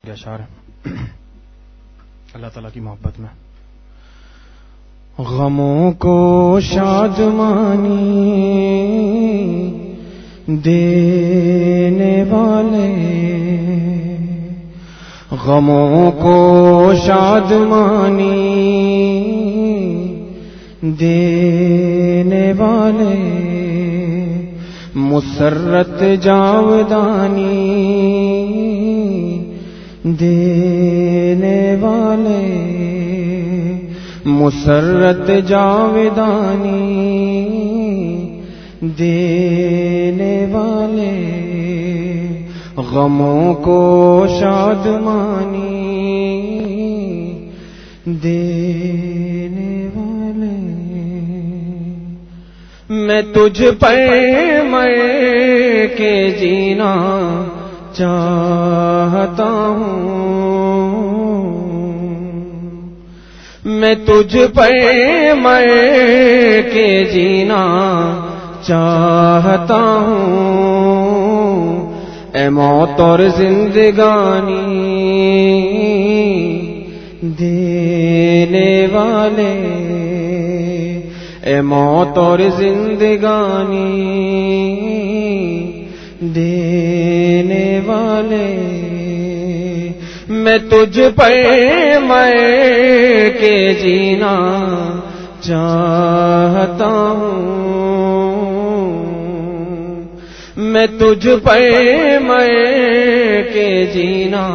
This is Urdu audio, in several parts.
اشعار اللہ تعالیٰ کی محبت میں. غموں کو شادمانی دینے والے، غموں کو شادمانی دینے والے، مسرت جاودانی دینے والے، مسرت جاودانی دینے والے، غموں کو شادمانی دینے والے. میں تجھ پر مر کے جینا چاہتا ہوں، میں تجھ پر مر کے جینا چاہتا ہوں. اے موت اور زندگانی دینے والے، اے موت اور زندگانی دینے والے، میں تجھ پر مر کے جینا چاہتا ہوں، میں تجھ پر مر کے جینا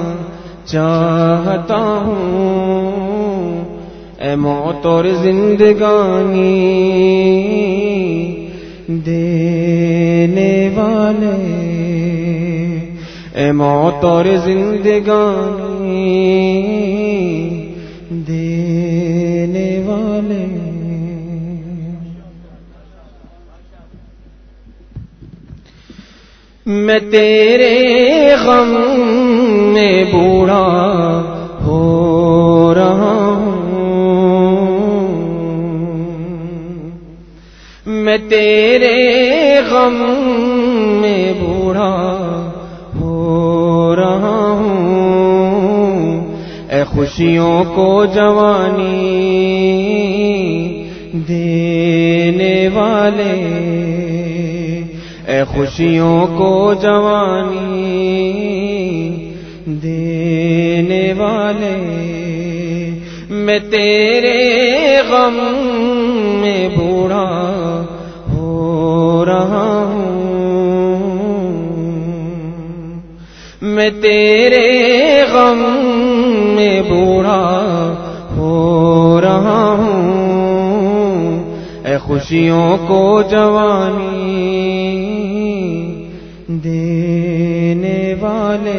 چاہتا ہوں. اے موت اور زندگانی دینے والے، اے موت اور زندگانی دینے والے. میں تیرے غم میں بوڑھا ہو رہا ہوں، میں تیرے غم میں بوڑھا ہو رہا ہوں. اے خوشیوں کو جوانی دینے والے، اے خوشیوں کو جوانی دینے والے، میں تیرے غم میں بوڑھا ہو رہا ہوں، میں تیرے غم میں بوڑھا ہو رہا ہوں. اے خوشیوں کو جوانی دینے والے،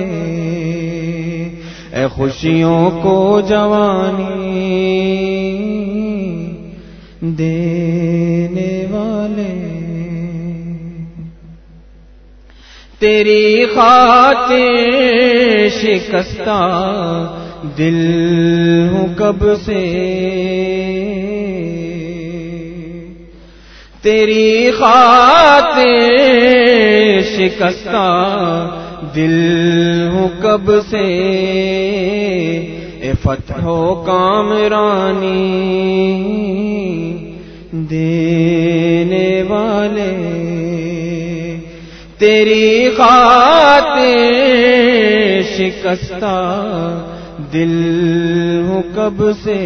اے خوشیوں کو جوانی دینے والے. تیری خاطر شکستہ دل ہوں کب سے، تیری خاطر شکستہ دل ہوں کب سے. اے فتح و کامرانی دینے والے، تیری خاطر شکستہ دل ہوں کب سے،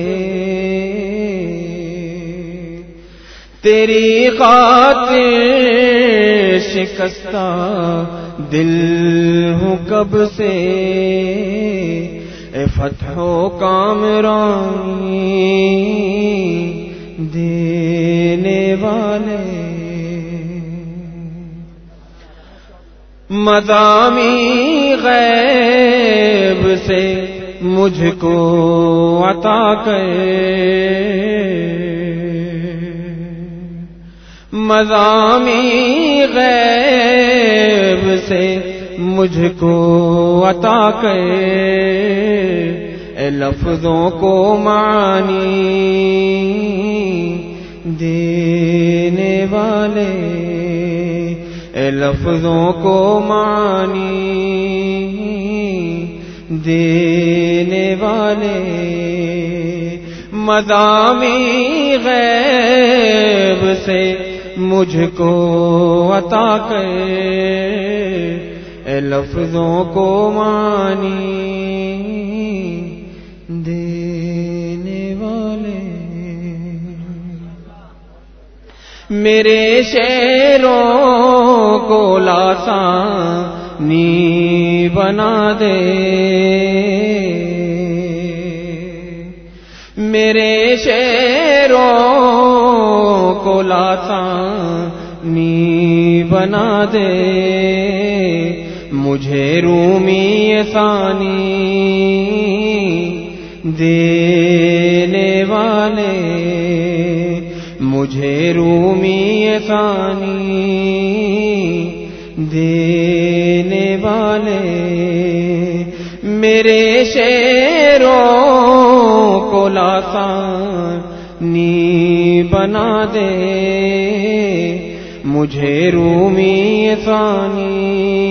تیری خاطر شکستہ دل ہوں کب سے. اے فتح و کامرانی دینے والے، مضامی غیب سے مجھ کو عطا کر، مضامی غیب سے مجھ کو عطا کر. اے لفظوں کو معنی دینے والے، اے لفظوں کو معنی دینے والے، مضامی غیب سے مجھ کو عطا کر، اے لفظوں کو مانی دینے والے، میرے شعروں کو لاسانی بنا دے، میرے شعروں کو لاسانی بنا دے، مجھے رومی ثانی دینے والے، مجھے رومی ثانی دینے والے، میرے شعروں کو لاسانی بنا دے، مجھے رومی ثانی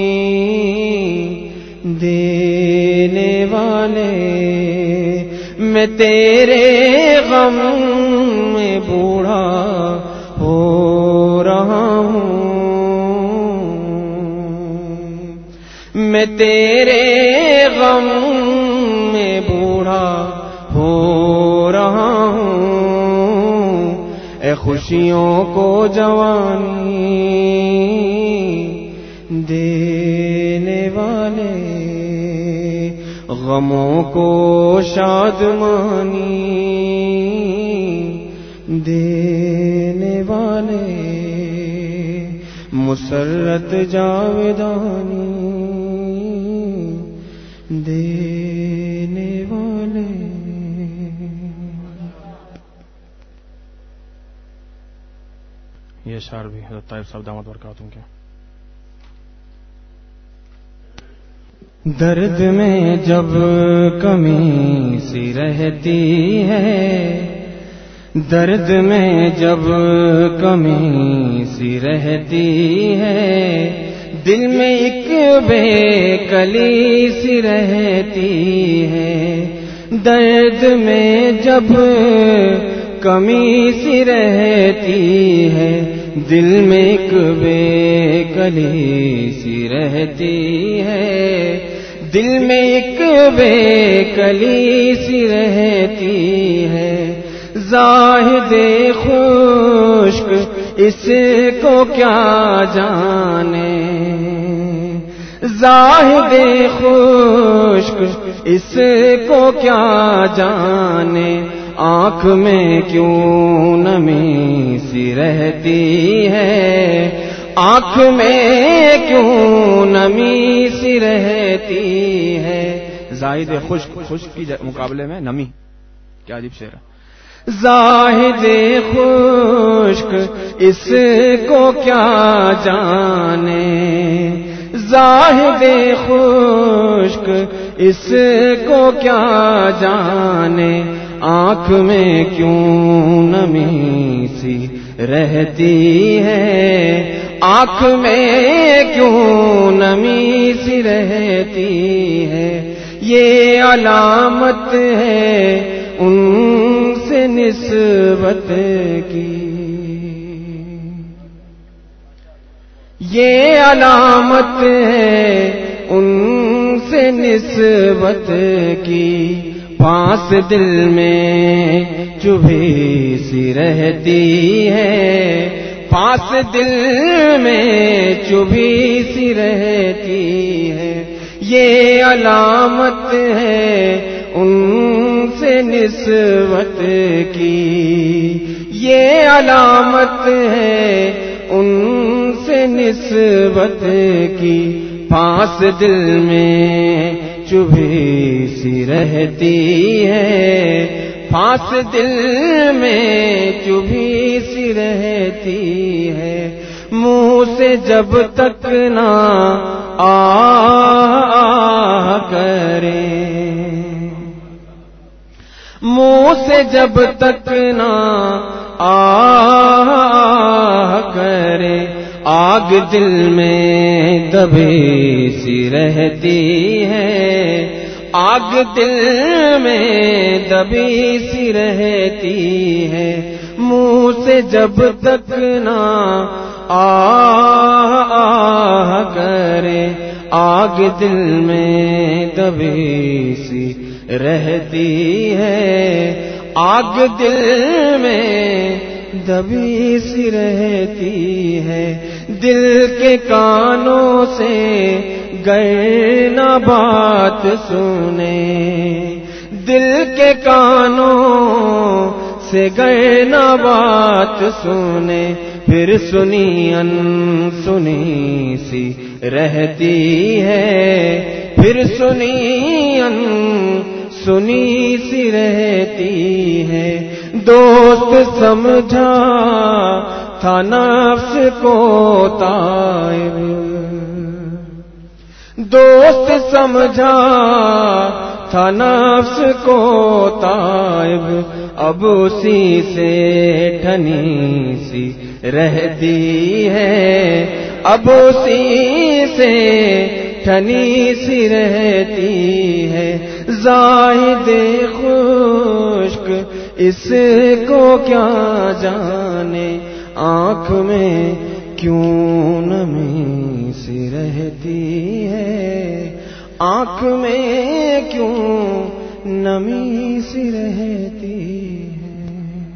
دینے والے، میں تیرے غم میں بوڑھا ہو رہا ہوں، میں تیرے غم میں بوڑھا ہو رہا ہوں، اے خوشیوں کو جوانی دینے والے، غموں کو شادمانی دینے والے، مسرت جاودانی دینے والے۔ یہ اشعار بھی حضرت طاہر صاحب دامت برکاتہم کے۔ درد میں جب کمی سی رہتی ہے، درد میں جب کمی سی رہتی ہے، دل میں ایک بے کلی سی رہتی ہے، درد میں جب کمی سی رہتی ہے، دل میں ایک بے کلی سی رہتی ہے، دل میں ایک بے کلی سی رہتی ہے، زاہد خشک اس کو کیا جانے، زاہد خشک اس کو کیا جانے، آنکھ میں کیوں نمی سی رہتی ہے، آنکھ میں کیوں نمی سی رہتی ہے، زاہد خشک، خشک کے مقابلے میں نمی، کیا عجیب شعر ہے۔ زاہد خشک اس کو کیا جانے، زاہد خشک اس کو کیا جانے، آنکھ میں کیوں نمی سی رہتی ہے، آنکھ میں کیوں نمی سی رہتی ہے، یہ علامت ہے ان سے نسبت کی، یہ علامت ہے ان سے نسبت کی، پاس دل میں چبھی سی رہتی ہے، پاس دل میں چبھی سی رہتی ہے، یہ علامت ہے ان سے نسبت کی، یہ علامت ہے ان سے نسبت کی، پاس دل میں چبھی سی رہتی ہے، پاس دل میں چبھی سی رہتی ہے، منہ سے جب تک نہ آہ کرے، منہ سے جب تک نہ آہ کرے، آگ دل میں دبی سی رہتی ہے، آگ دل میں دبی سی رہتی ہے، منہ سے جب تک نہ آہ کرے، آگ دل میں دبی سی رہتی ہے، آگ دل میں دبی سی رہتی ہے، دل کے کانوں سے گر نہ بات سنے، دل کے کانوں سے گر نہ بات سنے، پھر سنی سنی سی رہتی ہے، پھر سنی سنی سی رہتی ہے، دوست سمجھا تھا نفس کو تائب، دوست سمجھا تھا نفس کو تائب، اب اسی سے ٹھنی سی رہتی ہے، اب اسی سے ٹھنی سی رہتی ہے، زاہد خشک اس کو کیا جانے، آنکھ میں کیوں نمی سی رہتی ہے، آنکھ میں کیوں نمی سی رہتی ہے۔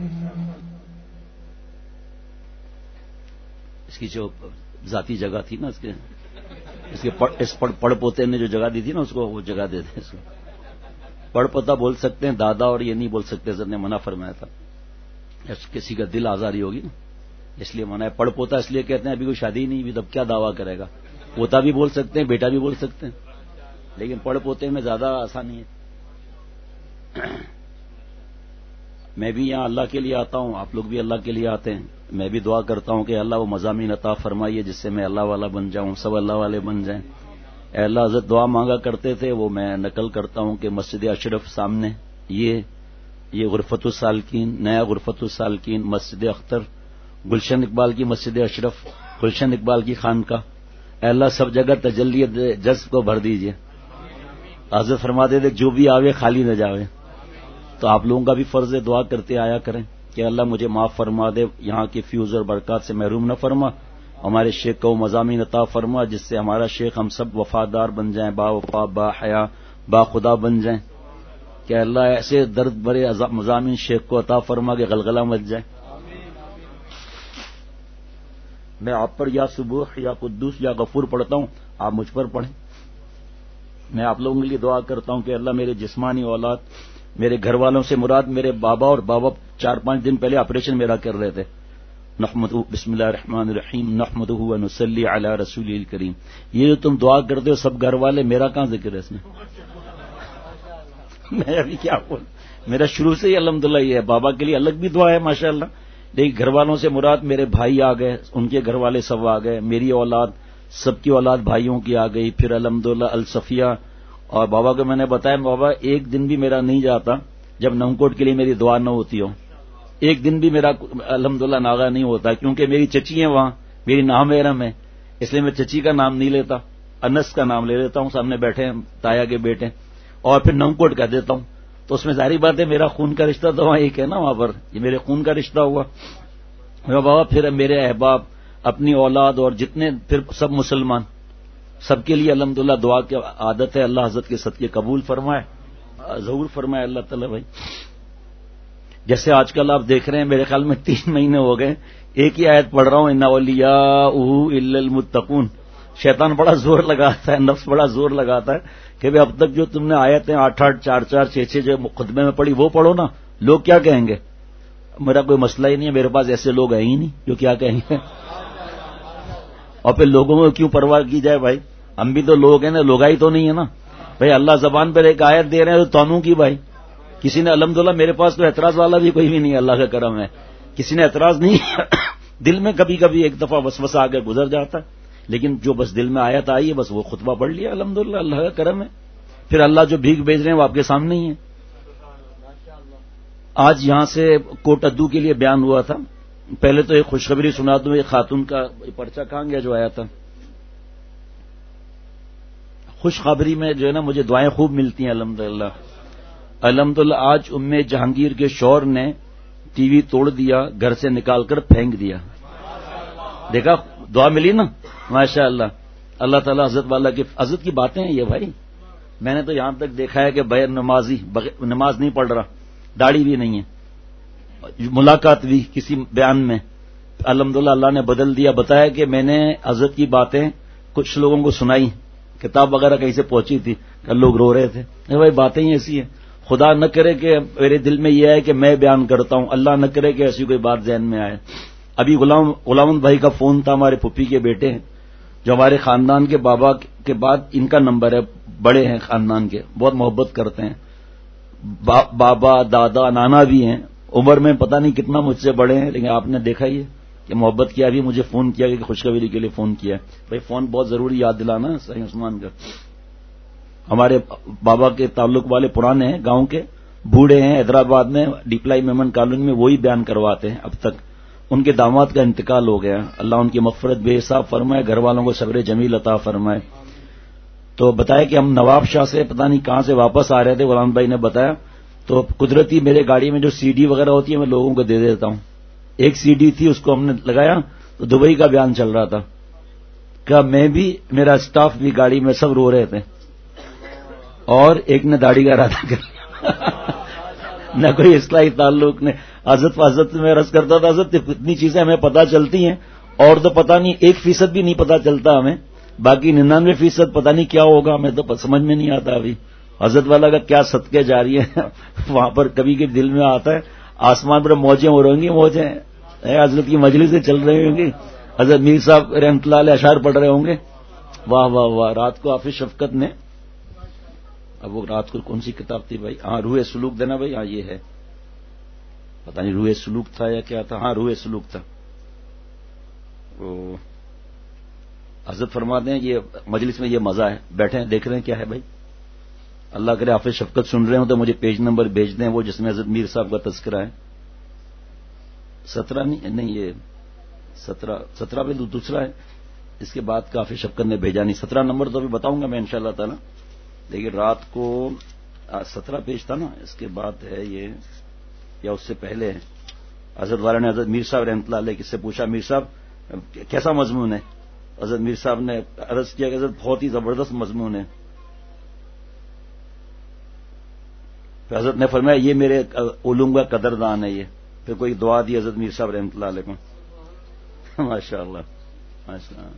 اس کی جو ذاتی جگہ تھی نا، اس پڑ پوتے نے جو جگہ دی تھی نا، اس کو وہ جگہ دے دیں، اس کو پڑ پوتا بول سکتے ہیں، دادا اور یہ نہیں بول سکتے، حضرت نے منع فرمایا تھا، کسی کا دل آزاری ہوگی نا، اس لیے منع ہے۔ پڑ پوتا اس لیے کہتے ہیں ابھی کوئی شادی نہیں ہوئی، تب کیا دعویٰ کرے گا، پوتا بھی بول سکتے ہیں، بیٹا بھی بول سکتے ہیں، لیکن پڑ پوتے میں زیادہ آسانی ہے۔ میں بھی یہاں اللہ کے لیے آتا ہوں، آپ لوگ بھی اللہ کے لیے آتے ہیں، میں بھی دعا کرتا ہوں کہ اللہ وہ مضامین عطا فرمائیے جس سے میں اللہ والا بن جاؤں، سب اللہ والے بن جائیں۔ اے اللہ، حضرت دعا مانگا کرتے تھے، وہ میں نقل کرتا ہوں کہ مسجد اشرف سامنے یہ غرفت السالکین، نیا غرفت السالکین، مسجد اختر، گلشن اقبال کی مسجد اشرف، گلشن اقبال کی خانقاہ، اے اللہ سب جگہ تجلی جذب کو بھر دیجئے۔ حضرت فرماتے تھے جو بھی آوے خالی نہ جاوے، تو آپ لوگوں کا بھی فرض ہے دعا کرتے آیا کریں کہ اللہ مجھے معاف فرما دے، یہاں کی فیوز اور برکات سے محروم نہ فرما، ہمارے شیخ کو مضامین عطا فرما جس سے ہمارا شیخ ہم سب وفادار بن جائیں، با وفا با حیا با خدا بن جائیں، کہ اللہ ایسے درد بھرے مضامین شیخ کو عطا فرما کہ غلغلہ مچ جائے۔ میں آپ پر یا سبوح یا قدوس یا غفور پڑھتا ہوں، آپ مجھ پر پڑھیں۔ میں آپ لوگوں کے لیے دعا کرتا ہوں کہ اللہ میرے جسمانی اولاد، میرے گھر والوں سے مراد میرے بابا، اور بابا 4-5 دن پہلے آپریشن میرا کر رہے تھے۔ نحمدہ، بسم اللہ الرحمن الرحیم، نحمدہ و نصلی علی رسول الکریم۔ یہ جو تم دعا کرتے ہو سب گھر والے، میرا کہاں ذکر ہے اس میں؟ میں ابھی کیا بول، میرا شروع سے ہی الحمدللہ یہ ہے، بابا کے لیے الگ بھی دعا ہے ماشاءاللہ، لیکن گھر والوں سے مراد میرے بھائی آ گئے، ان کے گھر والے سب آ گئے، میری اولاد، سب کی اولاد بھائیوں کی آ گئی، پھر الحمدللہ الصفیہ، اور بابا کو میں نے بتایا بابا ایک دن بھی میرا نہیں جاتا جب نمکوٹ کے لیے میری دعا نہ ہوتی ہو، ایک دن بھی میرا الحمدللہ ناغا نہیں ہوتا، کیونکہ میری چچی ہیں وہاں، میری نام محرم ہے، اس لیے میں چچی کا نام نہیں لیتا، انس کا نام لے لیتا ہوں، سامنے بیٹھے ہیں تایا کے بیٹے، اور پھر نمکوٹ کہہ دیتا ہوں، تو اس میں ظاہری بات ہے میرا خون کا رشتہ تو وہاں ایک ہے نا، وہاں پر یہ میرے خون کا رشتہ ہوا۔ بابا پھر میرے احباب، اپنی اولاد اور جتنے پھر سب مسلمان، سب کے لیے الحمدللہ دعا کی عادت ہے، اللہ حضرت کے صدقے قبول فرمائے، ضرور فرمائے اللہ تعالی۔ بھائی جیسے آج کل آپ دیکھ رہے ہیں، میرے خیال میں 3 مہینے ہو گئے ایک ہی آیت پڑھ رہا ہوں، ان اولیاءہ الا المتقون۔ شیطان بڑا زور لگاتا ہے، نفس بڑا زور لگاتا ہے کہ اب تک جو تم نے آیتیں 8-8 4-4 6-6 جو مقدمے میں پڑھی وہ پڑھو نا، لوگ کیا کہیں گے؟ میرا کوئی مسئلہ ہی نہیں ہے، میرے پاس ایسے لوگ ہیں ہی نہیں جو کیا کہیں گے، اور پھر لوگوں میں کیوں پرواہ کی جائے بھائی، ہم بھی تو لوگ ہیں نا، لوگائی تو نہیں ہے نا بھائی، اللہ زبان پر ایک آیت دے رہے ہیں تو تانوں کی بھائی، کسی نے الحمدللہ میرے پاس تو اعتراض والا بھی کوئی بھی نہیں ہے، اللہ کا کرم ہے، کسی نے اعتراض نہیں دل میں کبھی کبھی ایک دفعہ وسوسہ آ کے گزر جاتا ہے، لیکن جو بس دل میں آیت آئی ہے بس وہ خطبہ پڑھ لیا، الحمدللہ اللہ کا کرم ہے، پھر اللہ جو بھیک بھیج رہے ہیں وہ آپ کے سامنے ہی ہے۔ آج یہاں سے کوٹ ادو کے لیے بیان ہوا تھا، پہلے تو ایک خوشخبری سنا دوں، ایک خاتون کا پرچہ کہاں گیا جو آیا تھا، خوشخبری میں جو ہے نا مجھے دعائیں خوب ملتی ہیں الحمدللہ. الحمدللہ آج ام جہانگیر کے شوہر نے ٹی وی توڑ دیا, گھر سے نکال کر پھینک دیا. دیکھا دعا ملی نا ماشاء اللہ. اللہ تعالیٰ حضرت والا کی عزت کی باتیں ہیں یہ بھائی. میں نے تو یہاں تک دیکھا ہے کہ بغیر نمازی نماز نہیں پڑھ رہا, داڑھی بھی نہیں ہے, ملاقات بھی کسی بیان میں الحمدللہ اللہ نے بدل دیا. بتایا کہ میں نے حضرت کی باتیں کچھ لوگوں کو سنائی, کتاب وغیرہ کہیں سے پہنچی تھی, لوگ رو رہے تھے. بھائی باتیں ہی ایسی ہیں. خدا نہ کرے کہ میرے دل میں یہ ہے کہ میں بیان کرتا ہوں, اللہ نہ کرے کہ ایسی کوئی بات ذہن میں آئے. ابھی غلام بھائی کا فون تھا, ہمارے پھپھی کے بیٹے ہیں جو ہمارے خاندان کے بابا کے بعد ان کا نمبر ہے, بڑے ہیں خاندان کے, بہت محبت کرتے ہیں. بابا دادا نانا بھی ہیں, عمر میں پتہ نہیں کتنا مجھ سے بڑے ہیں, لیکن آپ نے دیکھا ہی ہے کہ محبت کیا. بھی مجھے فون کیا کہ خوشخبری کے لیے فون کیا. بھائی فون بہت ضروری یاد دلانا صحیح عثمان کا. ہمارے بابا کے تعلق والے پرانے ہیں, گاؤں کے بوڑھے ہیں, حیدرآباد میں ڈیپلائی میمن کالونی میں وہی بیان کرواتے ہیں اب تک. ان کے داماد کا انتقال ہو گیا, اللہ ان کی مغفرت بے حساب فرمائے, گھر والوں کو صبر جمیل عطا فرمائے. تو بتایا کہ ہم نواب شاہ سے پتہ نہیں کہاں سے واپس آ رہے تھے, غلام بھائی نے بتایا. تو قدرتی میرے گاڑی میں جو سی ڈی وغیرہ ہوتی ہے میں لوگوں کو دے دیتا ہوں. ایک سی ڈی تھی, اس کو ہم نے لگایا تو دبئی کا بیان چل رہا تھا. کہ میں بھی, میرا اسٹاف بھی گاڑی میں سب رو رہے تھے, اور ایک نے داڑھی کا ارادہ کر نہ کوئی اصلاحی تعلق نے. حضرت میں عرض کرتا تھا, حضرت اتنی چیزیں ہمیں پتہ چلتی ہیں اور تو پتہ نہیں 1% بھی نہیں پتہ چلتا ہمیں, باقی 99% پتہ نہیں کیا ہوگا, ہمیں تو سمجھ میں نہیں آتا. ابھی حضرت والا کا کیا صدقے جاری ہیں وہاں پر. کبھی کبھی دل میں آتا ہے آسمان پر موجیں ہو رہی ہوں گی, موجیں حضرت کی مجلسیں چل رہی ہوں گی, حضرت میر صاحب رحمۃ اللہ علیہ اشعار پڑھ رہے ہوں گے. واہ واہ واہ. رات کو حافظ شفقت نے, اب وہ رات کو کون سی کتاب تھی بھائی, ہاں روح سلوک دینا بھائی, ہاں یہ ہے, پتہ نہیں روح سلوک تھا یا کیا تھا, ہاں روح سلوک تھا. وہ حضرت فرماتے ہیں یہ مجلس میں یہ مزہ ہے, بیٹھے ہیں دیکھ رہے ہیں کیا ہے بھائی. اللہ کرے حافظ شفقت سن رہے ہوں تو مجھے پیج نمبر بھیج دیں, وہ جس میں حضرت میر صاحب کا تذکرہ ہے. 17 نہیں یہ 17 پہ دوسرا ہے, اس کے بعد کا حافظ شفقت نے بھیجا نہیں. 17 نمبر تو ابھی بتاؤں گا میں انشاءاللہ تعالی. دیکھیے رات کو 17 پیج تھا نا, اس کے بعد ہے یہ یا اس سے پہلے ہے. حضرت والا نے حضرت میر صاحب رحمۃ اللہ علیہ سے پوچھا, میر صاحب کیسا مضمون ہے؟ حضرت میر صاحب نے عرض کیا کہ حضرت بہت ہی زبردست مضمون ہے. پھر حضرت نے فرمایا یہ میرے علوم کا قدردان ہے یہ. پھر کوئی دعا دی حضرت میر صاحب رحمۃ اللہ علیہ کو. ماشاء اللہ ماشاء اللہ.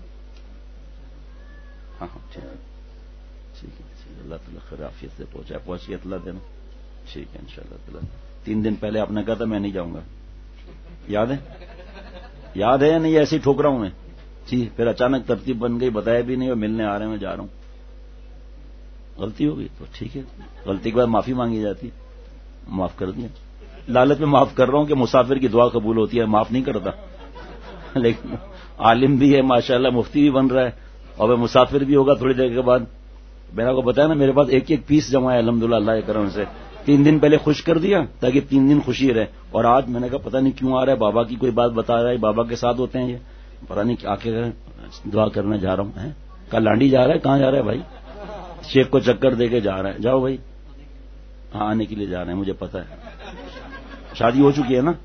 ہاں ٹھیک ہے, اللہ تعالیٰ خیر عافیت سے پہنچی اطلاع دینا. ٹھیک ہے انشاءاللہ تعالیٰ. 3 دن پہلے آپ نے کہا تھا میں نہیں جاؤں گا, یاد ہے یا نہیں؟ ایسے ہی ٹھوک رہا ہوں میں جی. پھر اچانک ترتیب بن گئی, بتایا بھی نہیں, اور ملنے آ رہے ہیں, میں جا رہا ہوں. غلطی ہو گئی تو ٹھیک ہے, غلطی کے بعد معافی مانگی جاتی, معاف کر دیا. لالچ میں معاف کر رہا ہوں کہ مسافر کی دعا قبول ہوتی ہے, معاف نہیں کرتا. لیکن عالم بھی ہے ماشاءاللہ, مفتی بھی بن رہا ہے, اور وہ مسافر بھی ہوگا تھوڑی دیر کے بعد. میں نے آپ کو بتایا نا میرے پاس ایک پیس جمع ہے الحمدللہ اللہ کے کرم سے. 3 دن پہلے خوش کر دیا تاکہ 3 دن خوشی رہے, اور آج میں نے کہا پتہ نہیں کیوں آ رہا ہے, بابا کی کوئی بات بتا رہا ہے, بابا کے ساتھ ہوتے ہیں یہ, پتہ نہیں کیا کے دعا کرنے جا رہا ہوں. کل لانڈی جا رہا ہے, کہاں جا رہا ہے بھائی؟ شیخ کو چکر دے کے جا رہا ہے. جاؤ بھائی, ہاں آنے کے لیے جا رہے ہیں, مجھے پتہ ہے. شادی ہو چکی ہے نا,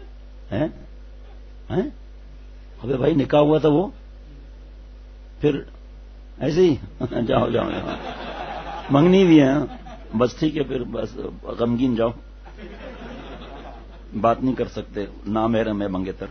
ابے بھائی نکاح ہوا تھا وہ, پھر ایسے ہی جاؤ جاؤ جاؤ. منگنی بھی ہے بس, ٹھیک ہے پھر بس غمگین جاؤ, بات نہیں کر سکتے, نامحرم ہے منگیتر.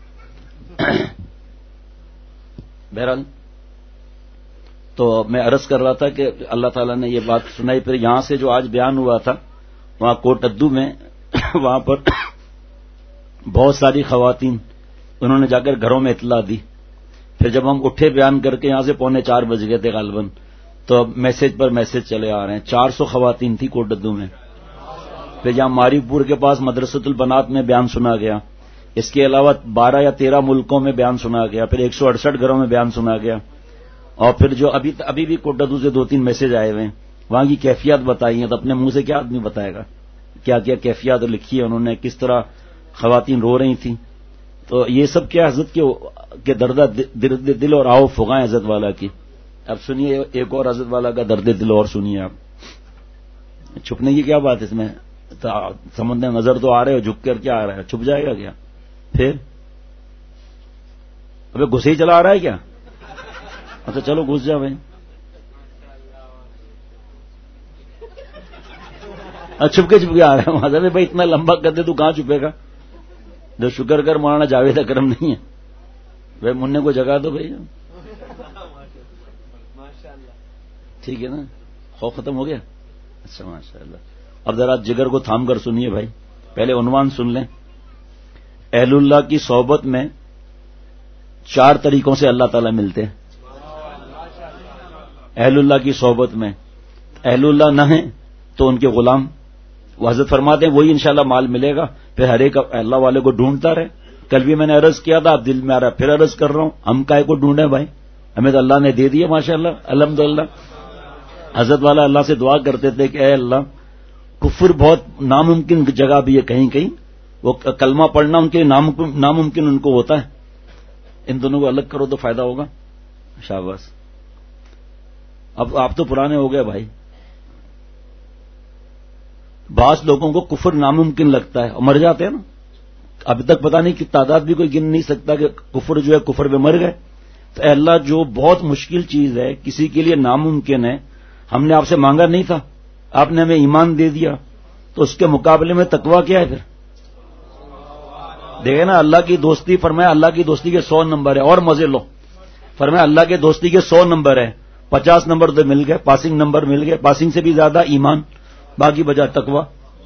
بہرحال تو میں عرض کر رہا تھا کہ اللہ تعالیٰ نے یہ بات سنائی. پھر یہاں سے جو آج بیان ہوا تھا وہاں کوٹ ادو میں, وہاں پر بہت ساری خواتین, انہوں نے جا کر گھروں میں اطلاع دی. پھر جب ہم اٹھے بیان کر کے یہاں سے 3:45 بج گئے تھے غالباً, تو میسج پر میسج چلے آ رہے ہیں. 400 خواتین تھی کوٹ ادو میں. پھر جہاں ماری پور کے پاس مدرسۃ البنات میں بیان سنا گیا, اس کے علاوہ 12 یا 13 ملکوں میں بیان سنا گیا, پھر 168 گھروں میں بیان سنا گیا. اور پھر جو ابھی بھی کوٹ ادو سے 2-3 میسج آئے ہوئے ہیں, وہاں کی کیفیات بتائی ہیں. تو اپنے منہ سے کیا آدمی بتائے گا کیا کیا کیفیات لکھی ہے انہوں نے, کس طرح خواتین رو رہی تھیں. تو یہ سب کیا حضرت کے دردہ دل اور آؤ فغائیں حضرت والا کی. اب سنیے ایک اور حضرت والا کا درد دل اور سنیے آپ. چھپنے کی کیا بات اس میں؟ سمندر نظر تو آ رہے ہو، جھک کر کیا آ رہا ہے؟ چھپ جائے گا کیا؟ پھر ابھی گھسے ہی چلا آ رہا ہے کیا؟ اچھا چلو گھس جا بھائی. چھپ کے آ رہا ہے وہاں سے. بھائی اتنا لمبا کر دے تو کہاں چھپے گا؟ جو شکر کر مولانا جاوید اکرم نہیں ہے بھائی، منع کو جگا دو بھائی. ٹھیک ہے نا، خوف ختم ہو گیا. اچھا ماشاء اللہ. اب ذرا جگر کو تھام کر سنیے بھائی. پہلے عنوان سن لیں. اہل اللہ کی صحبت میں 4 طریقوں سے اللہ تعالیٰ ملتے ہیں. اہل اللہ کی صحبت میں اہل اللہ نہ ہیں تو ان کے غلام. وہ حضرت فرماتے ہیں وہی انشاءاللہ مال ملے گا. پھر ہر ایک اللہ والے کو ڈھونڈتا رہے. کل بھی میں نے عرض کیا تھا، اب دل میں آ رہا، پھر عرض کر رہا ہوں، ہم کائے کو ڈھونڈیں بھائی؟ ہمیں تو اللہ نے دے دیا ماشاءاللہ الحمدللہ. حضرت والا اللہ سے دعا کرتے تھے کہ اے اللہ، کفر بہت ناممکن جگہ بھی ہے کہیں کہیں، وہ کلمہ پڑھنا ان کے ناممکن ان کو ہوتا ہے. ان دونوں کو الگ کرو تو فائدہ ہوگا. شاباش. اب آپ تو پرانے ہو گئے بھائی. بعض لوگوں کو کفر ناممکن لگتا ہے اور مر جاتے ہیں نا. ابھی تک پتہ نہیں کہ تعداد بھی کوئی گن نہیں سکتا کہ کفر جو ہے کفر میں مر گئے. تو اے اللہ، جو بہت مشکل چیز ہے، کسی کے لیے ناممکن ہے، ہم نے آپ سے مانگا نہیں تھا، آپ نے ہمیں ایمان دے دیا، تو اس کے مقابلے میں تقویٰ کیا ہے پھر؟ دیکھیں نا، اللہ کی دوستی، فرمایا اللہ کی دوستی کے 100 نمبر ہے. اور مزے لو، فرمایا اللہ کے دوستی کے 100 نمبر ہے. 50 نمبر تو مل گئے، پاسنگ نمبر مل گئے. پاسنگ سے بھی زیادہ ایمان، باقی بجا تقویٰ.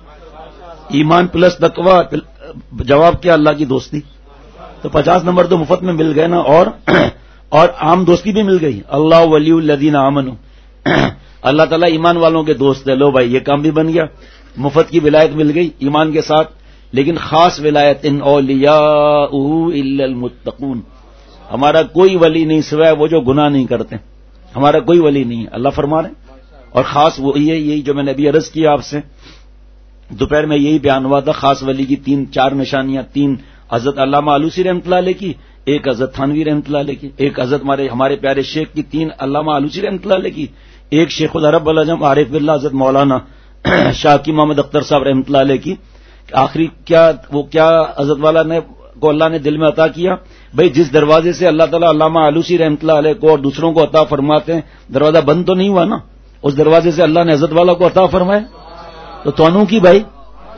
ایمان پلس تقویٰ، جواب کیا؟ اللہ کی دوستی. تو 50 نمبر تو مفت میں مل گئے نا. اور عام دوستی بھی مل گئی. اللہ ولی الذین آمنوا، اللہ تعالیٰ ایمان والوں کے دوست ہے. لو بھائی، یہ کام بھی بن گیا. مفت کی ولایت مل گئی ایمان کے ساتھ. لیکن خاص ولایت، ان اولیاءہ الا المتقون، ہمارا کوئی ولی نہیں سوائے وہ جو گناہ نہیں کرتے. ہمارا کوئی ولی نہیں ہے، اللہ فرما رہے ہیں. اور خاص وہی ہے، یہی جو میں نے ابھی عرض کیا آپ سے دوپہر میں، یہی بیان ہوا تھا. خاص ولی کی 4 نشانیاں. 3 حضرت علامہ آلوسی رحمۃ اللہ علیہ کی، ایک حضرت تھانوی رحمۃ اللہ علیہ کی، ایک حضرت ہمارے پیارے شیخ کی. 3 علامہ آلوسی رحمۃ اللہ علیہ کی، ایک شیخ العرب والعجم عارف باللہ حضرت مولانا شاکی محمد اختر صاحب رحمۃ اللہ علیہ کی. آخری کیا حضرت والا نے کو اللہ نے دل میں عطا کیا بھائی، جس دروازے سے اللہ تعالیٰ علامہ آلوسی رحمۃ اللہ علیہ کو اور دوسروں کو عطا فرماتے ہیں، دروازہ بند تو نہیں ہوا نا؟ اس دروازے سے اللہ نے حضرت والا کو عطا فرمایا. تو تونوں کی بھائی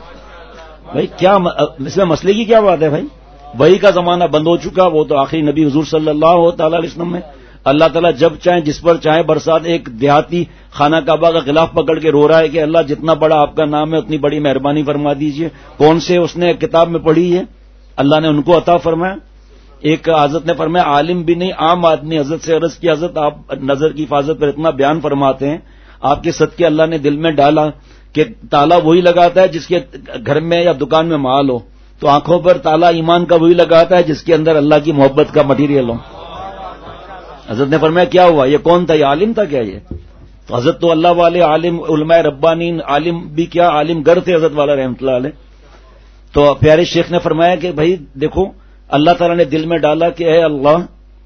کیا اس میں مسئلے کی کیا بات ہے بھائی؟ وہی کا زمانہ بند ہو چکا. وہ تو آخری نبی حضور صلی اللہ تعالی علیہ وسلم میں اللہ تعالیٰ جب چاہیں جس پر چاہیں برسات. ایک دیہاتی خانہ کعبہ کا غلاف پکڑ کے رو رہا ہے کہ اللہ جتنا بڑا آپ کا نام ہے اتنی بڑی مہربانی فرما دیجئے. کون سے اس نے کتاب میں پڑھی ہے؟ اللہ نے ان کو عطا فرمایا. ایک حضرت نے فرمایا عالم بھی نہیں، عام آدمی. حضرت سے عرض کی حضرت آپ نظر کی حفاظت پر اتنا بیان فرماتے ہیں، آپ کے صدقے اللہ نے دل میں ڈالا کہ تالا وہی لگاتا ہے جس کے گھر میں یا دکان میں مال ہو، تو آنکھوں پر تالا ایمان کا وہی لگاتا ہے جس کے اندر اللہ کی محبت کا مٹیریل ہو. حضرت نے فرمایا کیا ہوا؟ یہ کون تھا؟ یہ عالم تھا کیا یہ؟ تو حضرت تو اللہ والے عالم، علماء ربانین، عالم بھی کیا عالم گر تھے حضرت والا رحمۃ اللہ علیہ. تو پیارے شیخ نے فرمایا کہ بھائی دیکھو، اللہ تعالیٰ نے دل میں ڈالا کہ اے اللہ،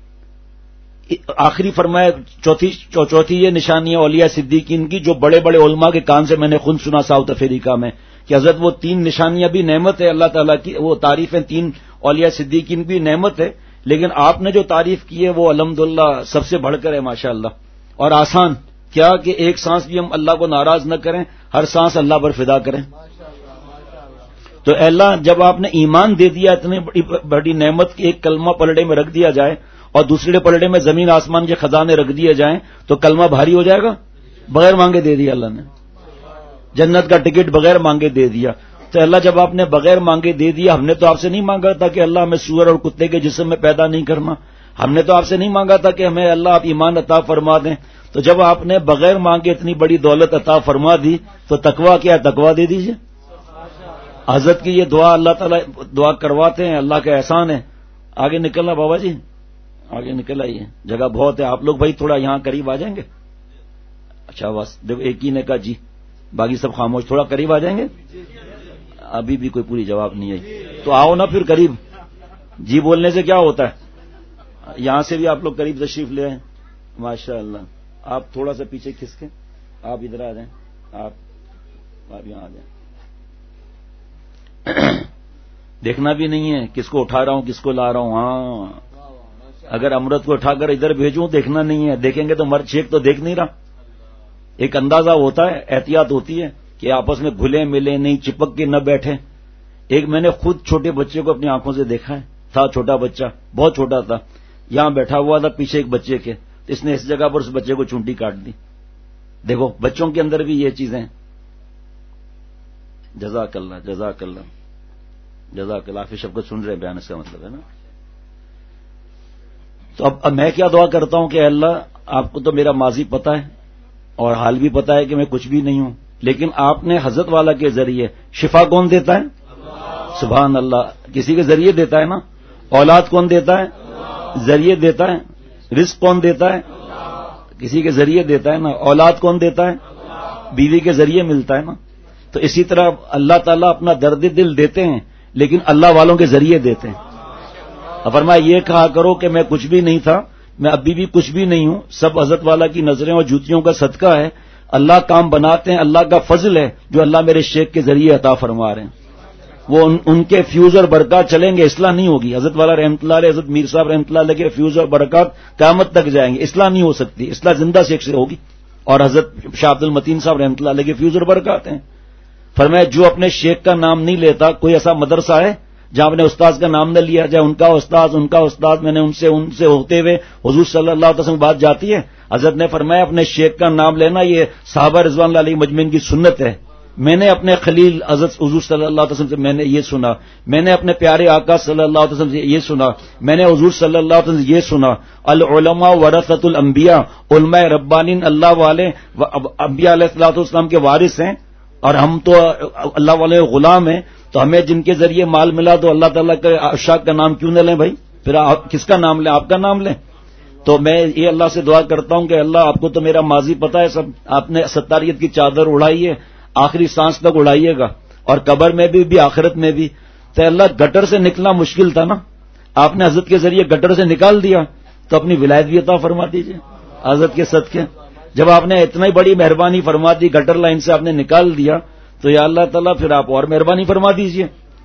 آخری فرمایا چوتھی یہ نشانی ہے اولیاء صدیقین کی، جو بڑے بڑے علماء کے کان سے میں نے خود سنا ساؤتھ افریقہ میں، کہ حضرت وہ 3 نشانیاں بھی نعمت ہے اللہ تعالیٰ کی، وہ تعریفیں 3 اولیاء صدیقین بھی نعمت ہے، لیکن آپ نے جو تعریف کی ہے وہ الحمدللہ سب سے بڑھ کر ہے ماشاءاللہ. اور آسان کیا کہ ایک سانس بھی ہم اللہ کو ناراض نہ کریں، ہر سانس اللہ پر فدا کریں. تو اے اللہ، جب آپ نے ایمان دے دیا، اتنی بڑی نعمت کی ایک کلمہ پلڑے میں رکھ دیا جائے اور دوسرے پلڑے میں زمین آسمان کے خزانے رکھ دیے جائیں تو کلمہ بھاری ہو جائے گا. بغیر مانگے دے دیا اللہ نے، جنت کا ٹکٹ بغیر مانگے دے دیا. تو اللہ جب آپ نے بغیر مانگے دے دیا، ہم نے تو آپ سے نہیں مانگا تھا کہ اللہ ہمیں سور اور کتے کے جسم میں پیدا نہیں کرنا، ہم نے تو آپ سے نہیں مانگا تھا کہ ہمیں اللہ آپ ایمان عطا فرما دیں. تو جب آپ نے بغیر مانگے اتنی بڑی دولت عطا فرما دی تو تقویٰ کیا ہے؟ تقویٰ دے دیجئے. حضرت کی یہ دعا اللہ تعالیٰ دعا کرواتے ہیں، اللہ کا احسان ہے. آگے نکلنا بابا جی، آگے نکل آئیے، جگہ بہت ہے. آپ لوگ بھائی تھوڑا یہاں قریب آ جائیں گے. اچھا بس دیکھو ایک ہی نے کہا جی، باقی سب خاموش. تھوڑا قریب آ جائیں گے. ابھی بھی کوئی پوری جواب نہیں آئی تو آؤ نا پھر قریب. جی بولنے سے کیا ہوتا ہے؟ یہاں سے بھی آپ لوگ قریب تشریف لے آئیں. ماشاء اللہ. آپ تھوڑا سا پیچھے کھسکیں, آپ ادھر آ جائیں, آپ یہاں آ جائیں. دیکھنا بھی نہیں ہے کس کو اٹھا رہا ہوں کس کو لا رہا ہوں. ہاں, اگر امرت کو اٹھا کر ادھر بھیجوں دیکھنا نہیں ہے, دیکھیں گے تو مرد شیخ تو دیکھ نہیں رہا. ایک اندازہ ہوتا ہے, احتیاط ہوتی ہے کہ آپس میں گھلے ملے نہیں, چپک کے نہ بیٹھے. ایک میں نے خود چھوٹے بچے کو اپنی آنکھوں سے دیکھا ہے, تھا چھوٹا بچہ, بہت چھوٹا تھا, یہاں بیٹھا ہوا تھا پیچھے ایک بچے کے, تو اس نے اس جگہ پر اس بچے کو چونٹی کاٹ دی. دیکھو بچوں کے اندر بھی یہ چیزیں. جزاک اللہ جزاک اللہ جزاک اللہ. آپ شفقت سن رہے ہیں بیان, اس کا مطلب ہے نا. تو اب میں کیا دعا کرتا ہوں کہ اے اللہ آپ کو تو میرا ماضی پتا ہے اور حال بھی پتا ہے کہ میں کچھ بھی نہیں ہوں, لیکن آپ نے حضرت والا کے ذریعے شفا کون دیتا ہے؟ سبحان اللہ. کسی کے ذریعے دیتا ہے نا. اولاد کون دیتا ہے؟ ذریعے دیتا ہے. رزق کون دیتا ہے؟ کسی کے ذریعے دیتا ہے نا. اولاد کون دیتا ہے؟ بیوی کے ذریعے ملتا ہے نا. تو اسی طرح اللہ تعالیٰ اپنا درد دل دیتے ہیں لیکن اللہ والوں کے ذریعے دیتے ہیں. فرمایا یہ کہا کرو کہ میں کچھ بھی نہیں تھا, میں ابھی بھی کچھ بھی نہیں ہوں, سب حضرت والا کی نظریں اور جوتیوں کا صدقہ ہے. اللہ کام بناتے ہیں, اللہ کا فضل ہے جو اللہ میرے شیخ کے ذریعے عطا فرما رہے ہیں. وہ ان کے فیوز اور برکات چلیں گے, اصلاح نہیں ہوگی. حضرت والا رحمۃ اللہ علیہ, حضرت میر صاحب رحمۃ اللہ علیہ کے فیوز اور برکات قیامت تک جائیں گے, اصلاح نہیں ہو سکتی. اصلاح زندہ شیخ سے ہوگی. اور حضرت شاہ عبد المتین صاحب رحمۃ اللہ علیہ کے فیوز اور برکات ہیں. فرمایا جو اپنے شیخ کا نام نہیں لیتا, کوئی ایسا مدرسہ ہے جہاں اپنے استاد کا نام نہ لیا جائے, ان کا استاد میں نے ان سے ہوتے ہوئے حضور صلی اللہ علیہ وسلم بات جاتی ہے. حضرت نے فرمایا اپنے شیخ کا نام لینا یہ صحابہ رضوان اللہ علیہ مجمعین کی سنت ہے. میں نے اپنے خلیل حضرت حضور صلی اللہ علیہ وسلم سے میں نے یہ سنا, میں نے اپنے پیارے آقا صلی اللہ علیہ وسلم سے یہ سنا, میں نے حضور صلی اللہ علیہ وسلم سے یہ سنا, العلماء ورثۃ الانبیاء, علماء ربانین اللہ والے انبیاء علیہ الصلوۃ والسلام کے وارث ہیں, اور ہم تو اللہ والے غلام ہیں. تو ہمیں جن کے ذریعے مال ملا تو اللہ تعالیٰ کے اشاق کا نام کیوں نہ لیں بھائی, پھر آپ کس کا نام لیں, آپ کا نام لیں. تو میں یہ اللہ سے دعا کرتا ہوں کہ اللہ آپ کو تو میرا ماضی پتا ہے سب, آپ نے ستاریت کی چادر اڑائی ہے, آخری سانس تک اڑائیے گا, اور قبر میں بھی آخرت میں بھی. تو اللہ گٹر سے نکلنا مشکل تھا نا, آپ نے حضرت کے ذریعے گٹر سے نکال دیا, تو اپنی ولایت بھی عطا فرما دیجیے حضرت کے صدقے. جب آپ نے اتنا ہی بڑی مہربانی فرما دی, گٹر لائن سے آپ نے نکال دیا, تو یا اللہ تعالیٰ پھر آپ اور مہربانی فرما دیجئے.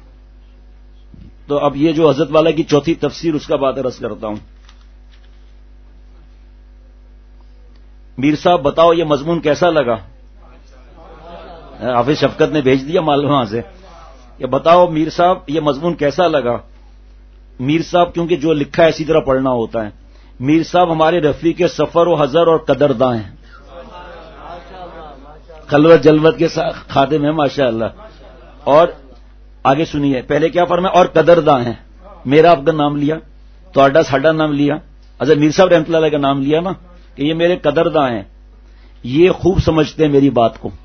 تو اب یہ جو حضرت والا کی چوتھی تفسیر اس کا بات عرض کرتا ہوں. میر صاحب بتاؤ یہ مضمون کیسا لگا؟ حافظ شفقت نے بھیج دیا مال وہاں سے. یہ بتاؤ میر صاحب یہ مضمون کیسا لگا؟ میر صاحب کیونکہ جو لکھا ہے اسی طرح پڑھنا ہوتا ہے. میر صاحب ہمارے رفیق سفر و حضر اور قدرداں ہیں, خلوت جلوت کے خادم ہیں ماشاء اللہ. اور آگے سنیے, پہلے کیا فرمایا, اور قدرداں ہیں. میرا آپ کا نام لیا, تو اڈا ساڈا نام لیا, حضرت میر صاحب رحمۃ اللہ علیہ کا نام لیا نا, کہ یہ میرے قدرداں ہیں. یہ خوب سمجھتے ہیں میری بات کو,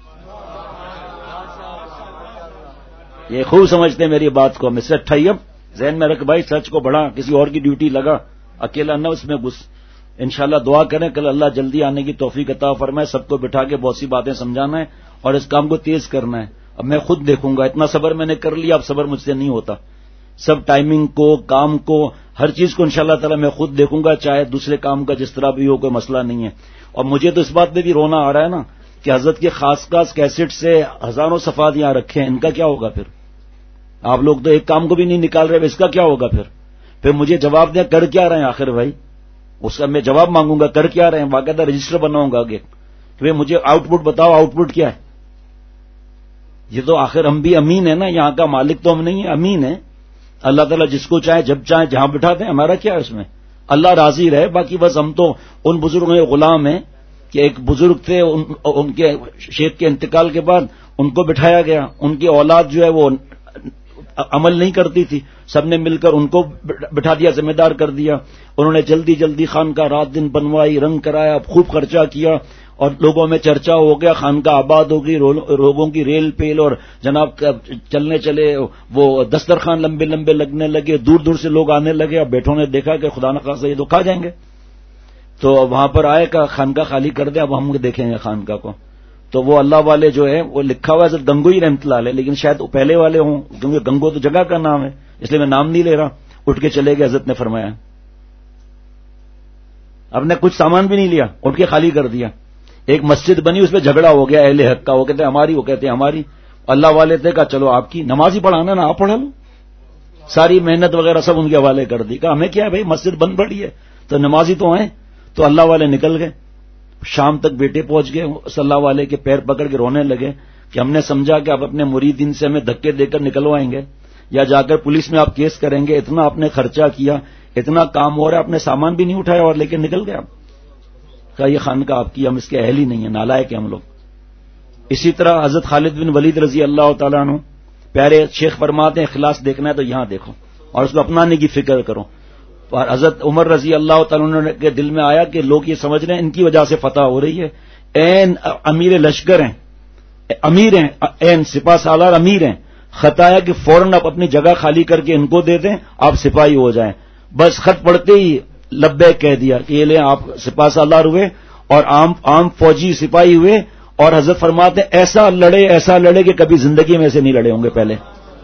یہ خوب سمجھتے ہیں میری بات کو. مسٹر ٹھیب ذہن میں رکھ بھائی, سچ کو بڑھا, کسی اور کی ڈیوٹی لگا, اکیلا نہ اس میں گھس. انشاءاللہ دعا کریں کل اللہ جلدی آنے کی توفیق عطا فرمائے. سب کو بٹھا کے بہت سی باتیں سمجھانا ہے اور اس کام کو تیز کرنا ہے. اب میں خود دیکھوں گا, اتنا صبر میں نے کر لیا, اب صبر مجھ سے نہیں ہوتا. سب ٹائمنگ کو, کام کو, ہر چیز کو انشاءاللہ تعالی میں خود دیکھوں گا, چاہے دوسرے کام کا جس طرح بھی ہو, کوئی مسئلہ نہیں ہے. اور مجھے تو اس بات پہ بھی رونا آ رہا ہے نا کہ حضرت کے خاص کیسٹ سے ہزاروں صفحات یہاں رکھے ہیں, ان کا کیا ہوگا پھر؟ آپ لوگ تو ایک کام کو بھی نہیں نکال رہے, اس کا کیا ہوگا پھر مجھے جواب دیں کر کیا رہے ہیں آخر بھائی, اس کا میں جواب مانگوں گا کر کیا رہے ہیں, باقاعدہ رجسٹر بناؤں گا آگے کہ مجھے آؤٹ پٹ بتاؤ, آؤٹ پٹ کیا ہے. یہ تو آخر ہم بھی امین ہے نا, یہاں کا مالک تو ہم نہیں ہے, امین ہے. اللہ تعالیٰ جس کو چاہے جب چاہے جہاں بٹھا دیں, ہمارا کیا ہے اس میں, اللہ راضی رہے. باقی بس ہم تو ان بزرگوں کے غلام ہیں کہ ایک بزرگ تھے, ان کے شیخ کے انتقال کے بعد ان کو بٹھایا گیا, ان کی اولاد جو ہے وہ عمل نہیں کرتی تھی, سب نے مل کر ان کو بٹھا دیا, ذمہ دار کر دیا. انہوں نے جلدی خانقاہ رات دن بنوائی, رنگ کرایا, خوب خرچہ کیا, اور لوگوں میں چرچا ہو گیا, خانقاہ آباد ہو گئی, لوگوں کی ریل پیل, اور جناب چلے وہ دسترخوان لمبے لمبے لگنے لگے, دور دور سے لوگ آنے لگے. اب بیٹھوں نے دیکھا کہ خدا نخواستہ یہ تو کھا جائیں گے, تو وہاں پر آئے کہ خانقاہ خالی کر دیں, اب ہم دیکھیں گے خانقاہ کو. تو وہ اللہ والے جو ہے وہ لکھا ہوا ہے حضرت گنگوئی رحمۃ اللہ علیہ, لیکن شاید وہ پہلے والے ہوں, کیونکہ گنگو تو جگہ کا نام ہے, اس لیے میں نام نہیں لے رہا. اٹھ کے چلے گئے, حضرت نے فرمایا اب نے کچھ سامان بھی نہیں لیا, اٹھ کے خالی کر دیا. ایک مسجد بنی, اس پہ جھگڑا ہو گیا اہل حق کا, وہ کہتے ہیں ہماری, وہ کہتے ہیں ہماری. اللہ والے تھے, کہا چلو آپ کی, نماز ہی پڑھانا نا, آپ پڑھا لو. ساری محنت وغیرہ سب ان کے حوالے کر دی. کہا ہمیں کیا ہے بھائی, مسجد بند پڑی ہے تو نمازی تو آئیں. تو اللہ والے نکل گئے. شام تک بیٹے پہنچ گئے, اللہ والے کے پیر پکڑ کے رونے لگے کہ ہم نے سمجھا کہ آپ اپنے مریدین سے ہمیں دھکے دے کر نکلوائیں گے یا جا کر پولیس میں آپ کیس کریں گے. اتنا آپ نے خرچہ کیا, اتنا کام ہو رہا ہے, آپ نے سامان بھی نہیں اٹھایا اور لے کے نکل گئے آپ. کہا یہ خانقاہ آپ کی, ہم اس کے اہل ہی نہیں ہیں, نالائق ہیں ہم لوگ. اسی طرح حضرت خالد بن ولید رضی اللہ تعالیٰ عنہ, پیارے شیخ فرماتے ہیں اخلاص دیکھنا ہے تو یہاں دیکھو اور اس کو اپنانے کی فکر کرو. اور حضرت عمر رضی اللہ تعالیٰ عنہ کے دل میں آیا کہ لوگ یہ سمجھ رہے ہیں ان کی وجہ سے فتح ہو رہی ہے. این امیر لشکر ہیں, امیر ہیں, این سپاہ سالار امیر ہیں, خطا ہے کہ فوراً آپ اپنی جگہ خالی کر کے ان کو دے دیں, آپ سپاہی ہو جائیں. بس خط پڑھتے ہی لبیک کہہ دیا کہ یہ لیں آپ سپاہ سالار ہوئے اور عام فوجی سپاہی ہوئے. اور حضرت فرماتے ہیں ایسا لڑے کہ کبھی زندگی میں ایسے نہیں لڑے ہوں گے پہلے.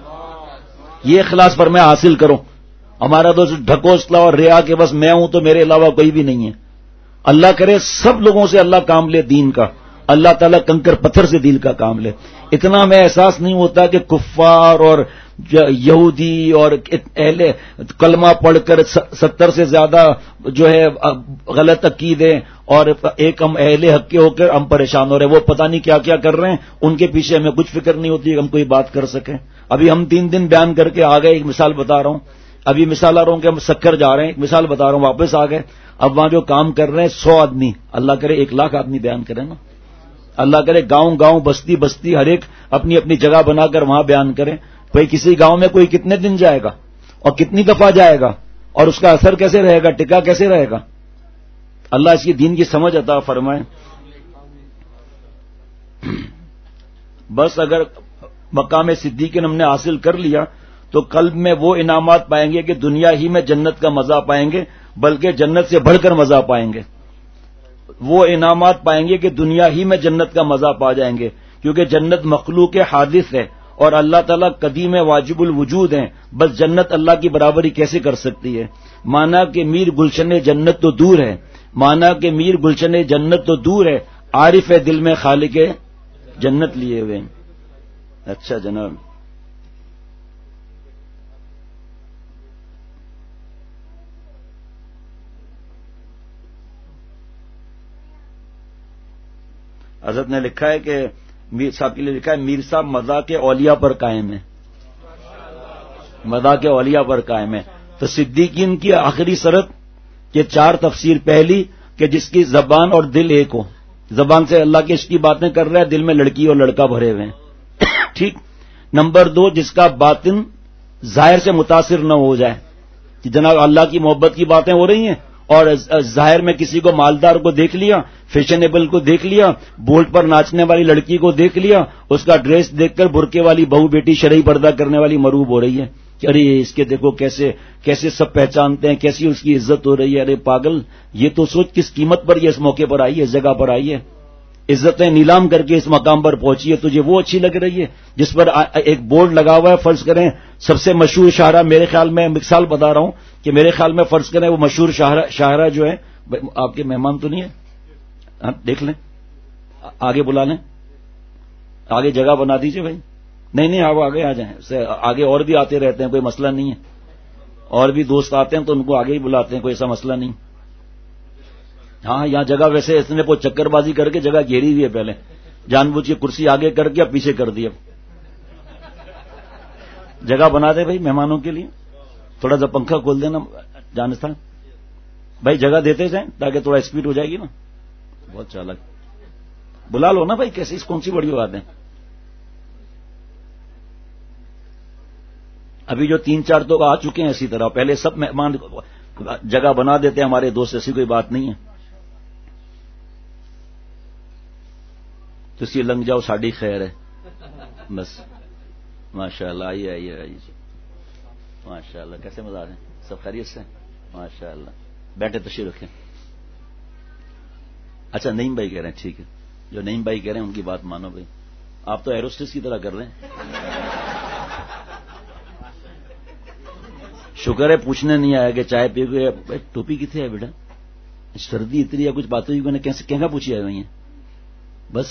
یہ اخلاص پر میں حاصل کرو. ہمارا تو ڈھکوسلا اور ریا کہ بس میں ہوں تو میرے علاوہ کوئی بھی نہیں ہے. اللہ کرے سب لوگوں سے اللہ کام لے دین کا, اللہ تعالیٰ کنکر پتھر سے دل کا کام لے. اتنا میں احساس نہیں ہوتا کہ کفار اور یہودی اور اہل کلمہ پڑھ کر 70 سے زیادہ جو ہے غلط عقیدے اور ایک ہم اہل حق کے ہو کر ہم پریشان ہو رہے ہیں. وہ پتہ نہیں کیا کیا کر رہے ہیں, ان کے پیچھے ہمیں کچھ فکر نہیں ہوتی کہ ہم کوئی بات کر سکیں. ابھی ہم 3 دن بیان کر کے آ گئے. ایک مثال بتا رہا ہوں, ابھی مثال آ رہا ہوں کہ ہم سکر جا رہے ہیں, ایک مثال بتا رہا ہوں, واپس آ گئے. اب وہاں جو کام کر رہے ہیں 100 آدمی, اللہ کرے 1 لاکھ آدمی بیان کریں نا, اللہ کرے گاؤں بستی ہر ایک اپنی اپنی جگہ بنا کر وہاں بیان کریں. بھائی کسی گاؤں میں کوئی کتنے دن جائے گا اور کتنی دفعہ جائے گا اور اس کا اثر کیسے رہے گا, ٹکا کیسے رہے گا. اللہ اس کی دین کی سمجھ عطا فرمائے. بس اگر مقام صدیقین ہم نے حاصل کر لیا تو قلب میں وہ انعامات پائیں گے کہ دنیا ہی میں جنت کا مزہ پائیں گے, بلکہ جنت سے بڑھ کر مزہ پائیں گے. وہ انعامات پائیں گے کہ دنیا ہی میں جنت کا مزہ پا جائیں گے, کیونکہ جنت مخلوق حادث ہے اور اللہ تعالیٰ قدیم واجب الوجود ہیں. بس جنت اللہ کی برابری کیسے کر سکتی ہے. مانا کہ میر گلشن جنت تو دور ہے, مانا کہ میر گلشن جنت تو دور ہے, عارف ہے دل میں خالق جنت لیے ہوئے. اچھا جناب, حضرت نے لکھا ہے کہ میر صاحب کے لیے لکھا ہے میر صاحب مذاق اولیاء پر قائم ہے, مذاق اولیاء پر قائم ہے. تو صدیقین کی آخری شرط کہ 4 تفسیر. پہلی کہ جس کی زبان اور دل ایک ہو, زبان سے اللہ کی عشق کی باتیں کر رہا ہے, دل میں لڑکی اور لڑکا بھرے ہوئے ہیں. ٹھیک. نمبر 2 جس کا باطن ظاہر سے متاثر نہ ہو جائے کہ جناب اللہ کی محبت کی باتیں ہو رہی ہیں اور ظاہر میں کسی کو مالدار کو دیکھ لیا, فیشنیبل کو دیکھ لیا, بولٹ پر ناچنے والی لڑکی کو دیکھ لیا, اس کا ڈریس دیکھ کر برقعے والی بہو بیٹی شرعی پردہ کرنے والی مروب ہو رہی ہے کہ ارے اس کے دیکھو کیسے سب پہچانتے ہیں, کیسی اس کی عزت ہو رہی ہے. ارے پاگل, یہ تو سوچ کس قیمت پر یہ اس موقع پر آئی ہے, اس جگہ پر آئی ہے, عزتیں نیلام کر کے اس مقام پر پہنچی ہے. تجھے وہ اچھی لگ رہی ہے جس پر ایک بورڈ لگا ہوا ہے, فرض کریں سب سے مشہور شاعرہ, میرے خیال میں مثال بتا رہا ہوں کہ میرے خیال میں فرض کریں وہ مشہور شاعرہ جو ہے, آپ کے مہمان تو نہیں ہے, دیکھ لیں, آگے بلا لیں, آگے جگہ بنا دیجئے بھائی. نہیں آپ آگے آ جائیں, آگے اور بھی آتے رہتے ہیں, کوئی مسئلہ نہیں ہے, اور بھی دوست آتے ہیں تو ان کو آگے ہی بلاتے ہیں, کوئی ایسا مسئلہ نہیں. ہاں یہاں جگہ ویسے اس نے وہ چکر بازی کر کے جگہ گھیری ہوئی ہے, پہلے جان بوجھ کے کرسی آگے کر کے پیچھے کر دی. اب جگہ بنا دے بھائی مہمانوں کے لیے, تھوڑا سا پنکھا کھول دینا جانستان بھائی, جگہ دیتے جائیں تاکہ تھوڑا اسپیڈ ہو جائے گی نا. بہت چالاک, بلا لو نا بھائی, کیسی کون سی بڑی بات ہے. ابھی جو 3-4 تو آ چکے ہیں اسی طرح, پہلے سب مہمان جگہ بنا دیتے ہیں ہمارے دوست, ایسی کوئی بات نہیں ہے. تو اسی لنگ جاؤ ساڑی خیر ہے بس. ماشاء اللہ, آئیے ماشاء اللہ. کیسے مزاج ہیں, سب خیریت سے, ماشاء اللہ. بیٹھے تشریف رکھیں. اچھا نعیم بھائی کہہ رہے ہیں, ٹھیک ہے, جو نعیم بھائی کہہ رہے ہیں ان کی بات مانو بھائی. آپ تو ایروسٹس کی طرح کر رہے ہیں. شکر ہے پوچھنے نہیں آیا کہ چائے پی گئے, ٹوپی کتنے ہے بیٹا, سردی اتنی یا کچھ باتیں میں نے کہاں پوچھی آئی ہوئی ہیں. بس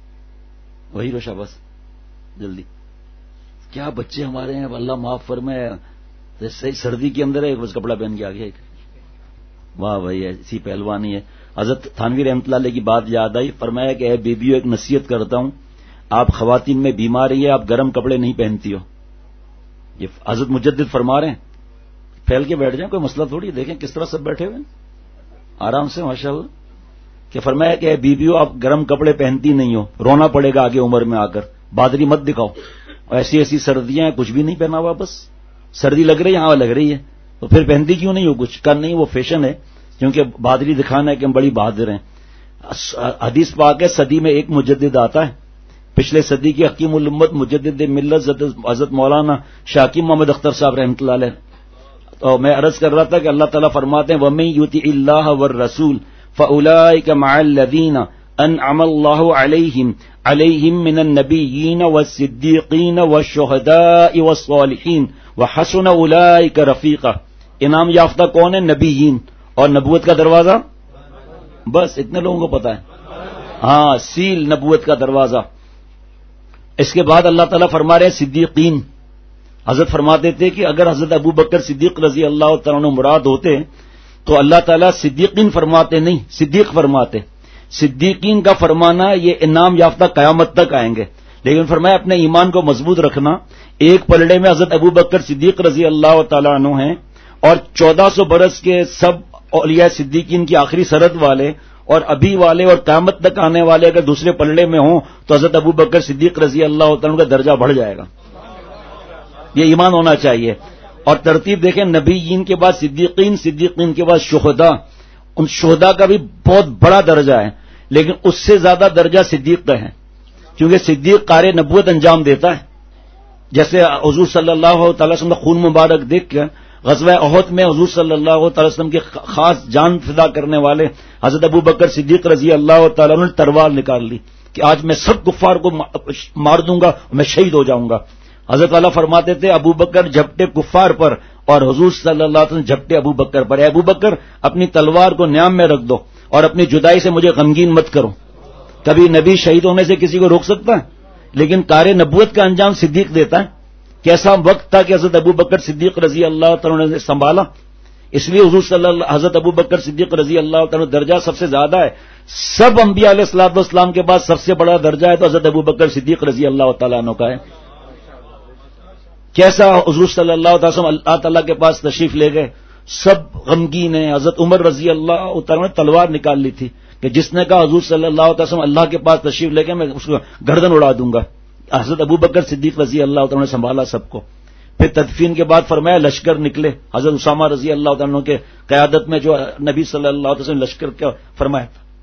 وہی روشا بس جلدی. کیا بچے ہمارے ہیں, اللہ معاف فرمائے. سردی کے اندر ہے بس کپڑا پہن کے آ گیا. واہ بھائی ایسی پہلوانی ہے. حضرت تھانوی رحمۃ اللہ علیہ کی بات یاد آئی, فرمایا کہ اے بیبیو ایک نصیحت کرتا ہوں, آپ خواتین میں بیماری ہے, آپ گرم کپڑے نہیں پہنتی ہو. یہ حضرت مجدد فرما رہے ہیں. پھیل کے بیٹھ جائیں, کوئی مسئلہ تھوڑی. دیکھیں کس طرح سب بیٹھے ہوئے آرام سے ماشاءاللہ. کہ فرمایا کہ اے بیبیو آپ گرم کپڑے پہنتی نہیں ہو, رونا پڑے گا آگے عمر میں آ کر, بہادری مت دکھاؤ. ایسی ایسی سردیاں ہیں, کچھ بھی نہیں پہنا ہوا, بس سردی لگ رہی ہے, ہاں لگ رہی ہے, تو پھر پہنتی کیوں نہیں ہو کچھ. کر نہیں, وہ فیشن ہے, کیونکہ بہادری دکھانا ہے کہ ہم بڑی بہادر ہیں. حدیث پاک ہے صدی میں ایک مجدد آتا ہے. پچھلے صدی کی حکیم الامت مجدد ملت حضرت مولانا شاکر محمد اختر صاحب رحمۃ اللہ علیہ. تو میں عرض کر رہا تھا کہ اللہ تعالیٰ فرماتے ہیں وَمَن يُطِعِ اللَّهَ وَالرَّسُولَ فَأُولَٰئِكَ مَعَ الَّذِينَ أَنْعَمَ اللَّهُ عَلَيْهِم مِّنَ النَّبِيِّينَ وَالصِّدِّيقِينَ وَالشُّهَدَاءِ وَالصَّالِحِينَ وَحَسُنَ أُولَٰئِكَ رَفِيقًا. انعام یافتہ کون ہے؟ نبیین. اور نبوت کا دروازہ بس اتنے لوگوں کو پتا ہے, ہاں سیل نبوت کا دروازہ. اس کے بعد اللہ تعالیٰ فرما رہے ہیں صدیقین. حضرت فرماتے تھے کہ اگر حضرت ابو بکر صدیق رضی اللہ تعالیٰ عنہ مراد ہوتے تو اللہ تعالیٰ صدیقین فرماتے نہیں, صدیق فرماتے. صدیقین کا فرمانا یہ انعام یافتہ قیامت تک آئیں گے. لیکن فرمایا اپنے ایمان کو مضبوط رکھنا. ایک پلڑے میں حضرت ابو بکر صدیق رضی اللہ تعالیٰ عنہ ہیں, اور 1400 برس کے سب اولیاء صدیقین کی آخری سرحد والے اور ابھی والے اور قیامت تک آنے والے اگر دوسرے پلڑے میں ہوں تو حضرت ابو بکر صدیق رضی اللہ تعالیٰ کا درجہ بڑھ جائے گا. یہ ایمان ہونا چاہیے. اور ترتیب دیکھیں, نبیین کے بعد صدیقین, صدیقین کے بعد شہداء. ان شہداء کا بھی بہت بڑا درجہ ہے, لیکن اس سے زیادہ درجہ صدیق کا ہے, کیونکہ صدیق قار نبوت انجام دیتا ہے. جیسے حضور صلی اللہ تعالی وسلم کا خون مبارک دیکھ کر غزوہ احد میں حضور صلی اللہ تعالی وسلم کے خاص جان فدا کرنے والے حضرت ابو بکر صدیق رضی اللہ تعالیٰ عنہ نے تلوار نکال لی کہ آج میں سب کفار کو مار دوں گا, میں شہید ہو جاؤں گا. حضرت والا فرماتے تھے ابو بکر جھپٹے کفار پر اور حضور صلی اللہ علیہ وسلم جھپٹے ابو بکر پر. اے ابو بکر اپنی تلوار کو نیام میں رکھ دو اور اپنی جدائی سے مجھے غمگین مت کرو. کبھی نبی شہید ہونے سے کسی کو روک سکتا ہے؟ لیکن کار نبوت کا انجام صدیق دیتا ہے. کیسا وقت تھا کہ حضرت ابو بکر صدیق رضی اللہ تعالیٰ نے سنبھالا. اس لیے حضرت ابو بکر صدیق رضی اللہ تعالیٰ درجہ سب سے زیادہ ہے. سب انبیاء علیہ الصلوۃ والسلام کے بعد سب سے بڑا درجہ ہے تو حضرت ابو بکر صدیق رضی اللہ تعالیٰ عنہ کا ہے. کیسا حضور صلی اللہ علیہ وسلم اللہ تعالیٰ کے پاس تشریف لے گئے, سب غمگین ہیں. حضرت عمر رضی اللہ تعالیٰ نے تلوار نکال لی تھی کہ جس نے کہا حضور صلی اللہ علیہ وسلم اللہ کے پاس تشریف لے گئے میں اس کو گردن اڑا دوں گا. حضرت ابو بکر صدیق رضی اللہ تعالیٰ نے سنبھالا سب کو. پھر تدفین کے بعد فرمایا لشکر نکلے. حضرت اسامہ رضی اللہ تعالیٰ کے قیادت میں جو نبی صلی اللہ علیہ وسلم لشکر کا فرمایا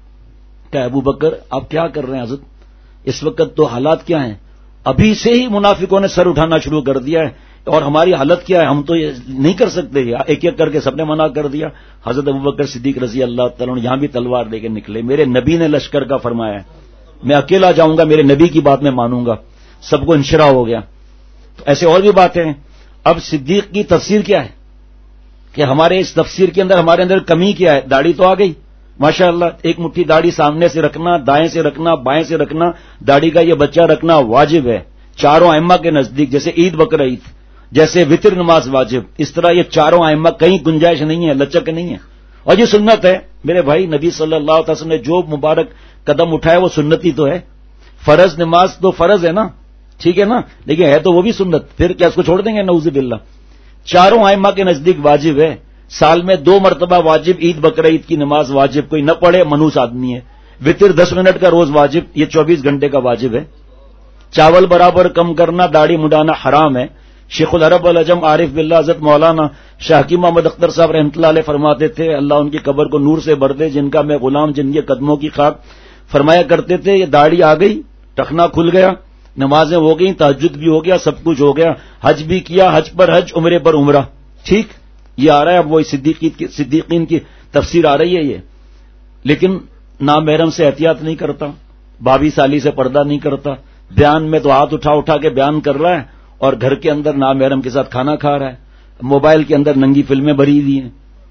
کہ ابو بکر آپ کیا کر رہے ہیں حضرت, اس وقت تو حالات کیا ہیں, ابھی سے ہی منافقوں نے سر اٹھانا شروع کر دیا ہے اور ہماری حالت کیا ہے, ہم تو یہ نہیں کر سکتے. ایک ایک کر کے سب نے منع کر دیا. حضرت ابو بکر صدیق رضی اللہ تعالیٰ یہاں بھی تلوار لے کے نکلے. میرے نبی نے لشکر کا فرمایا ہے, میں اکیلا جاؤں گا, میرے نبی کی بات میں مانوں گا. سب کو انشراح ہو گیا. تو ایسے اور بھی باتیں ہیں. اب صدیق کی تفسیر کیا ہے کہ ہمارے اس تفسیر کے اندر ہمارے اندر کمی کیا ہے؟ داڑھی تو آ گئی ماشاء اللہ, ایک مٹھی داڑھی سامنے سے رکھنا, دائیں سے رکھنا, بائیں سے رکھنا, داڑھی کا یہ بچہ رکھنا واجب ہے چاروں ائمہ کے نزدیک. جیسے عید بقر عید, جیسے وطر نماز واجب, اس طرح یہ چاروں ائمہ کہیں گنجائش نہیں ہے, لچک نہیں ہے. اور یہ سنت ہے میرے بھائی. نبی صلی اللہ علیہ وسلم نے جو مبارک قدم اٹھایا وہ سنتی تو ہے. فرض نماز تو فرض ہے نا, ٹھیک ہے نا, لیکن ہے تو وہ بھی سنت. پھر کیا اس کو چھوڑ دیں گے؟ نعوذ باللہ. چاروں ائمہ کے نزدیک واجب ہے. سال میں 2 مرتبہ واجب, عید بقر عید کی نماز واجب, کوئی نہ پڑھے منحوس آدمی ہے. وطر 10 منٹ کا روز واجب, یہ 24 گھنٹے کا واجب ہے. چاول برابر کم کرنا, داڑھی مڈانا حرام ہے. شیخ العرب والعجم عارف باللہ حضرت مولانا شاکر محمد اختر صاحب رحمۃ اللہ علیہ فرماتے تھے اللہ ان کی قبر کو نور سے بھر دے, جن کا میں غلام جن کے قدموں کی خاک. فرمایا کرتے تھے یہ داڑھی آ گئی, ٹخنا کھل گیا, نمازیں ہو گئیں, تہجد بھی ہو گیا, سب کچھ ہو گیا, حج بھی کیا, حج پر حج, عمرے پر عمرہ. ٹھیک یہ آ رہا ہے. اب وہ صدیقین کی تفسیر آ رہی ہے یہ. لیکن نامحرم سے احتیاط نہیں کرتا, بابی سالی سے پردہ نہیں کرتا, بیان میں تو ہاتھ اٹھا اٹھا کے بیان کر رہا ہے اور گھر کے اندر نامحرم کے ساتھ کھانا کھا رہا ہے, موبائل کے اندر ننگی فلمیں بھری ہوئی ہیں.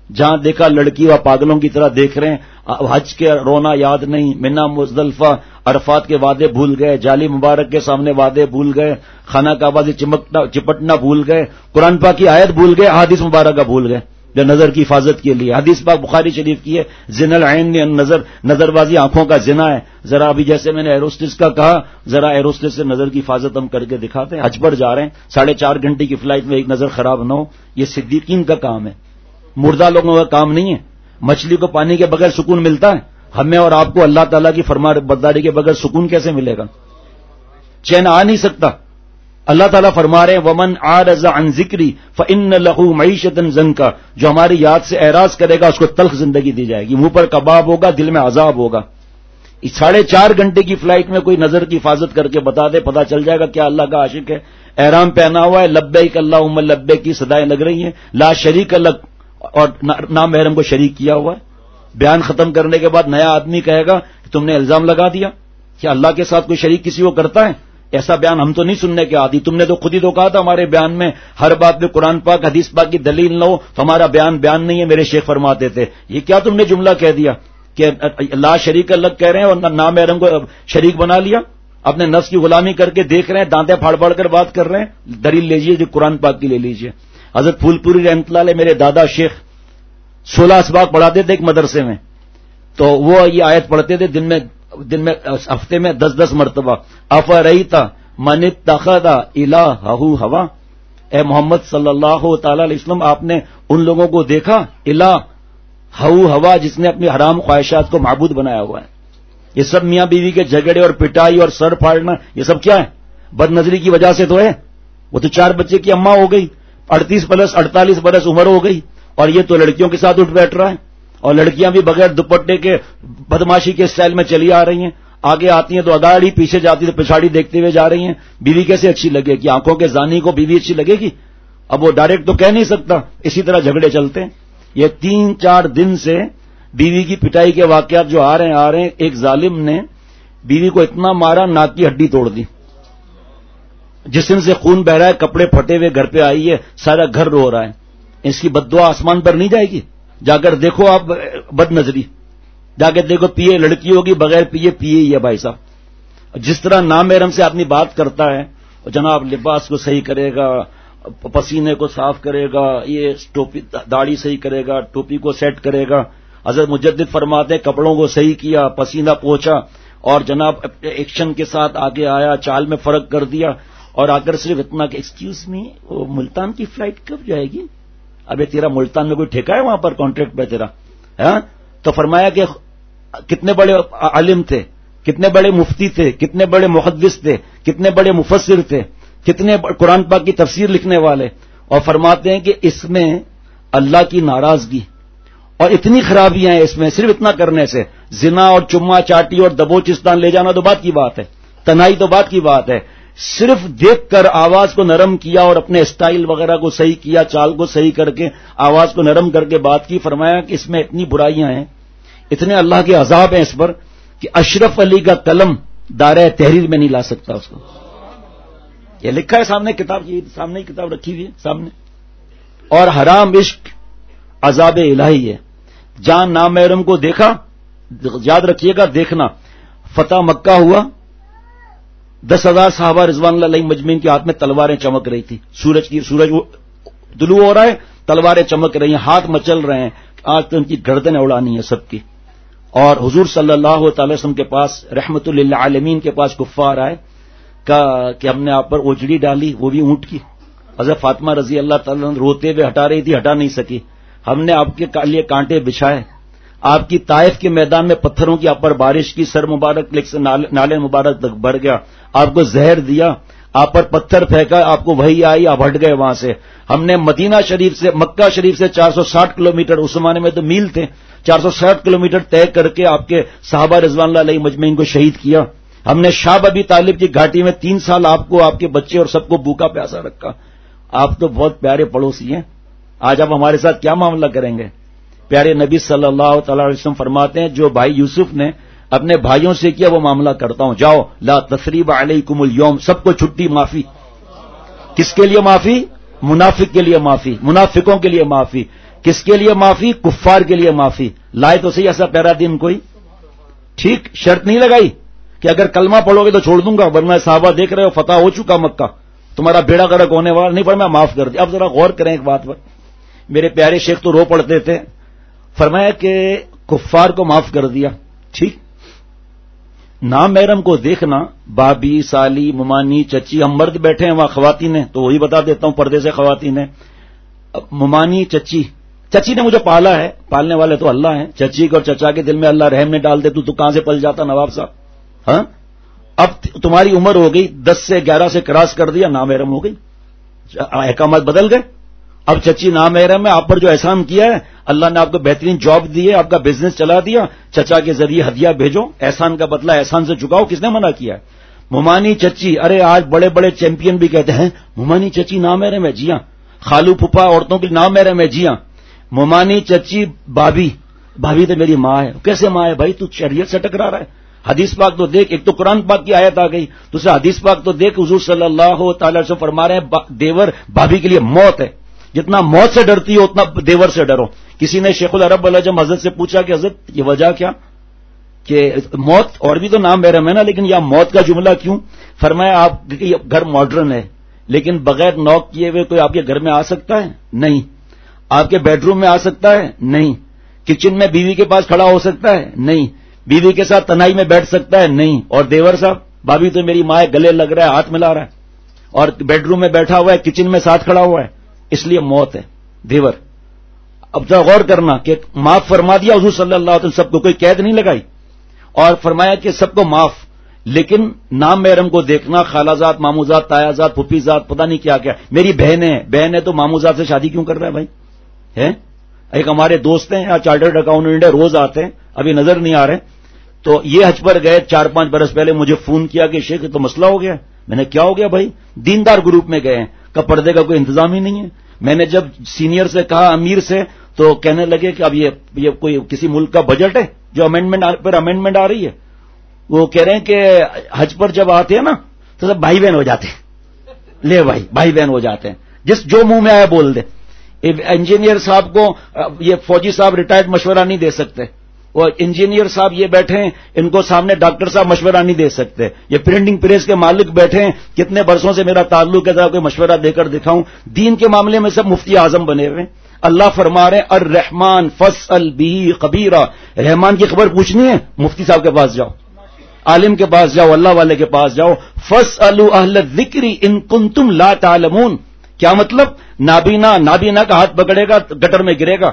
جہاں دیکھا لڑکی و پاگلوں کی طرح دیکھ رہے ہیں، حج کے رونا یاد نہیں، منا مزدلفہ عرفات کے وعدے بھول گئے، جالی مبارک کے سامنے وعدے بھول گئے، خانہ کعبہ سے چپٹنا بھول گئے، قرآن پاک کی آیت بھول گئے، احادیث مبارکہ بھول گئے جو نظر کی حفاظت کے لیے. حدیث پاک بخاری شریف کی ہے، زنا العین من نظر بازی آنکھوں کا زنا ہے. ذرا ابھی جیسے میں نے ایروسٹس کا کہا، ذرا ایروسٹس سے نظر کی حفاظت ہم کر کے دکھاتے ہیں. حج پر جا رہے ہیں، 4.5 گھنٹے کی فلائٹ میں ایک نظر خراب نہ ہو، یہ صدیقین کا کام ہے، مردہ لوگوں کا کام نہیں ہے. مچھلی کو پانی کے بغیر سکون ملتا ہے، ہمیں اور آپ کو اللہ تعالیٰ کی فرما برداری کے بغیر سکون کیسے ملے گا؟ چین آ نہیں سکتا. اللہ تعالیٰ فرما رہے ہیں ومن اعرض عن ذکری فإن له معیشۃ ضنکا، جو ہماری یاد سے اعراض کرے گا اس کو تلخ زندگی دی جائے گی، منہ پر کباب ہوگا، دل میں عذاب ہوگا. 4.5 گھنٹے کی فلائٹ میں کوئی نظر کی حفاظت کر کے بتا دے، پتا چل جائے گا کیا اللہ کا عاشق ہے. احرام پہنا ہوا ہے، لبیک اللہم لبیک کی صدائیں لگ رہی ہیں، لا شریک لک، اور نام محرم کو شریک کیا ہوا ہے. بیان ختم کرنے کے بعد نیا آدمی کہے گا کہ تم نے الزام لگا دیا کہ اللہ کے ساتھ کوئی شریک کسی کو کرتا ہے. ایسا بیان ہم تو نہیں سننے کے عادی، تم نے تو خود ہی تو کہا تھا ہمارے بیان میں ہر بات میں قرآن پاک حدیث پاک کی دلیل نہ ہو تو ہمارا بیان نہیں ہے. میرے شیخ فرماتے تھے یہ کیا تم نے جملہ کہہ دیا کہ لا شریک الگ کہہ رہے ہیں اور نام محرم کو شریک بنا لیا، اپنے نفس کی غلامی کر کے دیکھ رہے ہیں، دانتیں پھاڑ پھاڑ کر بات کر رہے ہیں. دلیل لیجیے جو قرآن پاک کی لے لیجیے. حضرت پھول پوری رحمۃ اللہ علیہ میرے دادا شیخ 16 اسباق پڑھاتے تھے ایک مدرسے میں، تو وہ یہ آیت پڑھتے تھے دن میں ہفتے میں 10 مرتبہ، افرأیت من اتخذ الہہ ہوا. اے محمد صلی اللہ تعالی علیہ وسلم، آپ نے ان لوگوں کو دیکھا الہ ہوا جس نے اپنی حرام خواہشات کو معبود بنایا ہوا ہے. یہ سب میاں بیوی کے جھگڑے اور پٹائی اور سر پھاڑنا یہ سب کیا ہے؟ بد نظری کی وجہ سے تو ہے. وہ تو 4 بچے کی اماں ہو گئی، 38 پلس 48 برس عمر ہو گئی، اور یہ تو لڑکیوں کے ساتھ اٹھ بیٹھ رہا ہے. اور لڑکیاں بھی بغیر دوپٹے کے بدماشی کے اسٹائل میں چلی آ رہی ہیں، آگے آتی ہیں تو اگاڑی، پیچھے جاتی تو پچھاڑی دیکھتے ہوئے جا رہی ہیں. بیوی کیسے اچھی لگے گی؟ آنکھوں کے زانی کو بیوی اچھی لگے گی؟ اب وہ ڈائریکٹ تو کہہ نہیں سکتا. اسی طرح جھگڑے چلتے ہیں. یہ 3-4 دن سے بیوی کی پٹائی کے واقعات جو آ رہے ہیں. ایک ظالم نے بیوی کو اتنا مارا ناک کی ہڈی توڑ دی، جسم سے خون بہ رہا ہے، کپڑے پھٹے ہوئے گھر پہ آئی ہے، سارا گھر رو رہا ہے. اس کی بد دعا آسمان پر نہیں جائے گی؟ جا کر دیکھو آپ بد نظری، جا کے دیکھو. پیے لڑکی ہوگی، بغیر پیے ہی ہے بھائی صاحب. جس طرح نام محرم سے آدمی بات کرتا ہے، جناب لباس کو صحیح کرے گا، پسینے کو صاف کرے گا، یہ ٹوپی داڑھی صحیح کرے گا، ٹوپی کو سیٹ کرے گا. حضرت مجدد فرماتے ہیں کپڑوں کو صحیح کیا، پسینہ پوچھا، اور جناب ایکشن کے ساتھ آگے آیا، چال میں فرق کر دیا، اور آ کر صرف اتنا کہ ایکسکیوز می وہ ملتان کی فلائٹ کب جائے گی؟ ابے تیرا ملتان میں کوئی ٹھیکا ہے وہاں پر کانٹریکٹ پہ تیرا؟ ہاں. تو فرمایا کہ کتنے بڑے عالم تھے، کتنے بڑے مفتی تھے، کتنے بڑے محدث تھے، کتنے بڑے مفسر تھے، کتنے قرآن پاک کی تفسیر لکھنے والے، اور فرماتے ہیں کہ اس میں اللہ کی ناراضگی اور اتنی خرابیاں ہیں اس میں، صرف اتنا کرنے سے. زنا اور چما چاٹی اور دبوچستان لے جانا تو بات کی بات ہے، تنہائی تو بات کی بات ہے. صرف دیکھ کر آواز کو نرم کیا اور اپنے اسٹائل وغیرہ کو صحیح کیا، چال کو صحیح کر کے آواز کو نرم کر کے بات کی. فرمایا کہ اس میں اتنی برائیاں ہیں، اتنے اللہ کے عذاب ہیں اس پر کہ اشرف علی کا قلم دائرہ تحریر میں نہیں لا سکتا اس کو. یہ لکھا ہے سامنے کتاب، یہ سامنے ہی کتاب رکھی ہوئی ہے سامنے. اور حرام عشق عذاب الہی ہے. جہاں نام محرم کو دیکھا، یاد رکھیے گا دیکھنا، فتح مکہ ہوا، 10,000 صحابہ رضوان اللہ علیہم مجمعین کے ہاتھ میں تلواریں چمک رہی تھی. سورج طلوع ہو رہا ہے، تلواریں چمک رہی ہیں، ہاتھ مچل رہے ہیں. آج تو ان کی گردنیں اڑانی ہے سب کی. اور حضور صلی اللہ تعالی وسلم کے پاس رحمت للعالمین کے پاس کفار آئے، کہا کہ ہم نے آپ پر اوجڑی ڈالی، وہ بھی اونٹ کی. حضرت فاطمہ رضی اللہ تعالیٰ عنہ روتے ہوئے ہٹا رہی تھی، ہٹا نہیں سکی. ہم نے آپ کے لیے کانٹے بچھائے، آپ کی طائف کے میدان میں پتھروں کی آپ پر بارش کی، سر مبارک نالے مبارک تک بڑھ گیا، آپ کو زہر دیا، آپ پر پتھر پھینکا، آپ کو وحی آئی، آپ ہٹ گئے وہاں سے. ہم نے مدینہ شریف سے مکہ شریف سے 460 کلومیٹر، اس زمانے میں تو میل تھے، 460 کلومیٹر طے کر کے آپ کے صحابہ رضوان اللہ علیہ مجمعین کو شہید کیا. ہم نے شاہ ابی طالب کی گھاٹی میں 3 سال آپ کو، آپ کے بچے اور سب کو بھوکا پیاسا رکھا. آپ تو بہت پیارے پڑوسی ہیں، آج آپ ہمارے ساتھ کیا معاملہ کریں گے؟ پیارے نبی صلی اللہ تعالی علیہ وسلم فرماتے ہیں جو بھائی یوسف نے اپنے بھائیوں سے کیا وہ معاملہ کرتا ہوں. جاؤ، لا تثریب علیکم اليوم، سب کو چھٹی، معافی. کس کے لیے معافی؟ منافق کے لیے معافی، منافقوں کے لیے معافی. کس کے لیے معافی؟ کفار کے لیے معافی. لائے تو صحیح ایسا پیارا دین کوئی. ٹھیک، شرط نہیں لگائی کہ اگر کلمہ پڑھو گے تو چھوڑ دوں گا، ورنہ صحابہ دیکھ رہے ہو فتح ہو چکا مکہ، تمہارا بیڑا غرق ہونے والا نہیں، پر میں معاف کر دیا. اب ذرا غور کریں ایک بات پر. میرے پیارے شیخ تو رو پڑتے تھے. فرمایا کہ کفار کو معاف کر دیا، ٹھیک. نام محرم کو دیکھنا، بابی، سالی، ممانی، چچی، ہم مرد بیٹھے ہیں وہاں، خواتین ہیں تو وہی بتا دیتا ہوں، پردے سے خواتین ہیں. ممانی، چچی نے مجھے پالا ہے، پالنے والے تو اللہ ہیں. چچی اور چچا کے دل میں اللہ رحم نے ڈال دے تو کہاں سے پل جاتا نواب صاحب. ہاں، اب تمہاری عمر ہو گئی 10 سے 11 سے کراس کر دیا، نام محرم ہو گئی، احکامات بدل گئے. اب چچی نام محرم ہے، آپ پر جو احسان کیا ہے، اللہ نے آپ کو بہترین جاب دی ہے، آپ کا بزنس چلا دیا، چچا کے ذریعے ہدیہ بھیجو، احسان کا بدلہ احسان سے چکاؤ. کس نے منع کیا ہے؟ ممانی چچی، ارے آج بڑے بڑے چیمپئن بھی کہتے ہیں ممانی چچی نام محرم ہے. جی ہاں. خالو پھپھا عورتوں کی نام محرم ہے. جی ہاں. ممانی چچی، بھابھی تو میری ماں ہے. کیسے ماں ہے بھائی؟ تو شریعت سے ٹکرا رہا ہے. حدیث پاک تو دیکھ، ایک تو قرآن پاک کی آیت آ گئی، دوسرا حدیث پاک تو دیکھ، حضور صلی اللہ تعالی وسلم فرما رہے ہیں دیور بھابھی کے لیے موت ہے. جتنا موت سے ڈرتی ہو اتنا دیور سے ڈرو. کسی نے شیخ العرب العجم حضرت سے پوچھا کہ حضرت یہ وجہ کیا کہ موت، اور بھی تو نام محرم ہے نا، لیکن یہاں موت کا جملہ کیوں؟ فرمایا آپ گھر ماڈرن ہے لیکن بغیر نوک کیے ہوئے کوئی آپ کے گھر میں آ سکتا ہے؟ نہیں. آپ کے بیڈ روم میں آ سکتا ہے؟ نہیں. کچن میں بیوی کے پاس کھڑا ہو سکتا ہے؟ نہیں. بیوی کے ساتھ تنہائی میں بیٹھ سکتا ہے؟ نہیں. اور دیور صاحب، بھابھی تو میری ماں ہے، گلے لگ رہا ہے، ہاتھ ملا رہا ہے، اور بیڈ روم میں بیٹھا ہوا ہے، کچن میں ساتھ کھڑا ہوا ہے، اس لیے موت ہے. دیور. اب ذرا غور کرنا کہ معاف فرما دیا حضور صلی اللہ علیہ وسلم، سب کو کوئی قید نہیں لگائی، اور فرمایا کہ سب کو معاف. لیکن نام محرم کو دیکھنا، خالہ زاد، مامو زاد، تایا زاد، پھپھی زاد، پتہ نہیں کیا کیا. میری بہن ہے تو مامو زاد سے شادی کیوں کر رہا ہے بھائی؟ ہے ایک ہمارے دوست ہیں چارٹرڈ اکاؤنٹنٹ ہے، روز آتے ہیں، ابھی نظر نہیں آ رہے. تو یہ حج پر گئے 4-5 برس پہلے، مجھے فون کیا کہ شیخ تو مسئلہ ہو گیا. میں نے کیا ہو گیا بھائی؟ دیندار گروپ میں گئے ہیں کہ پردے کا کوئی انتظام ہی نہیں ہے. میں نے جب سینئر سے کہا، امیر سے، تو کہنے لگے کہ اب یہ کوئی کسی ملک کا بجٹ ہے جو امینڈمنٹ آ رہی ہے. وہ کہہ رہے ہیں کہ حج پر جب آتے ہیں نا تو سب بھائی بہن ہو جاتے ہیں. لے بھائی بہن ہو جاتے ہیں، جو منہ میں آیا بول دے. انجینئر صاحب کو یہ فوجی صاحب ریٹائرڈ مشورہ نہیں دے سکتے، وہ انجینئر صاحب یہ بیٹھے ہیں، ان کو سامنے ڈاکٹر صاحب مشورہ نہیں دے سکتے. یہ پرنٹنگ پریس کے مالک بیٹھے ہیں، کتنے برسوں سے میرا تعلق ہے، کوئی مشورہ دے کر دکھاؤں. دین کے معاملے میں سب مفتی اعظم بنے ہوئے. اللہ فرما رہے ہیں الرحمن فاسأل به خبیرا، رحمان کی خبر پوچھنی ہے مفتی صاحب کے پاس جاؤ، عالم کے پاس جاؤ، اللہ والے کے پاس جاؤ. فاسألوا اہل الذکر ان کنتم لا تعلمون. کیا مطلب؟ نابینا کا ہاتھ پکڑے گا گٹر میں گرے گا.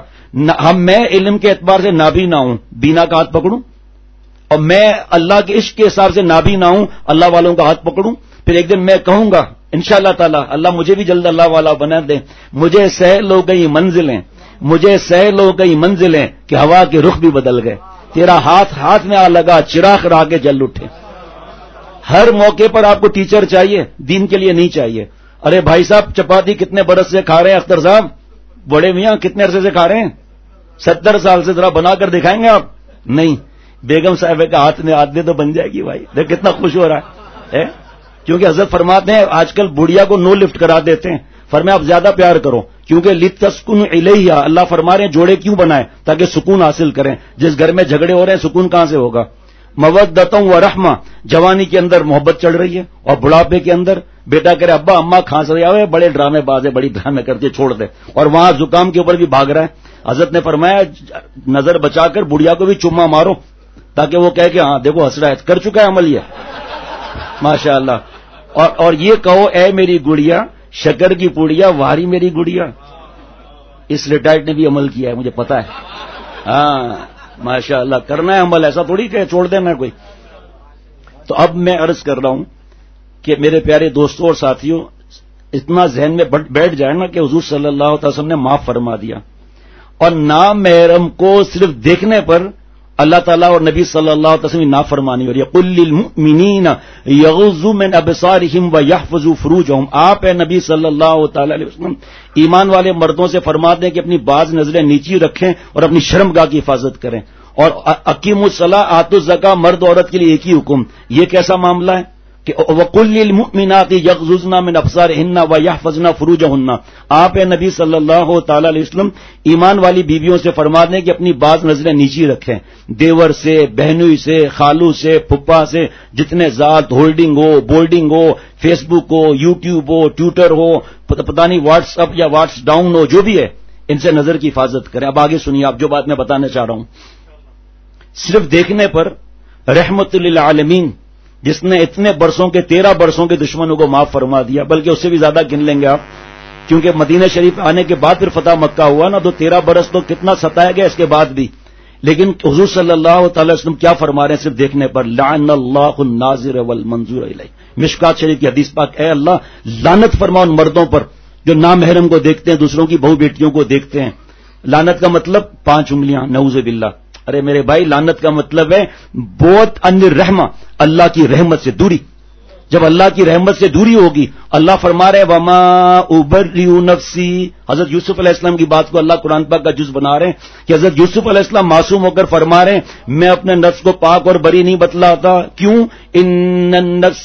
میں علم کے اعتبار سے نابینا ہوں، بینا کا ہاتھ پکڑوں، اور میں اللہ کے عشق کے حساب سے نابینا ہوں، اللہ والوں کا ہاتھ پکڑوں. پھر ایک دن میں کہوں گا انشاءاللہ تعالی، اللہ مجھے بھی جلد اللہ والا بنا دے، مجھے سہل ہو گئی منزلیں کہ ہوا کے رخ بھی بدل گئے، تیرا ہاتھ میں آ لگا، چراغ راہ کے جل اٹھے. ہر موقع پر آپ کو ٹیچر چاہیے، دین کے لیے نہیں چاہیے. ارے بھائی صاحب چپاتی کتنے برس سے کھا رہے ہیں اختر صاحب؟ بڑے میاں کتنے عرصے سے کھا رہے ہیں؟ 70 سال سے. ذرا بنا کر دکھائیں گے آپ؟ نہیں. بیگم صاحب کا ہاتھ میں آدمی تو بن جائے گی بھائی. دیکھ کتنا خوش ہو رہا ہے، کیونکہ حضرت فرماتے ہیں آج کل بڑھیا کو نو لفٹ کرا دیتے ہیں. فرمایا آپ زیادہ پیار کرو، کیونکہ لتسکن الیہ، اللہ فرما رہے ہیں جوڑے کیوں بنائے؟ تاکہ سکون حاصل کریں. جس گھر میں جھگڑے ہو رہے ہیں سکون کہاں سے ہوگا؟ مودتوں و رحمہ، جوانی کے اندر محبت چڑھ رہی ہے، اور بڑھاپے کے اندر بیٹا کرے ابا اماں کھانس رہے ہوئے، بڑے ڈرامے باز ہے، بڑی ڈرامے کرتے چھوڑ دے، اور وہاں زکام کے اوپر بھی بھاگ رہا ہے. حضرت نے فرمایا نظر بچا کر بڑھیا کو بھی چما مارو، تاکہ وہ کہے کہ ہاں دیکھو ہنس رہا ہے، کر چکا ہے عمل یہ ماشاء اللہ. اور یہ کہو اے میری گڑیا شکر کی پوڑیا واری میری گڑیا. اس ریٹائرڈ نے بھی عمل کیا ہے مجھے پتا ہے. ہاں ماشاء اللہ کرنا ہے عمل، ایسا تھوڑی کہ چھوڑ دینا کوئی. تو اب میں عرض کر رہا ہوں کہ میرے پیارے دوستوں اور ساتھیوں، اتنا ذہن میں بیٹھ جائے نا کہ حضور صلی اللہ علیہ وسلم نے معاف فرما دیا، اور نام محرم کو صرف دیکھنے پر اللہ تعالیٰ اور نبی صلی اللہ علیہ وسلم کی نافرمانی ہو رہی ہے. قل للمؤمنین یغضوا من ابصارہم ویحفظوا فروجہم. آپ اے نبی صلی اللہ تعالی علیہ وسلم ایمان والے مردوں سے فرما دیں کہ اپنی بعض نظریں نیچی رکھیں اور اپنی شرمگاہ کی حفاظت کریں. اور اقیموا الصلاۃ آتوا الزکاۃ، مرد عورت کے لیے ایک ہی حکم. یہ کیسا معاملہ ہے؟ کہ وَقُلْ لِلْمُؤْمِنَاتِ يَغْضُضْنَ مِنْ أَبْصَارِهِنَّ وَيَحْفَظْنَ فُرُوجَهُنَّ. آپ اے نبی صلی اللہ تعالی علیہ وسلم ایمان والی بیویوں سے فرما دیں کہ اپنی بعض نظریں نیچی رکھیں, دیور سے, بہنوئی سے, خالو سے, پھپھا سے, جتنے ذات, ہولڈنگ ہو, بولڈنگ ہو, فیس بک ہو, یوٹیوب ہو, ٹویٹر ہو, پتہ نہیں واٹس اپ یا واٹس ڈاؤن ہو, جو بھی ہے ان سے نظر کی حفاظت کریں. اب آگے سنیے آپ جو بات میں بتانا چاہ رہا ہوں. صرف دیکھنے پر رحمت للعالمین جس نے اتنے برسوں کے 13 برسوں کے دشمنوں کو معاف فرما دیا, بلکہ اس سے بھی زیادہ گن لیں گے آپ, کیونکہ مدینہ شریف آنے کے بعد پھر فتح مکہ ہوا نا, تو 13 برس تو کتنا ستایا گیا اس کے بعد بھی. لیکن حضور صلی اللہ تعالی وسلم کیا فرما رہے ہیں صرف دیکھنے پر؟ لعن اللہ الناظر والمنظور الیہ. مشکات شریف کی حدیث پاک, اے اللہ لعنت فرما ان مردوں پر جو نامحرم کو دیکھتے ہیں, دوسروں کی بہو بیٹیوں کو دیکھتے ہیں. لعنت کا مطلب 5 انگلیاں, نعوذ باللہ. ارے میرے بھائی, لعنت کا مطلب ہے بہت ان الرحمہ, اللہ کی رحمت سے دوری. جب اللہ کی رحمت سے دوری ہوگی, اللہ فرما رہے وما ابرئ نفسی. حضرت یوسف علیہ السلام کی بات کو اللہ قرآن پاک کا جز بنا رہے ہیں کہ حضرت یوسف علیہ السلام معصوم ہو کر فرما رہے ہیں میں اپنے نفس کو پاک اور بری نہیں بتلاتا. کیوں؟ ان النفس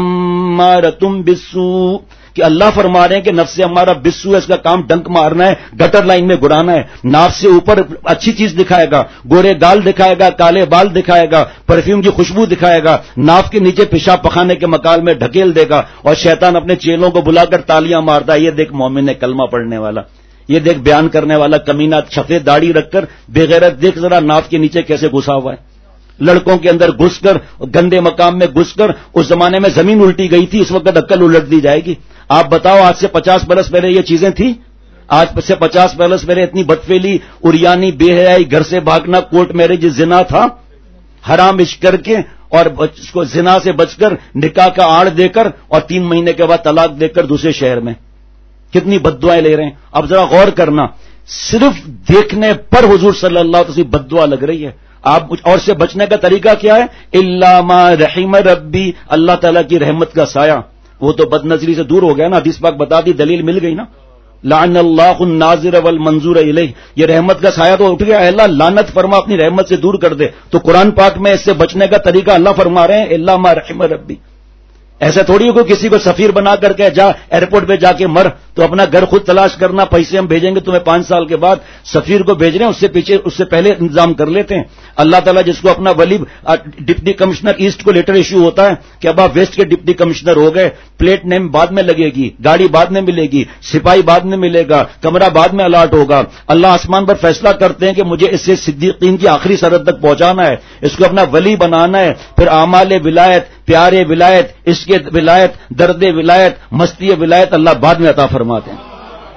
لامارۃ بالسوء, کہ اللہ فرما رہے ہیں کہ نفس ہمارا بسو ہے, اس کا کام ڈنک مارنا ہے, گٹر لائن میں گرانا ہے. ناف سے اوپر اچھی چیز دکھائے گا, گورے گال دکھائے گا, کالے بال دکھائے گا, پرفیوم کی خوشبو دکھائے گا, ناف کے نیچے پیشاب پخانے کے مکان میں ڈھکیل دے گا, اور شیطان اپنے چیلوں کو بلا کر تالیاں مارتا ہے, یہ دیکھ مومن ہے کلمہ پڑھنے والا, یہ دیکھ بیان کرنے والا کمینہ سفید داڑھی رکھ کر بے غیرت, دیکھ ذرا ناف کے نیچے کیسے گھسا ہوا ہے. لڑکوں کے اندر گھس کر, گندے مقام میں گھس کر. اس زمانے میں زمین الٹی گئی تھی, اس وقت عقل الٹ دی جائے گی. آپ بتاؤ آج سے 50 برس پہلے یہ چیزیں تھیں؟ آج سے 50 برس پہلے اتنی بدفعلی, اریانی, بے حیائی, گھر سے بھاگنا, کورٹ میرج زنا تھا, حرام عشق کر کے اور اس کو زنا سے بچ کر نکاح کا آڑ دے کر اور 3 مہینے کے بعد طلاق دے کر دوسرے شہر میں کتنی بددعائیں لے رہے ہیں. اب ذرا غور کرنا, صرف دیکھنے پر حضور صلی اللہ علیہ وسلم بددعا لگ رہی ہے. آپ اور سے بچنے کا طریقہ کیا ہے؟ الا ما رحم ربی, اللہ تعالیٰ کی رحمت کا سایہ. وہ تو بد نظری سے دور ہو گیا نا, حدیث پاک بتا دی, دلیل مل گئی نا. لعن اللہ الناظر والمنظور الیہ, یہ رحمت کا سایہ تو اٹھ گیا. اللہ لعنت فرما, اپنی رحمت سے دور کر دے. تو قرآن پاک میں اس سے بچنے کا طریقہ اللہ فرما رہے ہیں الا ما رحم ربی. ایسا تھوڑی ہے کسی کو سفیر بنا کر کے جا ایئرپورٹ پہ جا کے مر, تو اپنا گھر خود تلاش کرنا, پیسے ہم بھیجیں گے تمہیں 5 سال کے بعد. سفیر کو بھیج رہے ہیں اس سے پہلے انتظام کر لیتے ہیں. اللہ تعالیٰ جس کو اپنا ولی ڈپٹی کمشنر ایسٹ کو لیٹر ایشو ہوتا ہے کہ اب آپ ویسٹ کے ڈپٹی کمشنر ہو گئے, پلیٹ نیم بعد میں لگے گی, گاڑی بعد میں ملے گی, سپاہی بعد میں ملے گا, کمرہ بعد میں الاٹ ہوگا. اللہ آسمان پر فیصلہ کرتے ہیں کہ مجھے اس سے صدیقین کی آخری سرحد تک پہنچانا ہے, اس کو اپنا ولی بنانا ہے. پھر اعمال ولایت, پیارے ولایت, اس کے ولایت, درد ولایت, مستی ولایت اللہ بعد میں عطا فرماتے ہیں.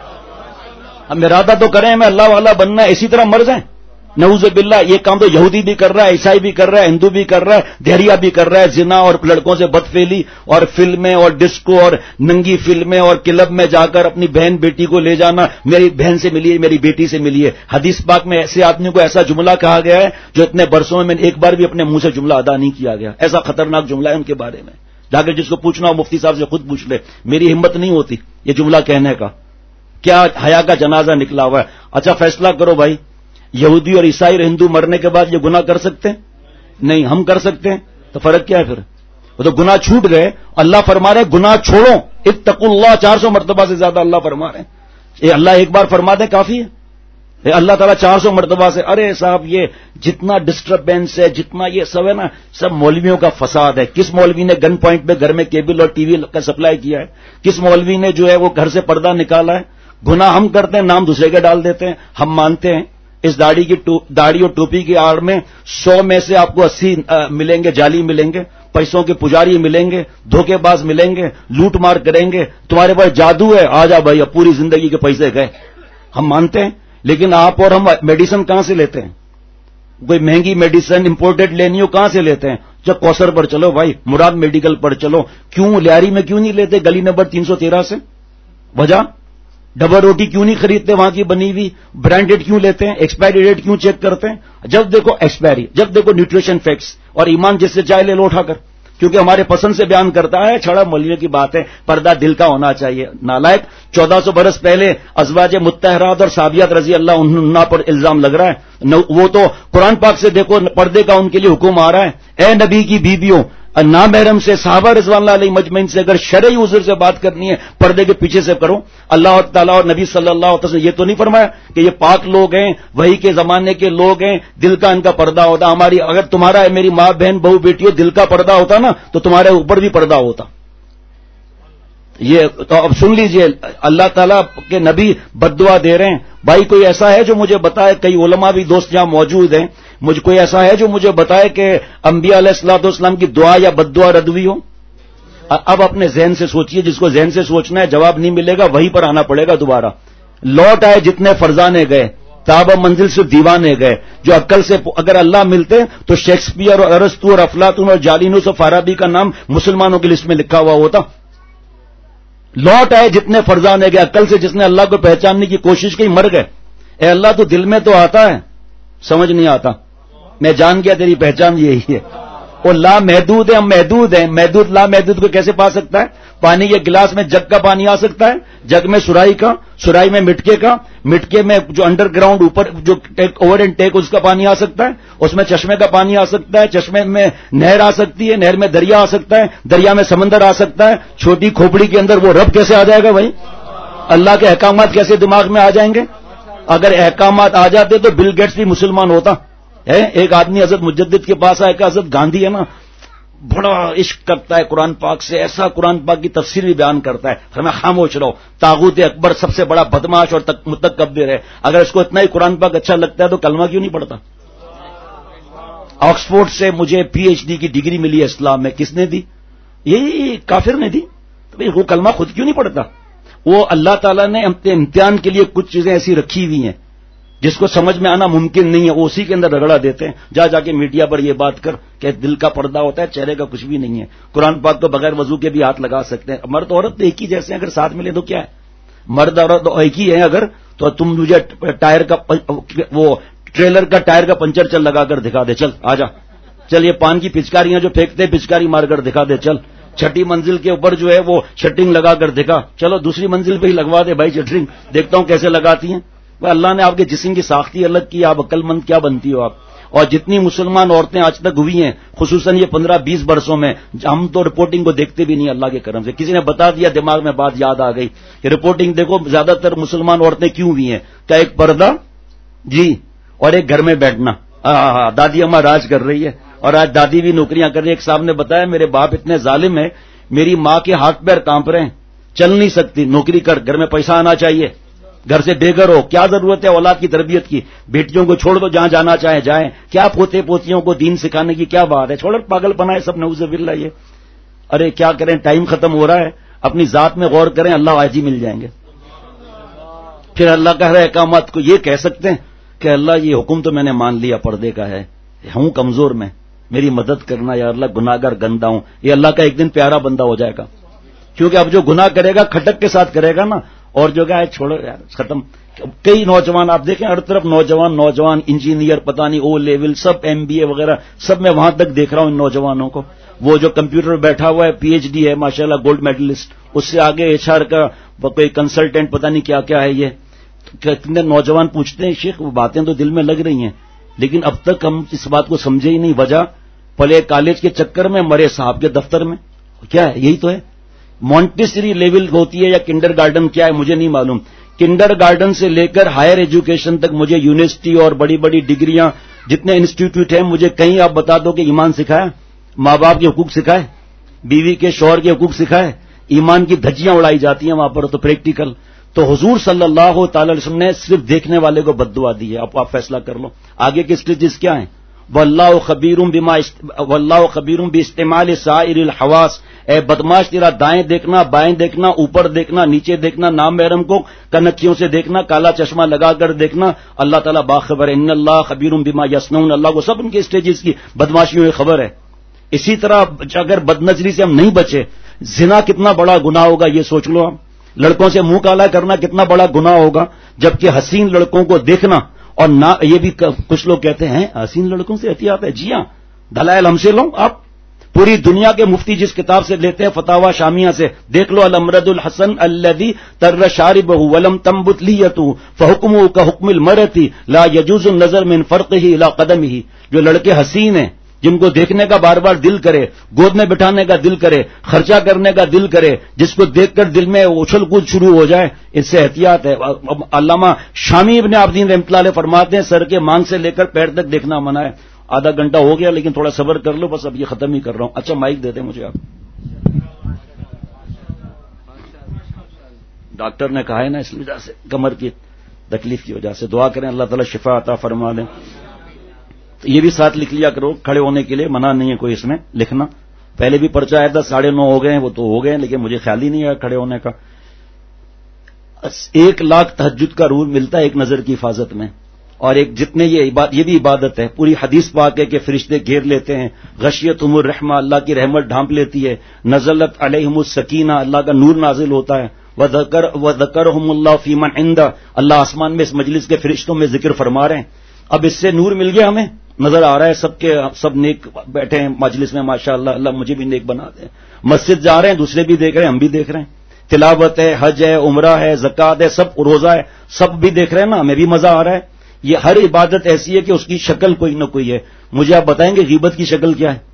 ہم ارادہ تو کریں ہمیں اللہ والا بننا ہے, اسی طرح مر جائیں. نعوذ باللہ, یہ کام تو یہودی بھی کر رہا ہے, عیسائی بھی کر رہا ہے, ہندو بھی کر رہا ہے, دہریہ بھی کر رہا ہے. زنا اور لڑکوں سے بدفعلی اور فلمیں اور ڈسکو اور ننگی فلمیں اور کلب میں جا کر اپنی بہن بیٹی کو لے جانا, میری بہن سے ملیے, میری بیٹی سے ملیے. حدیث پاک میں ایسے آدمی کو ایسا جملہ کہا گیا ہے جو اتنے برسوں میں ایک بار بھی اپنے منہ سے جملہ ادا نہیں کیا گیا. ایسا خطرناک جملہ ہے ان کے بارے میں. جا کر جس کو پوچھنا ہو مفتی صاحب سے خود پوچھ لے, میری ہمت نہیں ہوتی یہ جملہ کہنے کا. کیا حیا کا جنازہ نکلا ہوا ہے. اچھا فیصلہ کرو بھائی, یہودی اور عیسائی اور ہندو مرنے کے بعد یہ گناہ کر سکتے ہیں؟ نہیں, ہم کر سکتے ہیں. تو فرق کیا ہے پھر؟ وہ تو گناہ چھوٹ گئے. اللہ فرما رہے گناہ چھوڑو, اتقوا اللہ 400 مرتبہ سے زیادہ اللہ فرما رہے ہیں. یہ اللہ ایک بار فرما دیں کافی ہے؟ اللہ تعالیٰ 400 مرتبہ سے. ارے صاحب یہ جتنا ڈسٹربینس ہے, جتنا یہ سب ہے نا, سب مولویوں کا فساد ہے. کس مولوی نے گن پوائنٹ پہ گھر میں کیبل اور ٹی وی کا سپلائی کیا ہے؟ کس مولوی نے جو ہے وہ گھر سے پردہ نکالا ہے؟ گناہ ہم کرتے ہیں, نام دوسرے کے ڈال دیتے ہیں. ہم مانتے ہیں اس داڑھی اور ٹوپی کی آڑ میں 100 میں سے آپ کو 80 ملیں گے, جعلی ملیں گے, پیسوں کے پجاری ملیں گے, دھوکے باز ملیں گے, لوٹ مار کریں گے. تمہارے پاس جادو ہے, آ جا بھائی, اب پوری زندگی کے پیسے گئے. ہم مانتے ہیں. لیکن آپ اور ہم میڈیسن کہاں سے لیتے ہیں؟ کوئی مہنگی میڈیسن امپورٹڈ لینی ہو کہاں سے لیتے ہیں؟ جب کوثر پر چلو بھائی, مراد میڈیکل پر چلو. کیوں لیاری میں کیوں نہیں لیتے گلی نمبر 313 سے؟ وجہ ڈبل روٹی کیوں نہیں خریدتے وہاں کی بنی ہوئی؟ برانڈیڈ کیوں لیتے ہیں؟ ایکسپائری ڈیٹ کیوں چیک کرتے ہیں؟ جب دیکھو ایکسپائری, جب دیکھو نیوٹریشن فیکٹس, اور ایمان جس سے چائے لے لو اٹھا کر, کیونکہ ہمارے پسند سے بیان کرتا ہے. چھڑا مولویوں کی بات ہے, پردہ دل کا ہونا چاہیے. نالائق, 1400 برس پہلے ازواج مطہرات اور صحابیات رضی اللہ عنہا پر الزام لگ رہا ہے. وہ تو قرآن پاک سے دیکھو پردے کا ان کے لیے حکم آ رہا ہے. اے نبی کی بیویوں, نامحرم سے صحابہ رضوان اللہ علیہ مجمعین سے اگر شرعی عذر سے بات کرنی ہے پردے کے پیچھے سے کرو. اللہ تعالیٰ اور نبی صلی اللہ علیہ وسلم یہ تو نہیں فرمایا کہ یہ پاک لوگ ہیں, وہی کے زمانے کے لوگ ہیں, دل کا ان کا پردہ ہوتا. ہماری اگر تمہارا میری ماں بہن بہو بیٹیوں دل کا پردہ ہوتا نا تو تمہارے اوپر بھی پردہ ہوتا. یہ تو اب سن لیجئے, اللہ تعالیٰ کے نبی بد دعا دے رہے ہیں. بھائی کوئی ایسا ہے جو مجھے بتائے, کئی علماء بھی دوست یہاں موجود ہیں, مجھ کوئی ایسا ہے جو مجھے بتائے کہ انبیاء علیہ الصلوۃ والسلام کی دعا یا بد دعا رد ہوئی ہو؟ اب اپنے ذہن سے سوچئے, جس کو ذہن سے سوچنا ہے جواب نہیں ملے گا وہیں پر آنا پڑے گا دوبارہ. لوٹ آئے جتنے فرزانے گئے, تاب منزل سے دیوانے گئے. جو عقل سے اگر اللہ ملتے تو شیکسپیئر اور ارسطو اور افلاطون اور جالینوس اور فارابی کا نام مسلمانوں کی لسٹ میں لکھا ہوا ہوتا. لوٹ آئے جتنے فرزانے گئے, عقل سے جس نے اللہ کو پہچاننے کی کوشش کی مر گئے. اے اللہ تو دل میں تو آتا ہے, سمجھ نہیں آتا. میں جان گیا تیری پہچان یہی ہے. وہ لا محدود ہے, ہم محدود ہیں. محدود لا محدود کو کیسے پا سکتا ہے؟ پانی کے گلاس میں جگ کا پانی آ سکتا ہے, جگ میں سرائی کا, سرائی میں مٹکے کا, مٹکے میں جو انڈر گراؤنڈ اوپر جو اوور اینڈ ٹیک اس کا پانی آ سکتا ہے, اس میں چشمے کا پانی آ سکتا ہے, چشمے میں نہر آ سکتی ہے, نہر میں دریا آ سکتا ہے, دریا میں سمندر آ سکتا ہے. چھوٹی کھوپڑی کے اندر وہ رب کیسے آ جائے گا بھائی؟ اللہ کے احکامات کیسے دماغ میں آ جائیں گے؟ اگر احکامات آ جاتے تو بل گیٹس بھی مسلمان ہوتا ہے. ایک آدمی حضرت مجدد کے پاس آیا کہ حضرت گاندھی ہے نا بڑا عشق کرتا ہے قرآن پاک سے, ایسا قرآن پاک کی تفسیر بھی بیان کرتا ہے. فرمایا خاموش رہو, طاغوت اکبر سب سے بڑا بدماش اور متکبر ہے, اگر اس کو اتنا ہی قرآن پاک اچھا لگتا ہے تو کلمہ کیوں نہیں پڑھتا؟ آکسفورڈ سے مجھے پی ایچ ڈی کی ڈگری ملی ہے اسلام میں, کس نے دی؟ یہی کافر نے دی. تو وہ کلمہ خود کیوں نہیں پڑھتا؟ وہ اللہ تعالیٰ نے امتحان کے لیے کچھ چیزیں ایسی رکھی ہوئی ہیں جس کو سمجھ میں آنا ممکن نہیں ہے, وہ اسی کے اندر رگڑا دیتے ہیں. جا کے میڈیا پر یہ بات کر کہ دل کا پردہ ہوتا ہے, چہرے کا کچھ بھی نہیں ہے. قرآن پاک تو بغیر وضو کے بھی ہاتھ لگا سکتے ہیں. مرد عورت تو ایک ہی جیسے ہیں, اگر ساتھ ملے تو کیا ہے؟ مرد عورت ایک ہی ہے اگر, تو تم مجھے ٹائر کا وہ ٹریلر کا ٹائر کا پنچر چل لگا کر دکھا دے, چل آ جا, چل یہ پان کی پچکاریاں جو پھینکتے پچکاری مار کر دکھا دے, چل چھٹی منزل کے اوپر جو ہے وہ شٹرنگ لگا کر دکھا, چلو دوسری منزل پہ ہی لگوا دے بھائی شٹرنگ, دیکھتا ہوں کیسے لگاتی ہیں. اللہ نے آپ کے جسم کی ساختی الگ کی, آپ عقل مند کیا بنتی ہو آپ. اور جتنی مسلمان عورتیں آج تک ہوئی ہیں خصوصاً یہ 15-20 برسوں میں, ہم تو رپورٹنگ کو دیکھتے بھی نہیں اللہ کے کرم سے. کسی نے بتا دیا, دماغ میں بات یاد آ گئی کہ رپورٹنگ دیکھو زیادہ تر مسلمان عورتیں کیوں ہوئی ہیں. کیا ایک پردہ جی اور ایک گھر میں بیٹھنا. دادی اماں راج کر رہی ہے اور آج دادی بھی نوکریاں کر رہی ہے. ایک صاحب نے بتایا میرے باپ اتنے ظالم ہیں, میری ماں کے ہاتھ پیر کانپ رہے ہیں, چل نہیں سکتی, نوکری کر, گھر میں پیسہ آنا چاہیے, گھر سے بے گھر ہو, کیا ضرورت ہے اولاد کی تربیت کی؟ بیٹیوں کو چھوڑ دو, جہاں جانا چاہے جائیں, کیا پوتے پوتیوں کو دین سکھانے کی کیا بات ہے؟ چھوڑ پاگل بنائے سب, نعوذ باللہ. یہ ارے کیا کریں, ٹائم ختم ہو رہا ہے, اپنی ذات میں غور کریں, اللہ آج ہی مل جائیں گے. پھر اللہ کہہ رہے احکامات کو یہ کہہ سکتے ہیں کہ اللہ یہ حکم تو میں نے مان لیا پردے کا ہے, ہوں کمزور میں, میری مدد کرنا یا اللہ, گناہگار گندا ہوں. یہ اللہ کا ایک دن پیارا بندہ ہو جائے گا, کیونکہ اب جو گناہ کرے گا کھٹک کے ساتھ کرے گا نا, اور جو کیا ہے چھوڑو یار ختم. کئی نوجوان آپ دیکھیں ہر طرف نوجوان انجینئر, پتہ نہیں او لیول, سب ایم بی اے وغیرہ, سب میں وہاں تک دیکھ رہا ہوں ان نوجوانوں کو. وہ جو کمپیوٹر پہ بیٹھا ہوا ہے پی ایچ ڈی ہے ماشاءاللہ, گولڈ میڈلسٹ, اس سے آگے ایچ آر کا کوئی کنسلٹنٹ, پتہ نہیں کیا کیا ہے. یہ کتنے نوجوان پوچھتے ہیں شیخ وہ باتیں تو دل میں لگ رہی ہیں, لیکن اب تک ہم اس بات کو سمجھے ہی نہیں. وجہ پلے کالج کے چکر میں, مرے صاحب کے دفتر میں, کیا ہے یہی تو ہے. مونٹیسری لیول ہوتی ہے یا کنڈر گارڈن کیا ہے مجھے نہیں معلوم. کنڈر گارڈن سے لے کر ہائر ایجوکیشن تک مجھے یونیورسٹی اور بڑی بڑی ڈگریاں جتنے انسٹیٹیوٹ ہیں, مجھے کہیں آپ بتا دو کہ ایمان سکھایا, ماں باپ کے حقوق سکھائے, بیوی کے شوہر کے حقوق سکھائے, ایمان کی دھجیاں اڑائی جاتی ہیں وہاں پر تو پریکٹیکل. تو حضور صلی اللہ تعالی علیہ وسلم نے صرف دیکھنے والے کو بد دعا دی ہے. آپ فیصلہ کر لو آگے کے اسٹیجز کیا ہیں. واللہ خبیر باستعمال سائر الحواس, اے بدماش تیرا دائیں دیکھنا, بائیں دیکھنا, اوپر دیکھنا, نیچے دیکھنا, نام محرم کو کنکیوں سے دیکھنا, کالا چشمہ لگا کر دیکھنا, اللہ تعالیٰ باخبر ہے. ان اللہ خبیر بما یصنعون, اللہ کو سب ان کے اسٹیجز کی بدماشیوں کی خبر ہے. اسی طرح اگر بد نظری سے ہم نہیں بچے, زنا کتنا بڑا گناہ ہوگا یہ سوچ لو. ہم لڑکوں سے منہ کالا کرنا کتنا بڑا گناہ ہوگا, جبکہ حسین لڑکوں کو دیکھنا. اور نہ یہ بھی کچھ لوگ کہتے ہیں حسین لڑکوں سے احتیاط ہے. جی ہاں, دلائل ہم سے لو. آپ پوری دنیا کے مفتی جس کتاب سے لیتے ہیں فتاوی شامیہ سے, دیکھ لو الامرد الحسن الذی تر شاربہ ولم تنبت لیتہ فحکمہ کحکم المرأۃ لا یجوز النظر من فرقہ الی قدمہ. جو لڑکے حسین ہیں جن کو دیکھنے کا بار بار دل کرے, گود میں بٹھانے کا دل کرے, خرچہ کرنے کا دل کرے, جس کو دیکھ کر دل میں اچھل کود شروع ہو جائے, اس سے احتیاط ہے. علامہ شامی ابن عابدین رحمۃ اللہ علیہ فرماتے ہیں سر کے مانگ سے لے کر پیر تک دیکھنا منع ہے. آدھا گھنٹہ ہو گیا لیکن تھوڑا صبر کر لو, بس اب یہ ختم ہی کر رہا ہوں. اچھا مائک دے دیں مجھے آپ. ڈاکٹر نے کہا ہے نا اس وجہ سے کمر کی تکلیف کی وجہ سے, دعا کریں اللہ تعالیٰ شفا عطا فرما دیں. تو یہ بھی ساتھ لکھ لیا کرو, کھڑے ہونے کے لیے منع نہیں ہے کوئی اس میں لکھنا. پہلے بھی پرچہ آیا تھا 9:30 ہو گئے ہیں, وہ تو ہو گئے لیکن مجھے خیال ہی نہیں آیا کھڑے ہونے کا. 1,00,000 تہجد کا رول ملتا ہے ایک نظر کی حفاظت میں, اور ایک جتنے یہ بھی عبادت ہے. پوری حدیث پاک ہے کہ فرشتے گھیر لیتے ہیں, غشیتہم الرحمہ, اللہ کی رحمت ڈھانپ لیتی ہے, نزلت علیہم السکینہ, اللہ کا نور نازل ہوتا ہے, وذکرہم اللہ فی من عندہ, اللہ آسمان میں اس مجلس کے فرشتوں میں ذکر فرما رہے ہیں. اب اس سے نور مل گیا, ہمیں نظر آ رہا ہے سب کے سب نیک بیٹھے ہیں مجلس میں, ماشاءاللہ, اللہ مجھے بھی نیک بنا دے. مسجد جا رہے ہیں, دوسرے بھی دیکھ رہے ہیں, ہم بھی دیکھ رہے ہیں, تلاوت ہے, حج ہے, عمرہ ہے, زکات ہے, سب روزہ ہے, سب بھی دیکھ رہے ہیں نا, ہمیں بھی مزہ آ رہا ہے. یہ ہر عبادت ایسی ہے کہ اس کی شکل کوئی نہ کوئی ہے. مجھے آپ بتائیں گے غیبت کی شکل کیا ہے؟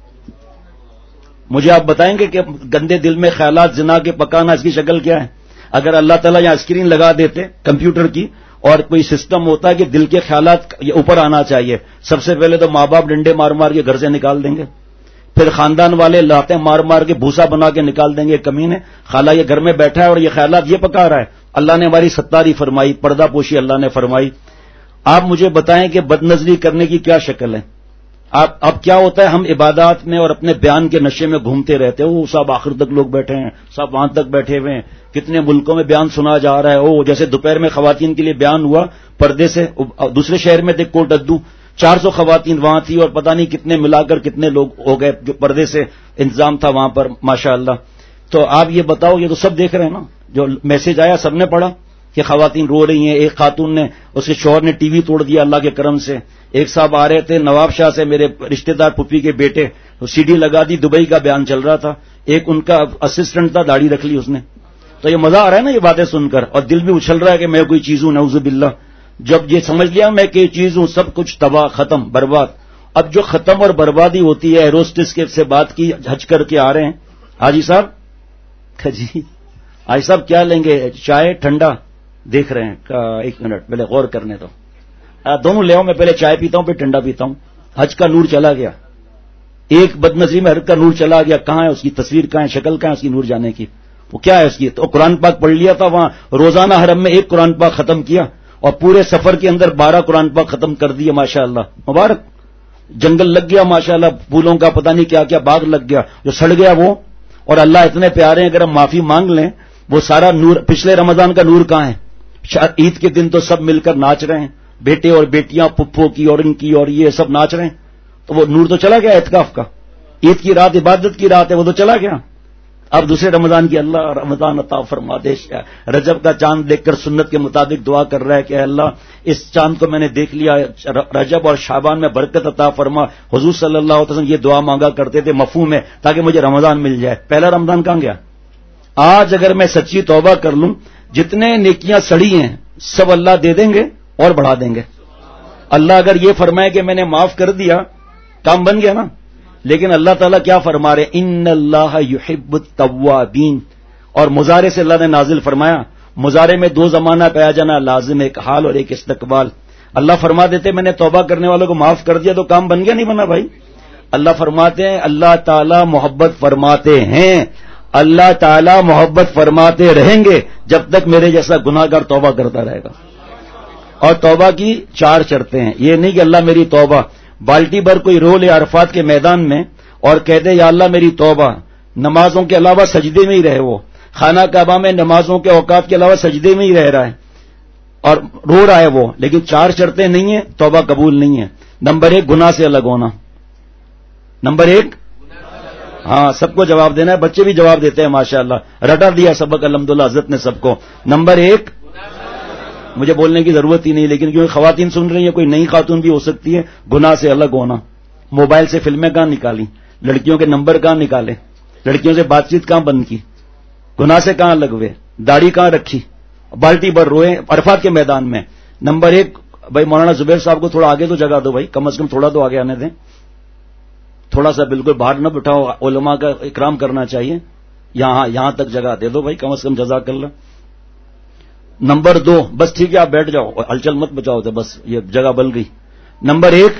مجھے آپ بتائیں گے کہ گندے دل میں خیالات زنا کے پکانا, اس کی شکل کیا ہے؟ اگر اللہ تعالیٰ یہاں اسکرین لگا دیتے کمپیوٹر کی, اور کوئی سسٹم ہوتا ہے کہ دل کے خیالات اوپر آنا چاہیے, سب سے پہلے تو ماں باپ ڈنڈے مار مار کے گھر سے نکال دیں گے, پھر خاندان والے لاتے مار مار کے بھوسا بنا کے نکال دیں گے, کمینے خالہ یہ گھر میں بیٹھا ہے اور یہ خیالات یہ پکا رہا ہے. اللہ نے ہماری ستاری فرمائی, پردہ پوشی اللہ نے فرمائی. آپ مجھے بتائیں کہ بد نظری کرنے کی کیا شکل ہے؟ اب کیا ہوتا ہے, ہم عبادات میں اور اپنے بیان کے نشے میں گھومتے رہتے ہیں. وہ سب آخر تک لوگ بیٹھے ہیں, سب وہاں تک بیٹھے ہوئے ہیں, کتنے ملکوں میں بیان سنا جا رہا ہے. وہ جیسے دوپہر میں خواتین کے لیے بیان ہوا پردے سے, دوسرے شہر میں دیکھ کوٹ ادو 400 خواتین وہاں تھی, اور پتہ نہیں کتنے ملا کر کتنے لوگ ہو گئے, جو پردے سے انتظام تھا وہاں پر, ماشاءاللہ. تو آپ یہ بتاؤ, یہ تو سب دیکھ رہے ہیں نا, جو میسج آیا سب نے پڑھا کہ خواتین رو رہی ہیں. ایک خاتون نے, اس کے شوہر نے ٹی وی توڑ دیا اللہ کے کرم سے. ایک صاحب آ رہے تھے نواب شاہ سے, میرے رشتہ دار پھپھی کے بیٹے, سی ڈی لگا دی, دبئی کا بیان چل رہا تھا. ایک ان کا اسسٹنٹ تھا, داڑھی رکھ لی اس نے. تو یہ مزہ آ رہا ہے نا یہ باتیں سن کر, اور دل بھی اچھل رہا ہے کہ میں کوئی چیز ہوں, نعوذ باللہ. جب یہ سمجھ لیا میں کہ چیز ہوں, سب کچھ تباہ, ختم, برباد. اب جو ختم اور بربادی ہوتی ہے, ایروسٹس کے سے بات کی, حج کر کے آ رہے ہیں حاجی صاحب. جی حاجی صاحب کیا لیں گے, چائے ٹھنڈا؟ دیکھ رہے ہیں, ایک منٹ پہلے غور کرنے دو, دونوں لے آؤ, میں پہلے چائے پیتا ہوں پھر ٹھنڈا پیتا ہوں. حج کا نور چلا گیا, ایک بدنظری میں حج کا نور چلا گیا. کہاں ہے اس کی تصویر, کہاں ہے شکل, کہاں ہے اس کی نور جانے کی, وہ کیا ہے اس کی؟ تو قرآن پاک پڑھ لیا تھا وہاں, روزانہ حرم میں ایک قرآن پاک ختم کیا, اور پورے سفر کے اندر 12 قرآن پاک ختم کر دیے, ماشاءاللہ, مبارک. جنگل لگ گیا ماشاءاللہ, پھولوں کا پتہ نہیں کیا کیا باغ لگ گیا, جو سڑ گیا وہ. اور اللہ اتنے پیارے ہیں, اگر ہم معافی مانگ لیں, وہ سارا نور, پچھلے رمضان کا نور کہاں ہے؟ عید کے دن تو سب مل کر ناچ رہے ہیں, بیٹے اور بیٹیاں, پھپھو کی اور ان کی, اور یہ سب ناچ رہے ہیں. تو وہ نور تو چلا گیا اعتکاف کا. عید کی رات عبادت کی رات ہے, وہ تو چلا گیا. اب دوسرے رمضان کی اللہ رمضان عطا فرما دے. رجب کا چاند دیکھ کر سنت کے مطابق دعا کر رہا ہے کہ اللہ اس چاند کو میں نے دیکھ لیا, رجب اور شعبان میں برکت عطا فرما. حضور صلی اللہ علیہ وسلم یہ دعا مانگا کرتے تھے مفہوم ہے, تاکہ مجھے رمضان مل جائے. پہلا رمضان کہاں گیا؟ آج اگر میں سچی توبہ کر لوں, جتنے نیکیاں سڑی ہیں سب اللہ دے دیں گے اور بڑھا دیں گے. اللہ اگر یہ فرمائے کہ میں نے معاف کر دیا, کام بن گیا نا. لیکن اللہ تعالیٰ کیا فرما رہے, ان اللہ یحب التوابین. اور مضارع سے اللہ نے نازل فرمایا, مضارع میں 2 زمانہ پایا جانا لازم, ایک حال اور ایک استقبال. اللہ فرما دیتے میں نے توبہ کرنے والوں کو معاف کر دیا, تو کام بن گیا نہیں بنا بھائی. اللہ فرماتے ہیں, اللہ تعالیٰ محبت فرماتے ہیں, اللہ تعالیٰ محبت فرماتے رہیں گے جب تک میرے جیسا گناہگار توبہ کرتا رہے گا. اور توبہ کی 4 شرطیں ہیں. یہ نہیں کہ اللہ میری توبہ, بالٹی بھر کوئی رو لے عرفات کے میدان میں اور کہہ دے یا اللہ میری توبہ, نمازوں کے علاوہ سجدے میں ہی رہے, وہ خانہ کعبہ میں نمازوں کے اوقات کے علاوہ سجدے میں ہی رہ رہا ہے اور رو رہا ہے وہ, لیکن 4 شرطیں نہیں ہیں, توبہ قبول نہیں ہے. نمبر 1 گناہ سے الگ ہونا. نمبر 1 ہاں سب کو جواب دینا ہے, بچے بھی جواب دیتے ہیں ماشاءاللہ, رٹا دیا سبق الحمدللہ حضرت نے سب کو. نمبر 1 مجھے بولنے کی ضرورت ہی نہیں, لیکن کیونکہ خواتین سن رہی ہیں, کوئی نئی خاتون بھی ہو سکتی ہے. گناہ سے الگ ہونا. موبائل سے فلمیں کہاں نکالی, لڑکیوں کے نمبر کہاں نکالے, لڑکیوں سے بات چیت کہاں بند کی, گناہ سے کہاں لگوے, داڑھی کہاں رکھی, بالٹی بھر روئے عرفات کے میدان میں. نمبر 1 بھائی مولانا زبیر صاحب کو تھوڑا آگے تو جگہ دو بھائی, کم از کم تھوڑا تو آگے آنے دیں. تھوڑا سا بالکل باہر نہ بٹھاؤ, علماء کا اکرام کرنا چاہیے. یہاں تک جگہ دے دو بھائی, کم از کم جزاک اللہ. نمبر 2, بس ٹھیک ہے آپ بیٹھ جاؤ, ہلچل مت بچاؤ تھے, بس یہ جگہ بل گئی. نمبر 1.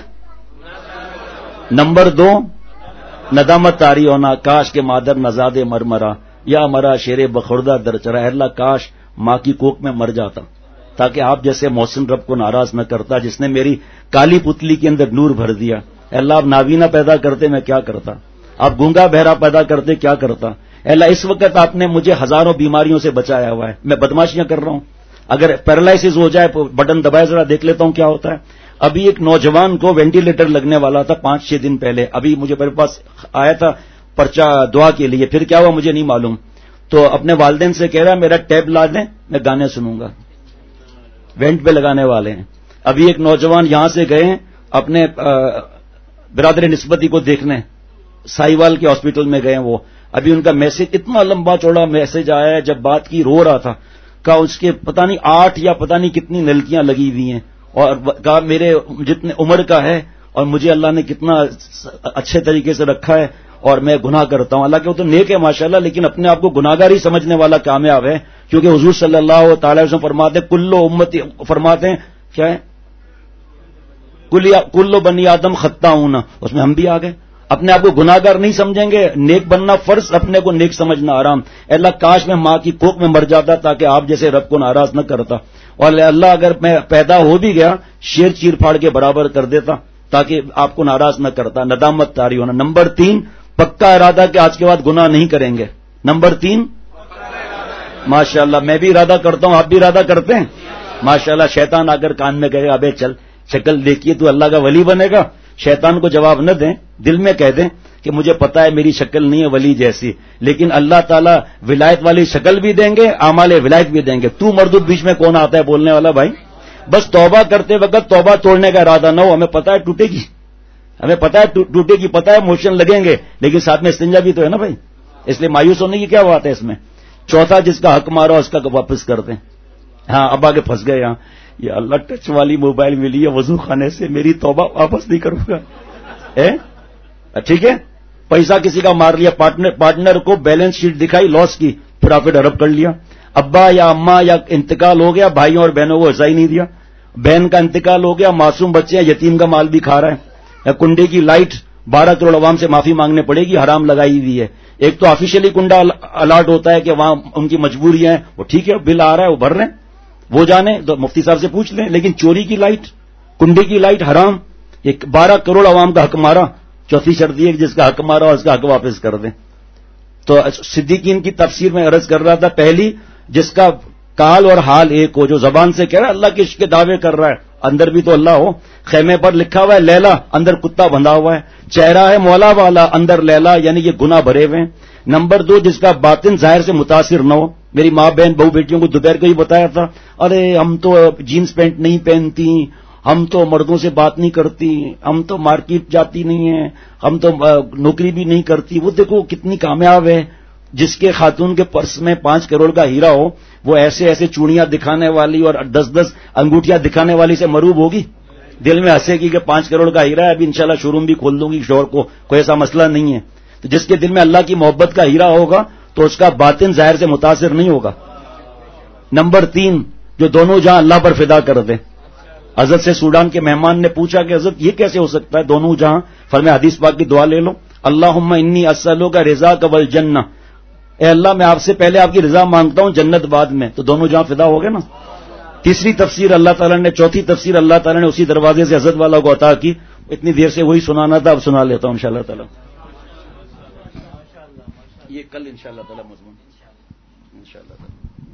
نمبر 2, ندامت تاری ہونا, کاش کے مادر نزاد مرمرا یا مرا شیر بخوردہ درچرا. اللہ کاش ماں کی کوکھ میں مر جاتا تاکہ آپ جیسے محسن رب کو ناراض نہ کرتا, جس نے میری کالی پتلی کے اندر نور بھر دیا. اللہ آپ نابینا پیدا کرتے میں کیا کرتا, آپ گونگا بہرا پیدا کرتے کیا کرتا. اللہ اس وقت آپ نے مجھے ہزاروں بیماریوں سے بچایا ہوا ہے, میں بدماشیاں کر رہا ہوں. اگر پیرالائسس ہو جائے بٹن دبائے ذرا دیکھ لیتا ہوں کیا ہوتا ہے. ابھی ایک نوجوان کو وینٹیلیٹر لگنے والا تھا 5-6 دن پہلے, ابھی مجھے میرے پاس آیا تھا پرچہ دعا کے لیے, پھر کیا ہوا مجھے نہیں معلوم. تو اپنے والدین سے کہہ رہا میرا ٹیب لا دیں میں گانے سنوں گا, وینٹ پہ لگانے والے ہیں. ابھی ایک نوجوان یہاں سے گئے ہیں اپنے برادر نسبتی کو دیکھنے, سائیوال کے ہاسپٹل میں گئے ہیں وہ. ابھی ان کا میسج اتنا لمبا چوڑا میسج آیا ہے, جب بات کی رو رہا تھا. کہا اس کے پتہ نہیں 8 یا پتہ نہیں کتنی نلکیاں لگی ہوئی ہیں, اور کہا میرے جتنے عمر کا ہے اور مجھے اللہ نے کتنا اچھے طریقے سے رکھا ہے اور میں گناہ کرتا ہوں. اللہ کہ وہ تو نیک ہے ماشاءاللہ, لیکن اپنے آپ کو گناہگار ہی سمجھنے والا کامیاب ہے, کیونکہ حضور صلی اللہ تعالی وسلم فرماتے کلو امتی, فرماتے ہیں کیا ہے, کلو بنی آدم خطاؤن, اس میں ہم بھی آ گئے. اپنے آپ کو گناہگار نہیں سمجھیں گے, نیک بننا فرض, اپنے کو نیک سمجھنا آرام. اللہ کاش میں ماں کی کوکھ میں مر جاتا تاکہ آپ جیسے رب کو ناراض نہ کرتا, اور اللہ اگر میں پیدا ہو بھی گیا شیر چیر پھاڑ کے برابر کر دیتا تاکہ آپ کو ناراض نہ کرتا. ندامت طاری ہونا. نمبر 3, پکا ارادہ کہ آج کے بعد گناہ نہیں کریں گے. نمبر 3, ماشاءاللہ میں بھی ارادہ کرتا ہوں, آپ بھی ارادہ کرتے ہیں ماشاءاللہ. شیطان آ کر کان میں کہے ابے چل شکل دیکھیے تو اللہ کا ولی بنے گا. شیطان کو جواب نہ دیں, دل میں کہہ دیں کہ مجھے پتا ہے میری شکل نہیں ہے ولی جیسی, لیکن اللہ تعالیٰ ولایت والی شکل بھی دیں گے, اعمال ولایت بھی دیں گے. تو مردود بیچ میں کون آتا ہے بولنے والا بھائی. بس توبہ کرتے وقت توبہ توڑنے کا ارادہ نہ ہو, ہمیں پتا ہے ٹوٹے گی, ہمیں پتا ہے ٹوٹے گی, پتا ہے موشن لگیں گے, لیکن ساتھ میں استنجا بھی تو ہے نا بھائی, اس لیے مایوس ہونے کی کیا بات ہے اس میں. چوتھا, جس کا حق مارا اس کا واپس کر دیں. ہاں اب آگے پھنس گئے یہاں, یہ اللہ ٹچ والی موبائل ملی ہے وضو خانے سے, میری توبہ واپس نہیں کروں گا. ٹھیک ہے, پیسہ کسی کا مار لیا, پارٹنر کو بیلنس شیٹ دکھائی لاس کی, پرافٹ ہڑپ کر لیا. ابا یا اماں یا انتقال ہو گیا, بھائیوں اور بہنوں کو حصہ ہی نہیں دیا. بہن کا انتقال ہو گیا, معصوم بچے ہیں, یتیم کا مال بھی کھا رہا ہے. کنڈے کی لائٹ 12 کروڑ عوام سے معافی مانگنے پڑے گی, حرام لگائی ہوئی ہے. ایک تو آفیشلی کنڈا الاٹ ہوتا ہے کہ وہاں ان کی مجبوریاں ہیں, وہ ٹھیک ہے بل آ رہا ہے وہ بھر رہے ہیں, وہ جانے تو مفتی صاحب سے پوچھ لیں, لیکن چوری کی لائٹ, کنڈے کی لائٹ حرام. 12 کروڑ عوام کا حق مارا, چوتھی شرط یہ کہ جس کا حق مارا اس کا حق واپس کر دیں. تو صدیقین کی تفسیر میں عرض کر رہا تھا, پہلی جس کا کال اور حال ایک ہو, جو زبان سے کہہ رہا ہے اللہ کے عشق کے دعوے کر رہا ہے, اندر بھی تو اللہ ہو. خیمے پر لکھا ہوا ہے لیلا, اندر کتا بندھا ہوا ہے. چہرہ ہے مولا والا, اندر لیلا, یعنی یہ گناہ بھرے ہوئے ہیں. نمبر 2, جس کا باطن ظاہر سے متاثر نہ ہو. میری ماں بہن بہو بیٹیوں کو دوپہر کو ہی بتایا تھا, ارے ہم تو جینس پینٹ نہیں پہنتی, ہم تو مردوں سے بات نہیں کرتی, ہم تو مارکیٹ جاتی نہیں ہیں, ہم تو نوکری بھی نہیں کرتی. وہ دیکھو کتنی کامیاب ہے. جس کے خاتون کے پرس میں 5 کروڑ کا ہیرا ہو, وہ ایسے ایسے چوڑیاں دکھانے والی اور 10 انگوٹھیاں دکھانے والی سے مروب ہوگی, دل میں ہنسے گی کہ 5 کروڑ کا ہیرا ہے, ابھی انشاءاللہ شو روم بھی کھول دوں گی شوہر کو, کوئی ایسا مسئلہ نہیں ہے. تو جس کے دل میں اللہ کی محبت کا ہیرا ہوگا تو اس کا باطن ظاہر سے متاثر نہیں ہوگا. نمبر 3, جو دونوں جہاں اللہ پر فدا کر دے. حضرت سے سوڈان کے مہمان نے پوچھا کہ حضرت یہ کیسے ہو سکتا ہے دونوں جہاں؟ فرمایا حدیث پاک کی دعا لے لو, اللہم انی اسألوک رضاک والجنہ, اے اللہ میں آپ سے پہلے آپ کی رضا مانگتا ہوں, جنت بعد میں. تو دونوں جہاں فدا ہو گئے نا. تیسری تفسیر اللہ تعالیٰ نے, چوتھی تفسیر اللہ تعالیٰ نے اسی دروازے سے حضرت والا کو عطا کی. اتنی دیر سے وہی سنانا تھا, اب سنا لیتا ہوں انشاءاللہ تعالیٰ. یہ کل انشاءاللہ تعالیٰ مضمون انشاءاللہ تعالیٰ.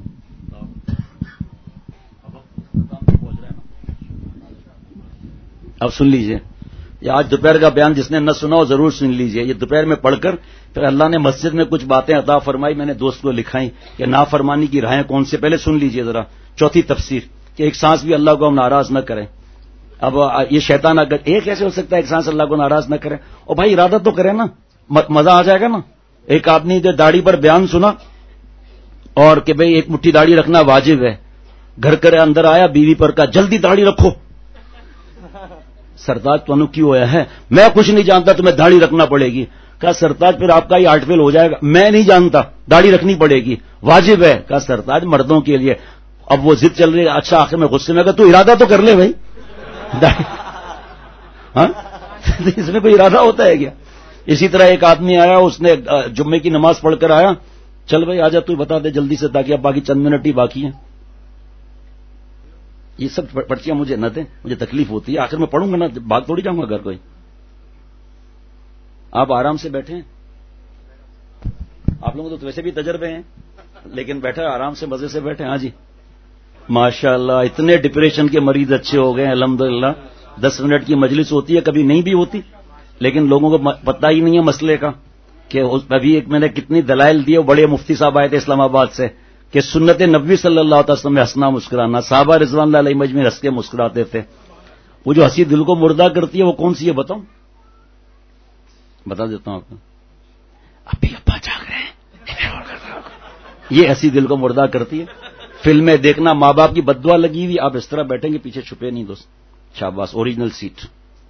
اب سن لیجئے, یہ آج دوپہر کا بیان جس نے نہ سنا ہو ضرور سن لیجئے. یہ دوپہر میں پڑھ کر پھر اللہ نے مسجد میں کچھ باتیں عطا فرمائی, میں نے دوست کو لکھائیں کہ نافرمانی کی راہیں کون سے. پہلے سن لیجئے ذرا چوتھی تفسیر, کہ ایک سانس بھی اللہ کو ہم ناراض نہ کریں. اب یہ شیطان اگر ایک کیسے ہو سکتا ہے ایک سانس اللہ کو ناراض نہ کرے, اور بھائی ارادہ تو کرے نا, مزہ آ جائے گا نا. ایک آدمی نے داڑھی پر بیان سنا اور کہ بھئی ایک مٹھی داڑھی رکھنا واجب ہے, گھر کے اندر آیا, بیوی پر کہا جلدی داڑھی رکھو. سرتاج تمہیں کیوں ہوا ہے؟ میں کچھ نہیں جانتا، تمہیں داڑھی رکھنا پڑے گی. کہا سرتاج پھر آپ کا ہی آرٹ فیل ہو جائے گا. میں نہیں جانتا، داڑھی رکھنی پڑے گی، واجب ہے. کہا سرتاج مردوں کے لیے. اب وہ ضد چل رہی ہے. اچھا آخر میں غصے میں کہا تو ارادہ تو کر لے بھائی. ہاں اس میں کوئی ارادہ ہوتا ہے کیا؟ اسی طرح ایک آدمی آیا، اس نے جمعے کی نماز پڑھ کر آیا. چل بھائی آجا تو بتا دے جلدی سے، تاکہ اب باقی چند منٹ ہی باقی ہیں. یہ سب پرچیاں مجھے نہ دیں، مجھے تکلیف ہوتی ہے. آخر میں پڑھوں گا نا، بھاگ توڑی جاؤں گا گھر کوئی. آپ آرام سے بیٹھیں. آپ لوگوں تو ویسے بھی تجربے ہیں، لیکن بیٹھا آرام سے مزے سے بیٹھے. ہاں جی ماشاءاللہ اتنے ڈپریشن کے مریض اچھے ہو گئے الحمدللہ. 10 منٹ کی مجلس ہوتی ہے، کبھی نہیں بھی ہوتی، لیکن لوگوں کو پتہ ہی نہیں ہے مسئلے کا. کہ ابھی ایک میں نے کتنی دلائل دیے. بڑے مفتی صاحب آئے تھے اسلام آباد سے کہ سنت نبوی صلی اللہ علیہ وسلم میں ہنسنا مسکرانا، صحابہ رضوان اللہ علیہ مجمعین ہنس کے مسکراتے تھے. وہ جو ہنسی دل کو مردہ کرتی ہے وہ کون سی ہے بتاؤں؟ بتا دیتا ہوں آپ کو. ابھی ابا جاگ رہے ہیں، یہ ہنسی دل کو مردہ کرتی ہے. فلمیں دیکھنا، ماں باپ کی بددعا لگی ہوئی، آپ اس طرح بیٹھیں گے پیچھے چھپے نہیں دوست. شاباش، اوریجنل سیٹ.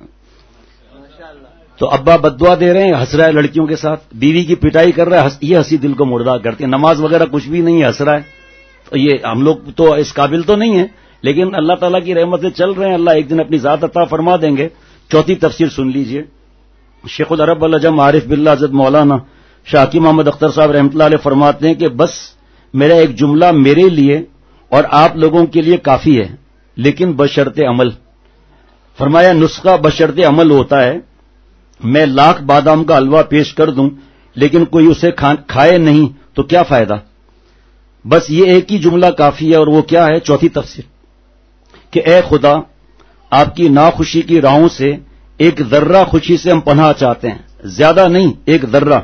تو ابا بددعا دے رہے ہیں، ہنس رہا ہے لڑکیوں کے ساتھ، بیوی کی پٹائی کر رہا ہے، یہ ہنسی دل کو مردہ کرتی ہے. نماز وغیرہ کچھ بھی نہیں ہے، ہنس رہا ہے. تو یہ ہم لوگ تو اس قابل تو نہیں ہیں، لیکن اللہ تعالیٰ کی رحمت سے چل رہے ہیں. اللہ ایک دن اپنی ذات عطا فرما دیں گے. چوتھی تفسیر سن لیجئے. شیخ العرب العجم عارف باللہ حضرت مولانا شاکی محمد اختر صاحب رحمۃ اللہ علیہ فرماتے ہیں کہ بس میرا ایک جملہ میرے لیے اور آپ لوگوں کے لیے کافی ہے، لیکن بشرط عمل. فرمایا نسخہ بشرط عمل ہوتا ہے. میں 1,00,000 بادام کا حلوہ پیش کر دوں لیکن کوئی اسے کھائے نہیں تو کیا فائدہ؟ بس یہ ایک ہی جملہ کافی ہے، اور وہ کیا ہے؟ چوتھی تفسیر کہ اے خدا آپ کی ناخوشی کی راہوں سے ایک ذرہ خوشی سے ہم پناہ چاہتے ہیں، زیادہ نہیں، ایک ذرہ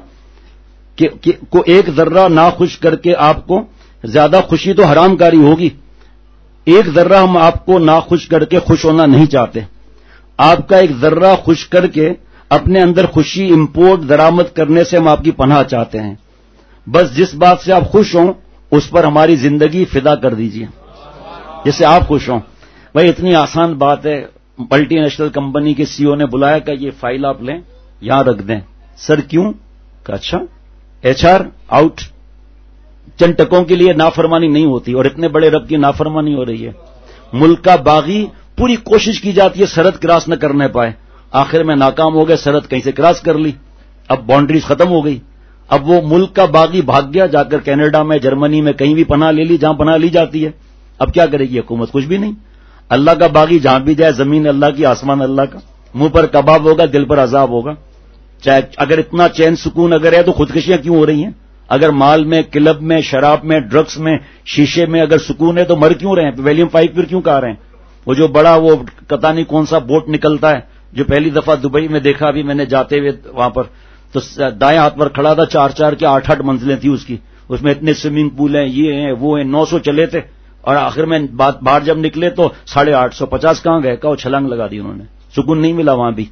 کو ایک ذرہ ناخوش کر کے آپ کو زیادہ خوشی تو حرام کاری ہوگی. ایک ذرہ ہم آپ کو ناخوش کر کے خوش ہونا نہیں چاہتے. آپ کا ایک ذرہ خوش کر کے اپنے اندر خوشی امپورٹ درآمد کرنے سے ہم آپ کی پناہ چاہتے ہیں. بس جس بات سے آپ خوش ہوں اس پر ہماری زندگی فدا کر دیجیے، جس سے آپ خوش ہوں. بھائی اتنی آسان بات ہے. ملٹی نیشنل کمپنی کے سی او نے بلایا کہ یہ فائل آپ لیں یہاں رکھ دیں. سر کیوں؟ کہ اچھا ایچ آر آؤٹ. چند ٹکوں کے لیے نافرمانی نہیں ہوتی، اور اتنے بڑے رب کی نافرمانی ہو رہی ہے. ملک کا باغی پوری کوشش کی جاتی ہے سرحد کراس نہ کرنے پائے، آخر میں ناکام ہو گئے، سرحد کہیں سے کراس کر لی، اب باؤنڈریز ختم ہو گئی. اب وہ ملک کا باغی بھاگ گیا، جا کر کینیڈا میں، جرمنی میں کہیں بھی پناہ لے لی جہاں پناہ لی جاتی ہے. اب کیا کرے گی حکومت؟ کچھ بھی نہیں. اللہ کا باغی جہاں بھی جائے، زمین اللہ کی، آسمان اللہ کا، منہ پر کباب ہوگا، دل پر عذاب ہوگا. چاہے اگر اتنا چین سکون اگر ہے تو خودکشیاں کیوں ہو رہی ہیں؟ اگر مال میں، کلب میں، شراب میں، ڈرگس میں، شیشے میں اگر سکون ہے تو مر کیوں رہے ہیں؟ ویلیم 5 پھر کیوں کہا رہے ہیں؟ وہ جو بڑا وہ پتہ نہیں کون سا بوٹ نکلتا ہے جو پہلی دفعہ دبئی میں دیکھا ابھی میں نے جاتے ہوئے وہاں پر، تو دائیں ہاتھ پر کھڑا تھا، 4 کے 8 منزلیں تھی اس کی، اس میں اتنے سوئمنگ پول ہیں، یہ ہیں وہ ہیں، 900 چلے تھے، اور آخر میں باہر جب نکلے تو 850. 50 کہاں گئے؟ کہا چھلانگ لگا دی انہوں نے، سکون نہیں ملا وہاں بھی.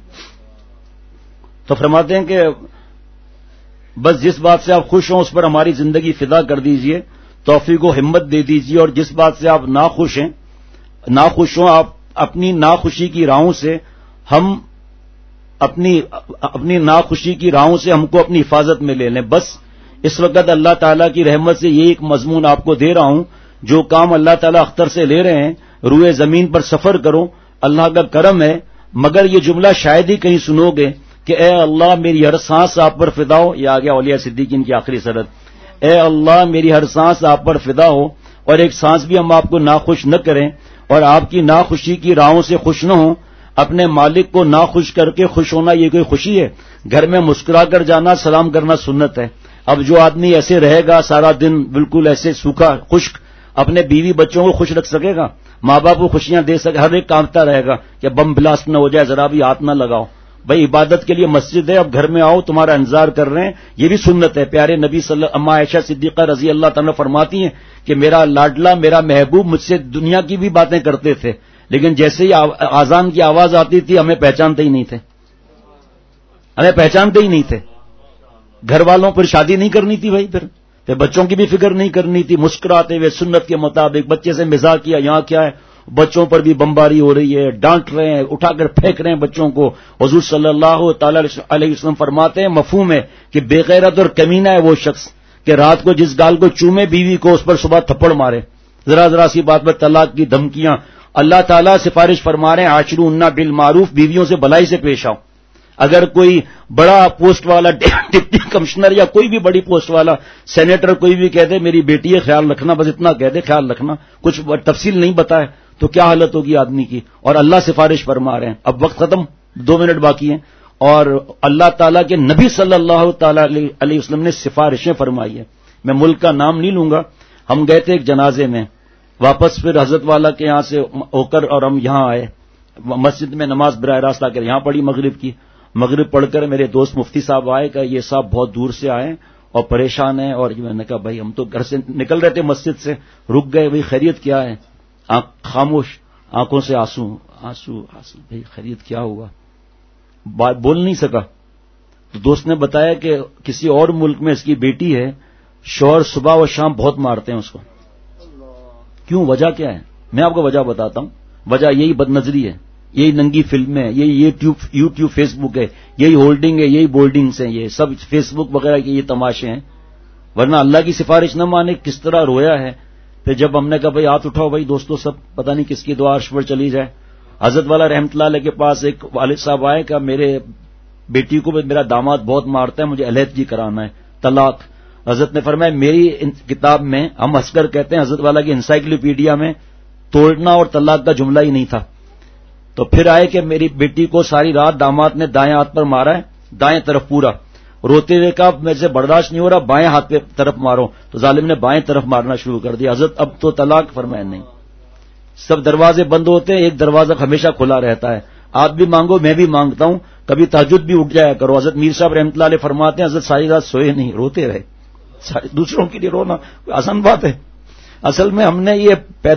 تو فرماتے ہیں کہ بس جس بات سے آپ خوش ہوں اس پر ہماری زندگی فدا کر دیجئے، توفیق و ہمت دے دیجئے، اور جس بات سے آپ ناخوش ہوں آپ اپنی ناخوشی کی راہوں سے ہم اپنی ناخوشی کی راہوں سے ہم کو اپنی حفاظت میں لے لیں. بس اس وقت اللہ تعالیٰ کی رحمت سے یہ ایک مضمون آپ کو دے رہا ہوں، جو کام اللہ تعالیٰ اختر سے لے رہے ہیں، روئے زمین پر سفر کرو، اللہ کا کرم ہے. مگر یہ جملہ شاید ہی کہیں سنو گے کہ اے اللہ میری ہر سانس آپ پر فدا ہو. یہ آ گیا اولیاء صدیقین کی آخری سرحد. اے اللہ میری ہر سانس آپ پر فدا ہو، اور ایک سانس بھی ہم آپ کو ناخوش نہ کریں، اور آپ کی ناخوشی کی راہوں سے خوش نہ ہوں. اپنے مالک کو ناخوش کر کے خوش ہونا یہ کوئی خوشی ہے؟ گھر میں مسکرا کر جانا، سلام کرنا سنت ہے. اب جو آدمی ایسے رہے گا سارا دن بالکل ایسے سوکھا خشک، اپنے بیوی بچوں کو خوش رکھ سکے گا؟ ماں باپ کو خوشیاں دے سکے؟ ہر ایک کانپتا رہے گا کہ بم بلاسٹ نہ ہو جائے، ذرا بھی ہاتھ نہ لگاؤ. بھائی عبادت کے لیے مسجد ہے، اب گھر میں آؤ، تمہارا انتظار کر رہے ہیں، یہ بھی سنت ہے. پیارے نبی صلی اللہ اما عائشہ صدیقہ رضی اللہ تعالیٰ فرماتی ہیں کہ میرا لاڈلا، میرا محبوب مجھ سے دنیا کی بھی باتیں کرتے تھے، لیکن جیسے ہی آذان کی آواز آتی تھی ہمیں پہچانتے ہی نہیں تھے. گھر والوں پر شادی نہیں کرنی تھی بھائی، پھر بچوں کی بھی فکر نہیں کرنی تھی، مسکراتے ہوئے سنت کے مطابق بچے سے مزاح کیا، یہاں کیا ہے، بچوں پر بھی بمباری ہو رہی ہے، ڈانٹ رہے ہیں، اٹھا کر پھینک رہے ہیں بچوں کو. حضور صلی اللہ تعالی علیہ وسلم فرماتے ہیں مفہوم ہے کہ بے غیرت اور کمینہ ہے وہ شخص کہ رات کو جس گال کو چومے بیوی کو اس پر صبح تھپڑ مارے. ذرا سی بات پر طلاق کی دھمکیاں. اللہ تعالیٰ سفارش فرما رہے ہیں عاشروہن بالمعروف، بیویوں سے بھلائی سے پیش آؤ. اگر کوئی بڑا پوسٹ والا ڈپٹی کمشنر یا کوئی بھی بڑی پوسٹ والا سینیٹر کوئی بھی کہہ دے میری بیٹی ہے خیال رکھنا، بس اتنا کہہ دے خیال رکھنا، کچھ تفصیل نہیں بتائے تو کیا حالت ہوگی آدمی کی. اور اللہ سفارش فرما رہے ہیں. اب وقت ختم، 2 منٹ باقی ہیں. اور اللہ تعالیٰ کے نبی صلی اللہ تعالی علیہ وسلم نے سفارشیں فرمائی ہیں. میں ملک کا نام نہیں لوں گا. ہم گئے تھے ایک جنازے میں، واپس پھر حضرت والا کے یہاں سے ہو کر اور ہم یہاں آئے، مسجد میں نماز براہ راست آ کر یہاں پڑھی مغرب کی. مغرب پڑھ کر میرے دوست مفتی صاحب آئے کہ یہ صاحب بہت دور سے آئے اور پریشان ہیں. اور میں نے کہا بھائی ہم تو گھر سے نکل رہے تھے مسجد سے، رک گئے. بھائی خیریت کیا ہے؟ خاموش، آنکھوں سے آنسو آنسو آنسو. بھائی خیریت کیا ہوا؟ بول نہیں سکا. تو دوست نے بتایا کہ کسی اور ملک میں اس کی بیٹی ہے، شوہر صبح و شام بہت مارتے ہیں اس کو. کیوں؟ وجہ کیا ہے؟ میں آپ کو وجہ بتاتا ہوں. وجہ یہی بد نظری ہے، یہی ننگی فلمیں ہیں، یہی یوٹیوب فیس بک ہے، یہی ہولڈنگ ہے، یہی بولڈنگس ہیں، یہ سب فیس بک وغیرہ کے یہ تماشے ہیں. ورنہ اللہ کی سفارش نہ مانے کس طرح رویا ہے. پھر جب ہم نے کہا بھائی ہاتھ اٹھاؤ بھائی دوستوں سب، پتہ نہیں کس کی دعا عرش پر چلی جائے. حضرت والا رحمت اللہ علیہ کے پاس ایک والد صاحب آئے کہ میرے بیٹی کو میرا داماد بہت مارتا ہے، مجھے علیحدگی کرانا ہے، طلاق. حضرت نے فرمایا میری کتاب میں، ہم ہنس کر کہتے ہیں حضرت والا کی انسائکلوپیڈیا میں توڑنا اور طلاق کا جملہ ہی نہیں تھا. تو پھر آئے کہ میری بیٹی کو ساری رات داماد نے دائیں ہاتھ پر مارا ہے، دائیں طرف پورا. روتے ہوئے کہا میرے سے برداشت نہیں ہو رہا، بائیں ہاتھ پہ طرف مارو. تو ظالم نے بائیں طرف مارنا شروع کر دیا. حضرت اب تو طلاق فرمایا نہیں. سب دروازے بند ہوتے ہیں، ایک دروازہ ہمیشہ کھلا رہتا ہے. آپ بھی مانگو، میں بھی مانگتا ہوں. کبھی تہجد بھی اٹھ جایا کرو. حضرت میر صاحب رحمۃ اللہ علیہ فرماتے ہیں حضرت ساری رات سوئے نہیں، روتے رہے. دوسروں کے لیے رونا کوئی آسان بات ہے؟ اصل میں ہم نے یہ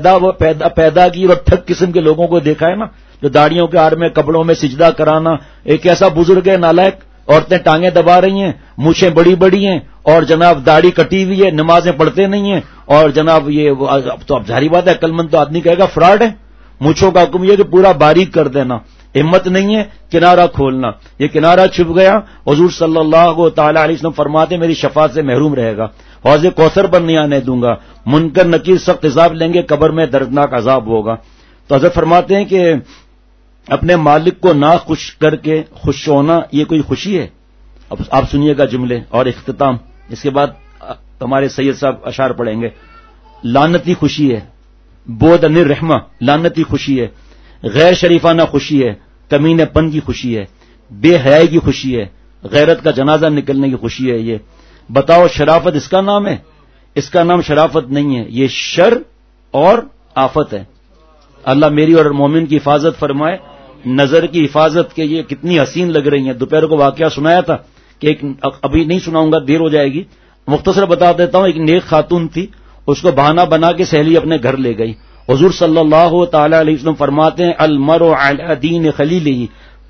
پیدا کی اور ٹھگ قسم کے لوگوں کو دیکھا ہے نا، جو داڑیوں کے آڑ میں کپڑوں میں سجدہ کرانا. ایک ایسا بزرگ ہے نالائق، عورتیں ٹانگیں دبا رہی ہیں، مونچھیں بڑی بڑی ہیں اور جناب داڑھی کٹی ہوئی ہے، نمازیں پڑھتے نہیں ہیں. اور جناب یہ تو اب ظاہری بات ہے عقل مند تو آدمی کہے گا فراڈ ہے. مونچھوں کا حکم یہ کہ پورا باریک کر دینا، ہمت نہیں ہے کنارہ کھولنا. یہ کنارہ چھپ گیا. حضور صلی اللہ تعالی علیہ وسلم فرماتے میری شفاعت سے محروم رہے گا، حوض کوثر پر نہیں آنے دوں گا، منکر نکیر سخت عذاب لیں گے، قبر میں دردناک عذاب ہوگا. تو حضرت فرماتے ہیں کہ اپنے مالک کو نہ خوش کر کے خوش ہونا یہ کوئی خوشی ہے؟ اب آپ سنیے گا جملے اور اختتام، اس کے بعد ہمارے سید صاحب اشعار پڑھیں گے. لعنتی خوشی ہے، بود ان الرحمہ لعنتی خوشی ہے، غیر شریفانہ خوشی ہے، کمینے پن کی خوشی ہے، بے حیائی کی خوشی ہے، غیرت کا جنازہ نکلنے کی خوشی ہے. یہ بتاؤ شرافت اس کا نام ہے؟ اس کا نام شرافت نہیں ہے، یہ شر اور آفت ہے. اللہ میری اور مومن کی حفاظت فرمائے. نظر کی حفاظت کے یہ کتنی حسین لگ رہی ہیں. دوپہر کو واقعہ سنایا تھا کہ ایک ابھی نہیں سناؤں گا، دیر ہو جائے گی، مختصر بتا دیتا ہوں. ایک نیک خاتون تھی، اس کو بہانہ بنا کے سہیلی اپنے گھر لے گئی. حضور صلی اللہ تعالی علیہ وسلم فرماتے ہیں المرء علی دین خلیلہ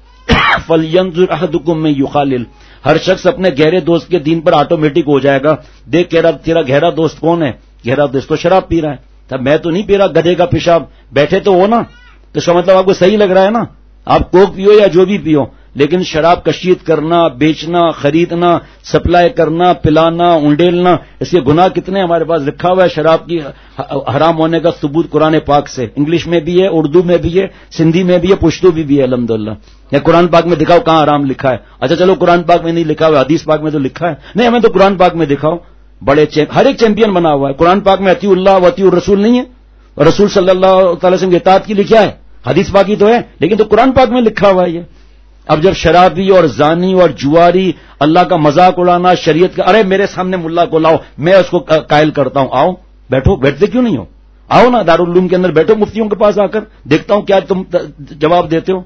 فلینظر احدکم من یخالل. ہر شخص اپنے گہرے دوست کے دین پر آٹومیٹک ہو جائے گا. دیکھ تیرا گہرا دوست کون ہے؟ گہرا دوست تو شراب پی رہا ہے. میں تو نہیں پی رہا، گدھے کا پیشاب. بیٹھے تو ہو نا، تو اس کا مطلب آپ کو صحیح لگ رہا ہے نا. آپ کوک پیو یا جو بھی پیو، لیکن شراب کشید کرنا، بیچنا، خریدنا، سپلائی کرنا، پلانا، انڈیلنا، اس کے گناہ کتنے ہمارے پاس لکھا ہوا ہے. شراب کی حرام ہونے کا ثبوت قرآن پاک سے، انگلش میں بھی ہے، اردو میں بھی ہے، سندھی میں بھی ہے، پشتو بھی ہے الحمدللہ. یا قرآن پاک میں دکھاؤ کہاں حرام لکھا ہے. اچھا چلو قرآن پاک میں نہیں لکھا ہوا، حدیث پاک میں تو لکھا ہے. نہیں ہمیں تو قرآن پاک میں دکھاؤ. بڑے ہر ایک چیمپئن بنا ہوا ہے. قرآن پاک میں اطیعوا اللہ و اطیعوا الرسول نہیں ہے؟ رسول صلی اللہ تعالی وسلم کی اطاعت کی لکھا ہے، حدیث پاکی تو ہے، لیکن تو قرآن پاک میں لکھا ہوا ہے یہ. اب جب شرابی اور زانی اور جواری اللہ کا مذاق اڑانا، شریعت کا، ارے میرے سامنے ملا کو لاؤ میں اس کو قائل کرتا ہوں، آؤ بیٹھو، بیٹھتے کیوں نہیں ہو؟ آؤ نا دارالعلوم کے اندر بیٹھو، مفتیوں کے پاس آ کر دیکھتا ہوں کیا تم جواب دیتے ہو.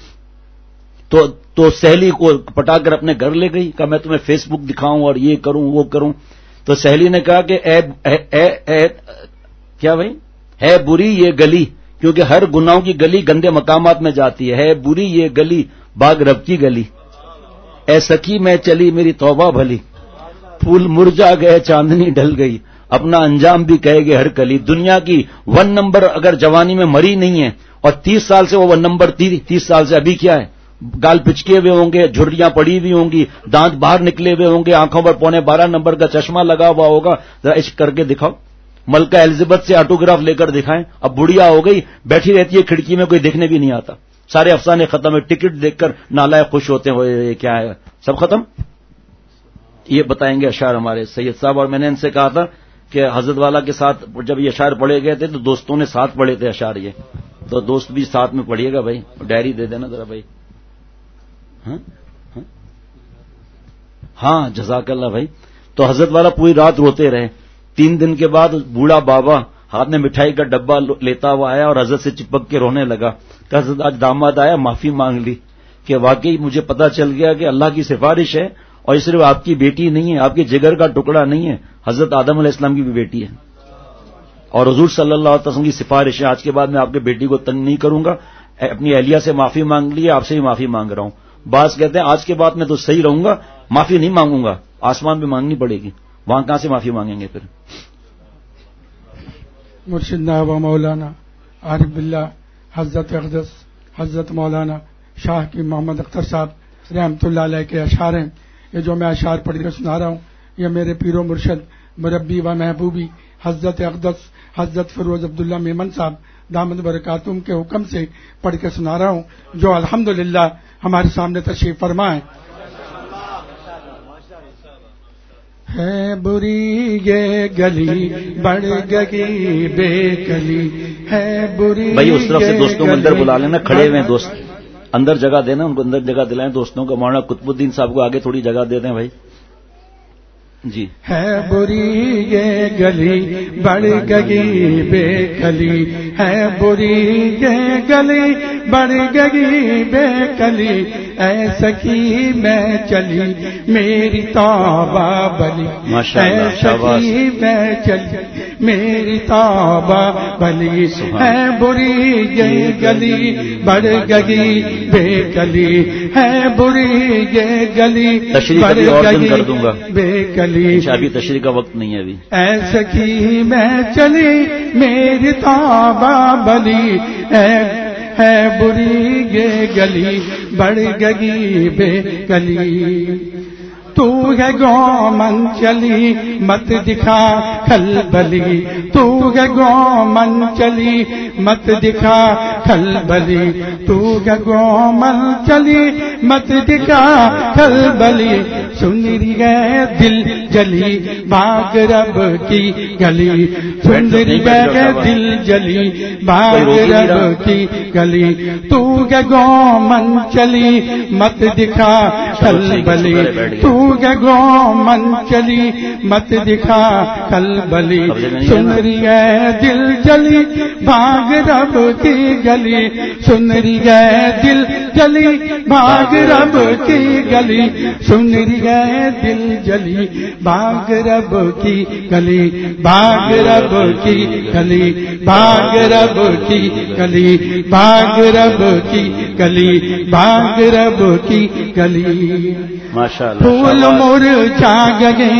تو سہیلی کو پٹا کر اپنے گھر لے گئی، کہا میں تمہیں فیس بک دکھاؤں اور یہ کروں وہ کروں. تو سہیلی نے کہا کہ کیا بھائی ہے بری یہ گلی، کیونکہ ہر گناہوں کی گلی گندے مقامات میں جاتی ہے بری یہ گلی باغ رب کی گلی. اے سخی میں چلی میری توبہ بھلی، پھول مرجا گئے چاندنی ڈھل گئی، اپنا انجام بھی کہے گے ہر کلی. دنیا کی 1 نمبر اگر جوانی میں مری نہیں ہے اور 30 سال سے وہ 1 نمبر تھی، 30 سال سے ابھی کیا ہے؟ گال پچکے ہوئے ہوں گے، جھریاں پڑی ہوئی ہوں گی، دانت باہر نکلے ہوئے ہوں گے، آنکھوں پر 12.25 نمبر کا چشمہ لگا ہوا ہوگا. ذرا عشق کر کے دکھاؤ، ملکہ الزبتھ سے آٹوگراف لے کر دکھائیں. اب بڑھیا ہو گئی، بیٹھی رہتی ہے کھڑکی میں، کوئی دیکھنے بھی نہیں آتا. سارے افسانے ختم ہے، ٹکٹ دیکھ کر نالائق خوش ہوتے ہیں، کیا ہے سب ختم. یہ بتائیں گے اشعار ہمارے سید صاحب. اور میں نے ان سے کہا تھا کہ حضرت والا کے ساتھ جب یہ اشعار پڑھے گئے تھے تو دوستوں نے ساتھ پڑھے تھے اشعار، یہ تو دوست بھی ساتھ میں پڑھیے گا بھائی. ڈائری دے دینا ذرا بھائی. ہاں جزاک اللہ بھائی. تو حضرت والا پوری رات روتے رہے. 3 دن کے بعد بوڑھا بابا ہاتھ میں مٹھائی کا ڈبہ لیتا ہوا آیا اور حضرت سے چپک کے رونے لگا کہ حضرت آج داماد آیا، معافی مانگ لی کہ واقعی مجھے پتا چل گیا کہ اللہ کی سفارش ہے اور یہ صرف آپ کی بیٹی نہیں ہے، آپ کے جگر کا ٹکڑا نہیں ہے، حضرت آدم علیہ السلام کی بھی بیٹی ہے اور حضور صلی اللہ علیہ وسلم کی سفارش ہے. آج کے بعد میں آپ کے بیٹی کو تنگ نہیں کروں گا. اپنی اہلیہ سے معافی مانگ لی، آپ سے بھی معافی مانگ رہا ہوں. بعض کہتے ہیں آج کے بعد میں تو صحیح رہوں گا، معافی نہیں مانگوں گا. آسمان پہ مانگنی پڑے گی، وہاں کہاں سے معافی مانگیں گے پھر. مرشدنا و مولانا عارف باللہ حضرت اقدس حضرت مولانا شاہ کی محمد اختر صاحب رحمۃ اللہ علیہ کے اشعار ہیں. یہ جو میں اشعار پڑھ کر سنا رہا ہوں یہ میرے پیر و مرشد مربی و محبوبی حضرت اقدس حضرت فیروز عبداللہ میمن صاحب دامت برکاتہم کے حکم سے پڑھ کے سنا رہا ہوں، جو الحمدللہ ہمارے سامنے تشریف فرما ہے. ہے بری یہ گلی بڑھ گئی بے کلی، ہے بری بھائی اس طرف سے دوستوں کو اندر بلا لینا، کھڑے ہوئے ہیں دوست، اندر جگہ دینا، ان کو اندر جگہ دلائیں دوستوں کو. مولانا قطب الدین صاحب کو آگے تھوڑی جگہ دے دیں بھائی. جی ہے بری یہ گلی بڑھ گئی بے کلی، ہے بری یہ گلی بڑھ گئی بے کلی، اے سخی میں چلی میری توبہ بلی، اے سخی میں چلی میری توبہ بلی، ہے بری یہ گلی بڑھ گئی بے کلی، ہے بری یہ گلی بڑھ گئی بے کلی. ابھی تشریح کا وقت نہیں ہے ابھی. اے سخی میں چلی میری توبہ بلی، ہے بری یہ گلی بڑھ گئی بے کلی. تو ہے گومن چلی مت دکھا کھلبلی، تو ہے گومن چلی مت دکھا کھلبلی، تو ہے گومن چلی مت دکھا کھلبلی. سن رہی ہے دل جلی بھاگ رب کی گلی، سن رہی ہے دل جلی بھاگ رب کی گلی. تو ہے گومن چلی مت دکھا کھلبلی، تو ہے گومن چلی مت دکھا کھلبلی. سن رہی ہے دل جلی بھاگ رب کی گلی، سن رہی ہے دل جلی بھاگ رب کی گلی، سن رہی ہے دل جلی بھاگ رب کی گلی، بھاگ رب کی گلی، بھاگ رب کی گلی، بھاگ رب کی گلی، بھاگ رب کی گلی. پھول مرجھا گئے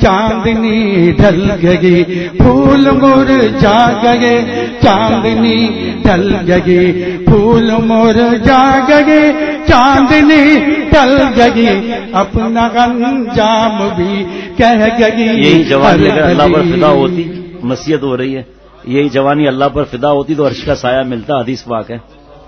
چاندنی ڈھل گئی، پھول مرجھا گئے چاندنی ڈھل گئی، پھول مرجھا گئے چاندنی ڈھل گئی، اپنا انجام بھی کہہ گئی. یہی جوانی اگر اللہ پر فدا ہوتی، نصیحت ہو رہی ہے، یہی جوانی اللہ پر فدا ہوتی تو عرش کا سایہ ملتا، حدیث پاک ہے.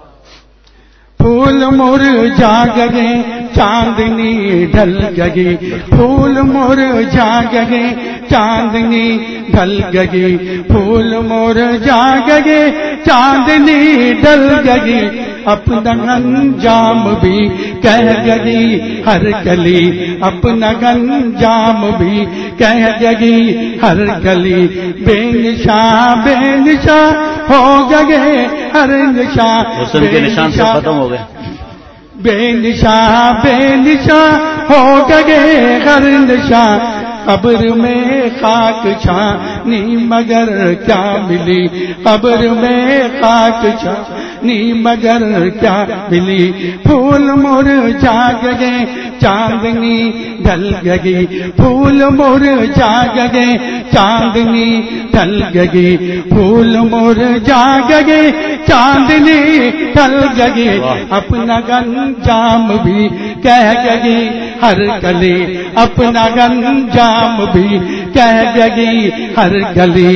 پھول مرجھا گئے چاندنی ڈھل گئی، پھول مرجھا گئے چاندنی ڈھل گئی، پھول مرجھا گئے چاندنی ڈھل گئی، اپنا انجام بھی کہہ گئی ہر کلی، اپنا انجام بھی کہہ گئی ہر کلی. بے نشان بے نشان ہو گئے ہر نشان، حسن کے نشان سے ختم ہو گئے. بے نشان بے نشان ہو گئے ہر نشان، قبر میں خاک چھانی مگر کیا ملی، قبر میں خاک چھانی نی مگر کیا ملی، پھول مرجھا گئے چاندنی ڈھل گئی، پھول مرجھا گئے چاندنی ڈھل گئی، پھول مرجھا گئے چاندنی ڈھل گئی، اپنا گنجام بھی کہہ گئی ہر گلی، اپنا گنجام بھی کہہ گئی ہر گلی،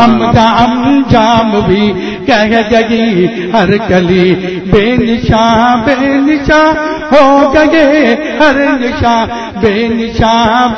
انجام بھی کہہ گئی ہر گلی، بے نشان ہو گئے ہر نشان، بے نشان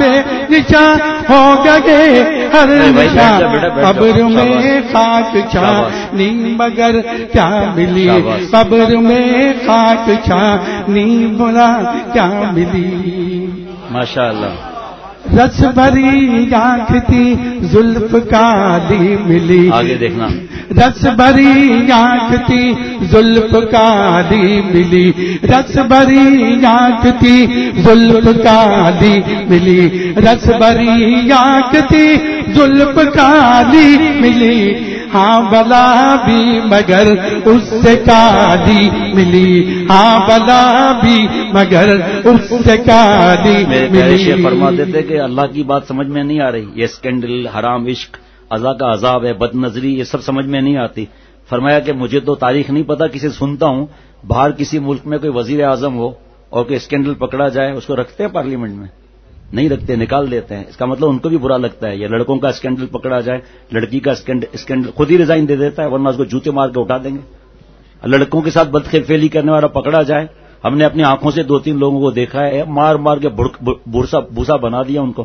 ہو گئے ہر نشان، قبر میں خاک چھانی مگر کیا ملی، قبر میں خاک چھانی بلا کیا ملی۔ ماشاءاللہ۔ رس بھری آنکھ تھی زلف کالی ملی، آگے دیکھنا، رس بھری آنکھ تھی زلف کالی ملی، رس بھری آنکھ تھی زلف کالی ملی، رس بھری آنکھ تھی زلف کالی ملی، ہاں بلا بھی مگر اس سے کالی ملی، ہاں بلا بھی مگر اس سے کالی میرے شیخ ملی۔ فرماتے تھے کہ اللہ کی بات سمجھ میں نہیں آ رہی، یہ اسکینڈل، حرام عشق، عزا کا عذاب ہے، بد نظری، یہ سب سمجھ میں نہیں آتی۔ فرمایا کہ مجھے تو تاریخ نہیں پتا، کسی سنتا ہوں باہر کسی ملک میں کوئی وزیر اعظم ہو اور کوئی اسکینڈل پکڑا جائے، اس کو رکھتے ہیں پارلیمنٹ میں؟ نہیں رکھتے، نکال دیتے ہیں۔ اس کا مطلب ان کو بھی برا لگتا ہے، یا لڑکوں کا اسکینڈل پکڑا جائے، لڑکی کا اسکینڈل خود ہی ریزائن دے دیتا ہے، ورنہ اس کو جوتے مار کے اٹھا دیں گے۔ لڑکوں کے ساتھ بدخیلی کرنے والا پکڑا جائے، ہم نے اپنی آنکھوں سے 2-3 لوگوں کو دیکھا ہے، مار مار کے بھوسا بنا دیا ان کو۔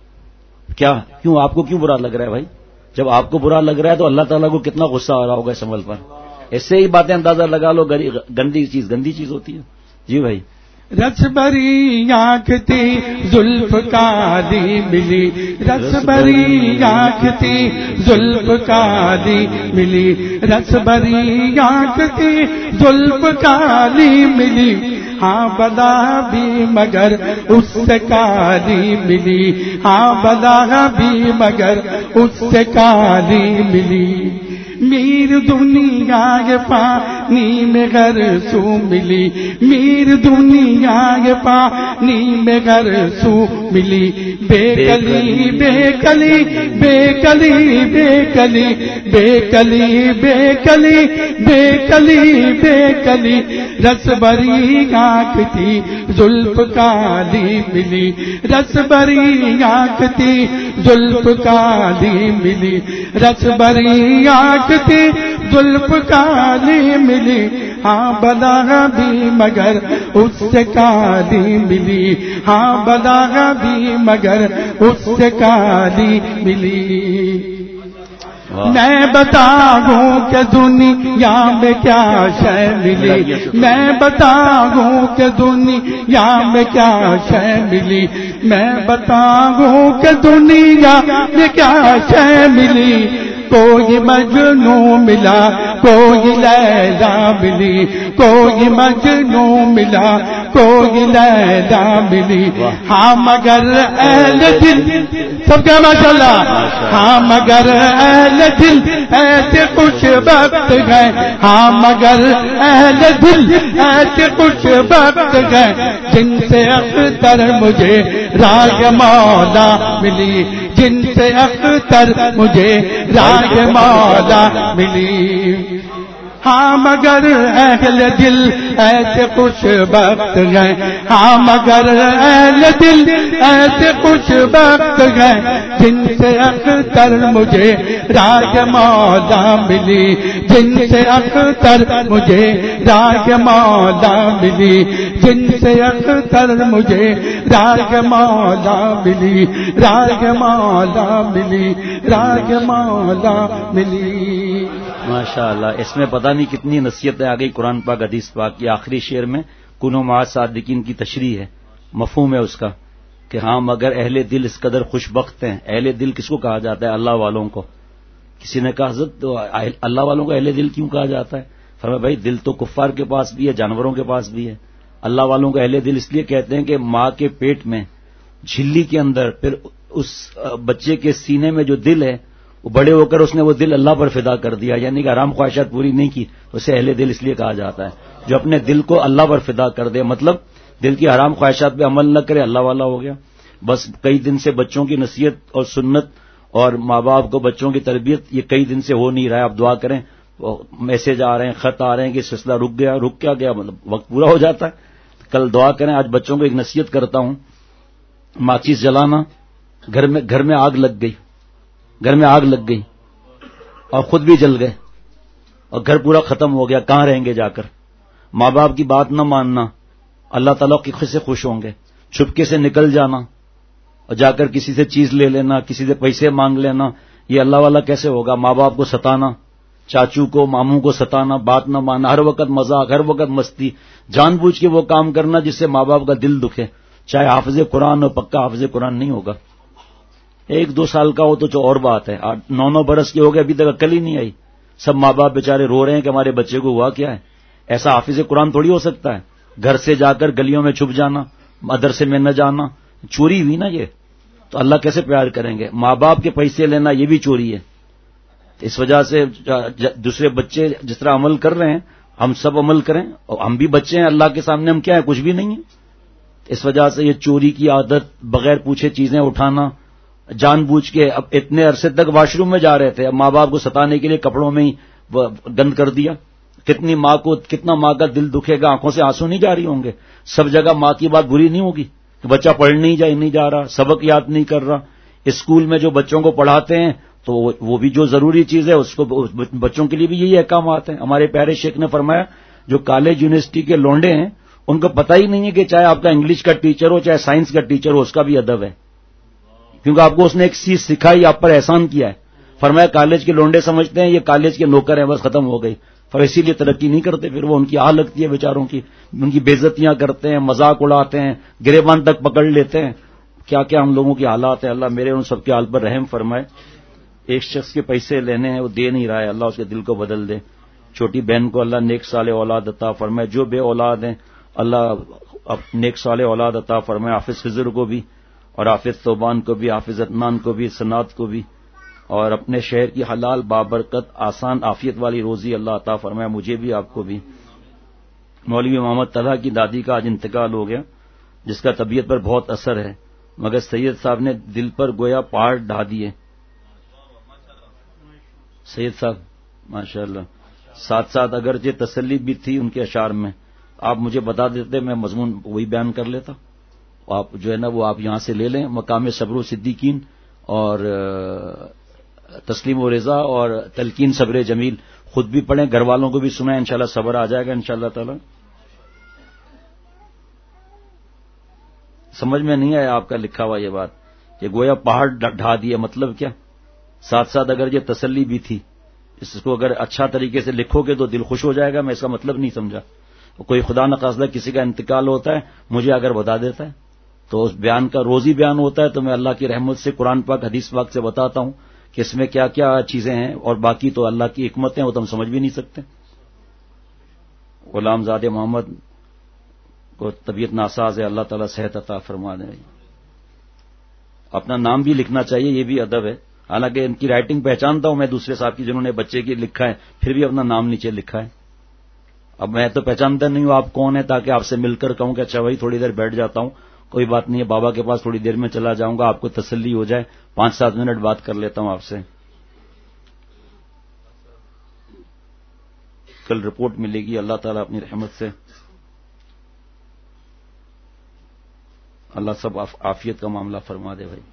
کیا کیوں آپ کو کیوں برا لگ رہا ہے بھائی؟ جب آپ کو برا لگ رہا ہے تو اللہ تعالیٰ کو کتنا غصہ آ رہا ہوگا اس عمل پر۔ اس سے ہی باتیں اندازہ لگا لو، گندی چیز ہوتی ہے۔ جی بھائی۔ رس بھری آنکھ تھی زلف کالی ملی، رس بھری آنکھ تھی زلف کالی ملی، رس بھری آنکھ تھی زلف کالی ملی، ہاں بلا بھی مگر اس سے کالی ملی، ہاں بلا بھی مگر اس سے کالی ملی۔ میر دنیا کے پانی میں گھر سو ملی، میر دنیا کے پانی میں گھر سو ملی، بے کلی بے کلی بے کلی بے کلی بے کلی بے کلی بے کلی بے کلی، رس بھری آنکھ تھی زلف کالی ملی، رس بھری آنکھ تھی زلف کالی ملی، رس بھری آنکھ تھی زلف کالی ملی، ہاں بلا بھی مگر اس سے کالی ملی، ہاں بلا بھی مگر اس سے کالی ملی۔ میں بتاؤں کہ دنیا میں کیا شے ملی، میں بتاؤں کہ دنیا میں کیا شے ملی، میں بتاؤں کہ دنیا میں کیا شے ملی، کوئی مجنوں ملا کوئی لیلا ملی، کوئی مجنوں ملا کوئی لیلا ملی، ہاں مگر اہل دل سب کا ماشاءاللہ، ہاں مگر اہل دل ایسے خوش بخت گئے، ہاں مگر اہل دل ایسے خوش بخت گئے، جن سے اختر مجھے راگ مولا ملی، جن سے اختر مجھے راگ مولا ملی، ہاں مگر اہل دل ایسے خوش بخت گئے، ہاں مگر اہل دل ایسے خوش بخت گئے، جن سے اختر مجھے راگ مولا ملی، جن سے اختر مجھے راگ مولا ملی، جن سے اختر مجھے راگ مولا ملی، راگ مولا ملی، راگ مولا ملی۔ ماشاءاللہ، اس میں پتہ نہیں کتنی نصیحتیں آ گئی قرآن پاک حدیث پاک کی۔ آخری شعر میں کنو مع صادقین کی تشریح ہے، مفہوم ہے اس کا کہ ہاں مگر اہل دل اس قدر خوش بخت ہیں۔ اہل دل کس کو کہا جاتا ہے؟ اللہ والوں کو۔ کسی نے کہا حضرت تو اللہ والوں کو اہل دل کیوں کہا جاتا ہے؟ فرمایا بھائی دل تو کفار کے پاس بھی ہے، جانوروں کے پاس بھی ہے۔ اللہ والوں کو اہل دل اس لیے کہتے ہیں کہ ماں کے پیٹ میں جھلی کے اندر پھر اس بچے کے سینے میں جو دل ہے وہ بڑے ہو کر اس نے وہ دل اللہ پر فدا کر دیا، یعنی کہ حرام خواہشات پوری نہیں کی، اسے اہل دل اس لیے کہا جاتا ہے۔ جو اپنے دل کو اللہ پر فدا کر دے، مطلب دل کی حرام خواہشات پہ عمل نہ کرے، اللہ والا ہو گیا۔ بس کئی دن سے بچوں کی نصیحت اور سنت اور ماں باپ کو بچوں کی تربیت یہ کئی دن سے ہو نہیں رہا ہے۔ آپ دعا کریں، میسج آ رہے ہیں، خط آ رہے ہیں کہ سلسلہ رک گیا، رک کیا گیا، مطلب وقت پورا ہو جاتا ہے۔ کل دعا کریں۔ آج بچوں کو ایک نصیحت کرتا ہوں، ماچس جلانا، گھر میں آگ لگ گئی، گھر میں آگ لگ گئی اور خود بھی جل گئے اور گھر پورا ختم ہو گیا، کہاں رہیں گے جا کر؟ ماں باپ کی بات نہ ماننا، اللہ تعالیٰ کی خوشی سے خوش ہوں گے، چھپکے سے نکل جانا اور جا کر کسی سے چیز لے لینا، کسی سے پیسے مانگ لینا، یہ اللہ والا کیسے ہوگا؟ ماں باپ کو ستانا، چاچو کو ماموں کو ستانا، بات نہ ماننا، ہر وقت مذاق، ہر وقت مستی، جان بوجھ کے وہ کام کرنا جس سے ماں باپ کا دل دکھے، چاہے حافظ قرآن ہو، پکا حافظ قرآن نہیں ہوگا۔ 1-2 سال کا ہو تو اور بات ہے، 9 برس کے ہو گئے ابھی تک عقل ہی نہیں آئی، سب ماں باپ بیچارے رو رہے ہیں کہ ہمارے بچے کو ہوا کیا ہے۔ ایسا حافظ قرآن تھوڑی ہو سکتا ہے، گھر سے جا کر گلیوں میں چھپ جانا، مدرسے میں نہ جانا، چوری ہوئی نا یہ، تو اللہ کیسے پیار کریں گے؟ ماں باپ کے پیسے لینا یہ بھی چوری ہے۔ اس وجہ سے دوسرے بچے جس طرح عمل کر رہے ہیں ہم سب عمل کریں، اور ہم بھی بچے ہیں، اللہ کے سامنے ہم کیا ہیں؟ کچھ بھی نہیں ہیں۔ اس وجہ سے یہ چوری کی عادت، بغیر پوچھے چیزیں اٹھانا، جان بوجھ کے، اب اتنے عرصے تک واش روم میں جا رہے تھے، اب ماں باپ کو ستانے کے لیے کپڑوں میں ہی گند کر دیا۔ کتنا ماں کا دل دکھے گا، آنکھوں سے آنسو نہیں جاری ہوں گے۔ سب جگہ ماں کی بات بری نہیں ہوگی کہ بچہ پڑھ نہیں جا رہا، سبق یاد نہیں کر رہا۔ اسکول میں جو بچوں کو پڑھاتے ہیں تو وہ بھی جو ضروری چیز ہے اس کو بچوں کے لیے بھی یہی احکامات ہیں۔ ہمارے پیارے شیخ نے فرمایا جو کالج یونیورسٹی کے لونڈے ہیں ان کو پتہ ہی نہیں ہے کہ چاہے آپ کا انگلش کا ٹیچر ہو چاہے سائنس کا ٹیچر ہو، اس کا بھی ادب ہے، کیونکہ آپ کو اس نے ایک چیز سکھائی، آپ پر احسان کیا ہے۔ فرمایا کالج کے لونڈے سمجھتے ہیں یہ کالج کے نوکر ہیں، بس ختم ہو گئی، پر اسی لیے ترقی نہیں کرتے، پھر وہ ان کی آہ لگتی ہے بیچاروں کی، ان کی بےعزتیاں کرتے ہیں، مذاق اڑاتے ہیں، گریبان تک پکڑ لیتے ہیں۔ کیا کیا ہم لوگوں کی حالات ہیں، اللہ میرے ان سب کے حال پر رحم فرمائے۔ ایک شخص کے پیسے لینے ہیں، وہ دے نہیں رہا ہے، اللہ اس کے دل کو بدل دے۔ چھوٹی بہن کو اللہ نیک صالح اولاد عطا فرمائے، جو بے اولاد ہیں اللہ نیک صالح اولاد عطا فرمائے، حافظ خضر کو بھی اور حافظ ثوبان کو بھی، حافظ عدنان کو بھی، سنات کو بھی، اور اپنے شہر کی حلال بابرکت آسان عافیت والی روزی اللہ عطا فرمائے، مجھے بھی آپ کو بھی۔ مولوی محمد طلحہ کی دادی کا آج انتقال ہو گیا، جس کا طبیعت پر بہت اثر ہے، مگر سید صاحب نے دل پر گویا پہاڑ ڈھا دیے۔ سید صاحب ماشاءاللہ، ساتھ ساتھ اگرچہ تسلی بھی تھی ان کے اشعار میں، آپ مجھے بتا دیتے میں مضمون وہی بیان کر لیتا۔ آپ جو ہے نا وہ آپ یہاں سے لے لیں، مقام صبر و صدیقین اور تسلیم و رضا اور تلقین صبر جمیل، خود بھی پڑھیں، گھر والوں کو بھی سنائیں، انشاءاللہ صبر آ جائے گا انشاءاللہ تعالی۔ سمجھ میں نہیں آیا آپ کا لکھا ہوا یہ بات کہ گویا پہاڑ ڈھا دیا، مطلب کیا؟ ساتھ ساتھ اگر یہ تسلی بھی تھی، اس کو اگر اچھا طریقے سے لکھو گے تو دل خوش ہو جائے گا، میں اس کا مطلب نہیں سمجھا۔ کوئی خدا نخواستہ کسی کا انتقال ہوتا ہے مجھے اگر بتا دیتا ہے تو اس بیان کا روزی بیان ہوتا ہے، تو میں اللہ کی رحمت سے قرآن پاک حدیث پاک سے بتاتا ہوں کہ اس میں کیا کیا چیزیں ہیں، اور باقی تو اللہ کی حکمتیں وہ تو ہم سمجھ بھی نہیں سکتے۔ غلام زاد محمد کو طبیعت ناساز ہے، اللہ تعالیٰ صحت عطا فرما دے۔ اپنا نام بھی لکھنا چاہیے، یہ بھی ادب ہے، حالانکہ ان کی رائٹنگ پہچانتا ہوں میں دوسرے صاحب کی جنہوں نے بچے کی لکھا ہے، پھر بھی اپنا نام نیچے لکھا ہے۔ اب میں تو پہچانتا نہیں ہوں آپ کون ہیں، تاکہ آپ سے مل کر کہوں کہ اچھا بھائی تھوڑی دیر بیٹھ جاتا ہوں، کوئی بات نہیں ہے، بابا کے پاس تھوڑی دیر میں چلا جاؤں گا، آپ کو تسلی ہو جائے، 5-7 منٹ بات کر لیتا ہوں آپ سے۔ کل رپورٹ ملے گی، اللہ تعالیٰ اپنی رحمت سے اللہ سب عافیت کا معاملہ فرما دے بھائی۔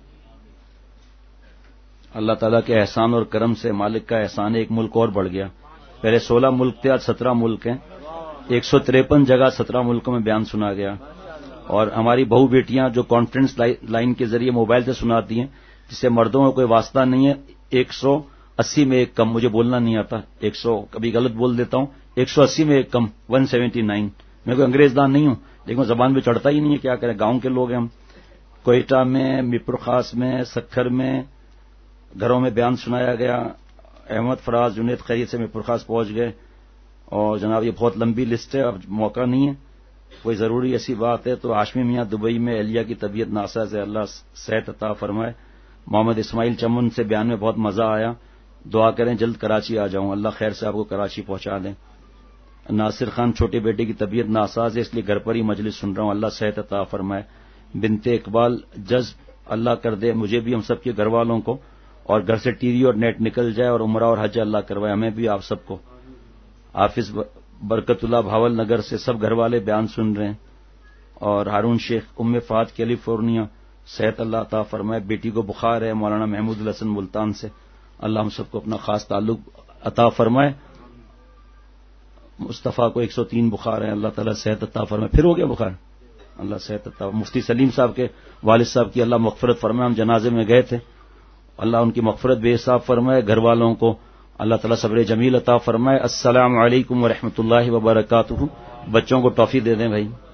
اللہ تعالیٰ کے احسان اور کرم سے مالک کا احسان ہے، ایک ملک اور بڑھ گیا، پہلے 16 ملک تھے، آج 17 ملک ہیں، 153 جگہ 17 ملکوں میں بیان سنا گیا۔ اور ہماری بہو بیٹیاں جو کانفرنس لائن کے ذریعے موبائل سے سناتی ہیں، جس سے مردوں کا کوئی واسطہ نہیں ہے، 180 میں ایک کم، مجھے بولنا نہیں آتا، 100 کبھی غلط بول دیتا ہوں، 180 میں ایک کم 179۔ میں کوئی انگریز دان نہیں ہوں، لیکن زبان پہ چڑھتا ہی نہیں ہے، کیا کریں، گاؤں کے لوگ ہیں ہم۔ کوئٹہ میں، میرپور خاص میں، سکھر میں گھروں میں بیان سنایا گیا۔ احمد فراز جنید خیریت سے میرپور خاص پہنچ گئے، اور جناب یہ بہت لمبی لسٹ ہے، اب موقع نہیں ہے، کوئی ضروری ایسی بات ہے تو ہاشمی میاں دبئی میں، اہلیہ کی طبیعت ناساز ہے، اللہ صحت عطا فرمائے۔ محمد اسماعیل چمن سے بیان میں بہت مزہ آیا، دعا کریں جلد کراچی آ جاؤں، اللہ خیر سے آپ کو کراچی پہنچا دیں۔ ناصر خان چھوٹے بیٹے کی طبیعت ناساز ہے اس لیے گھر پر ہی مجلس سن رہا ہوں، اللہ صحت عطا فرمائے۔ بنت اقبال جذب اللہ کر دے مجھے بھی، ہم سب کے گھر والوں کو، اور گھر سے ٹی وی اور نیٹ نکل جائے اور عمرہ اور حج اللہ کروائے ہمیں بھی آپ سب کو۔ حافظ برکت اللہ بھاول نگر سے سب گھر والے بیان سن رہے ہیں، اور ہارون شیخ ام فہد کیلیفورنیا صحت اللہ عطا فرمائے، بیٹی کو بخار ہے مولانا محمود الحسن ملتان سے، اللہ ہم سب کو اپنا خاص تعلق عطا فرمائے۔ مصطفیٰ کو 103 بخار ہے، اللہ تعالیٰ صحت عطا فرمائے، پھر ہو گیا بخار، اللہ صحت عطا۔ مفتی سلیم صاحب کے والد صاحب کی اللہ مغفرت فرمائے، ہم جنازے میں گئے تھے، اللہ ان کی مغفرت بے حساب فرمائے، گھر والوں کو اللہ تعالیٰ صبر جمیل عطا فرمائے۔ السلام علیکم ورحمۃ اللہ وبرکاتہ۔ بچوں کو ٹافی دے دیں بھائی۔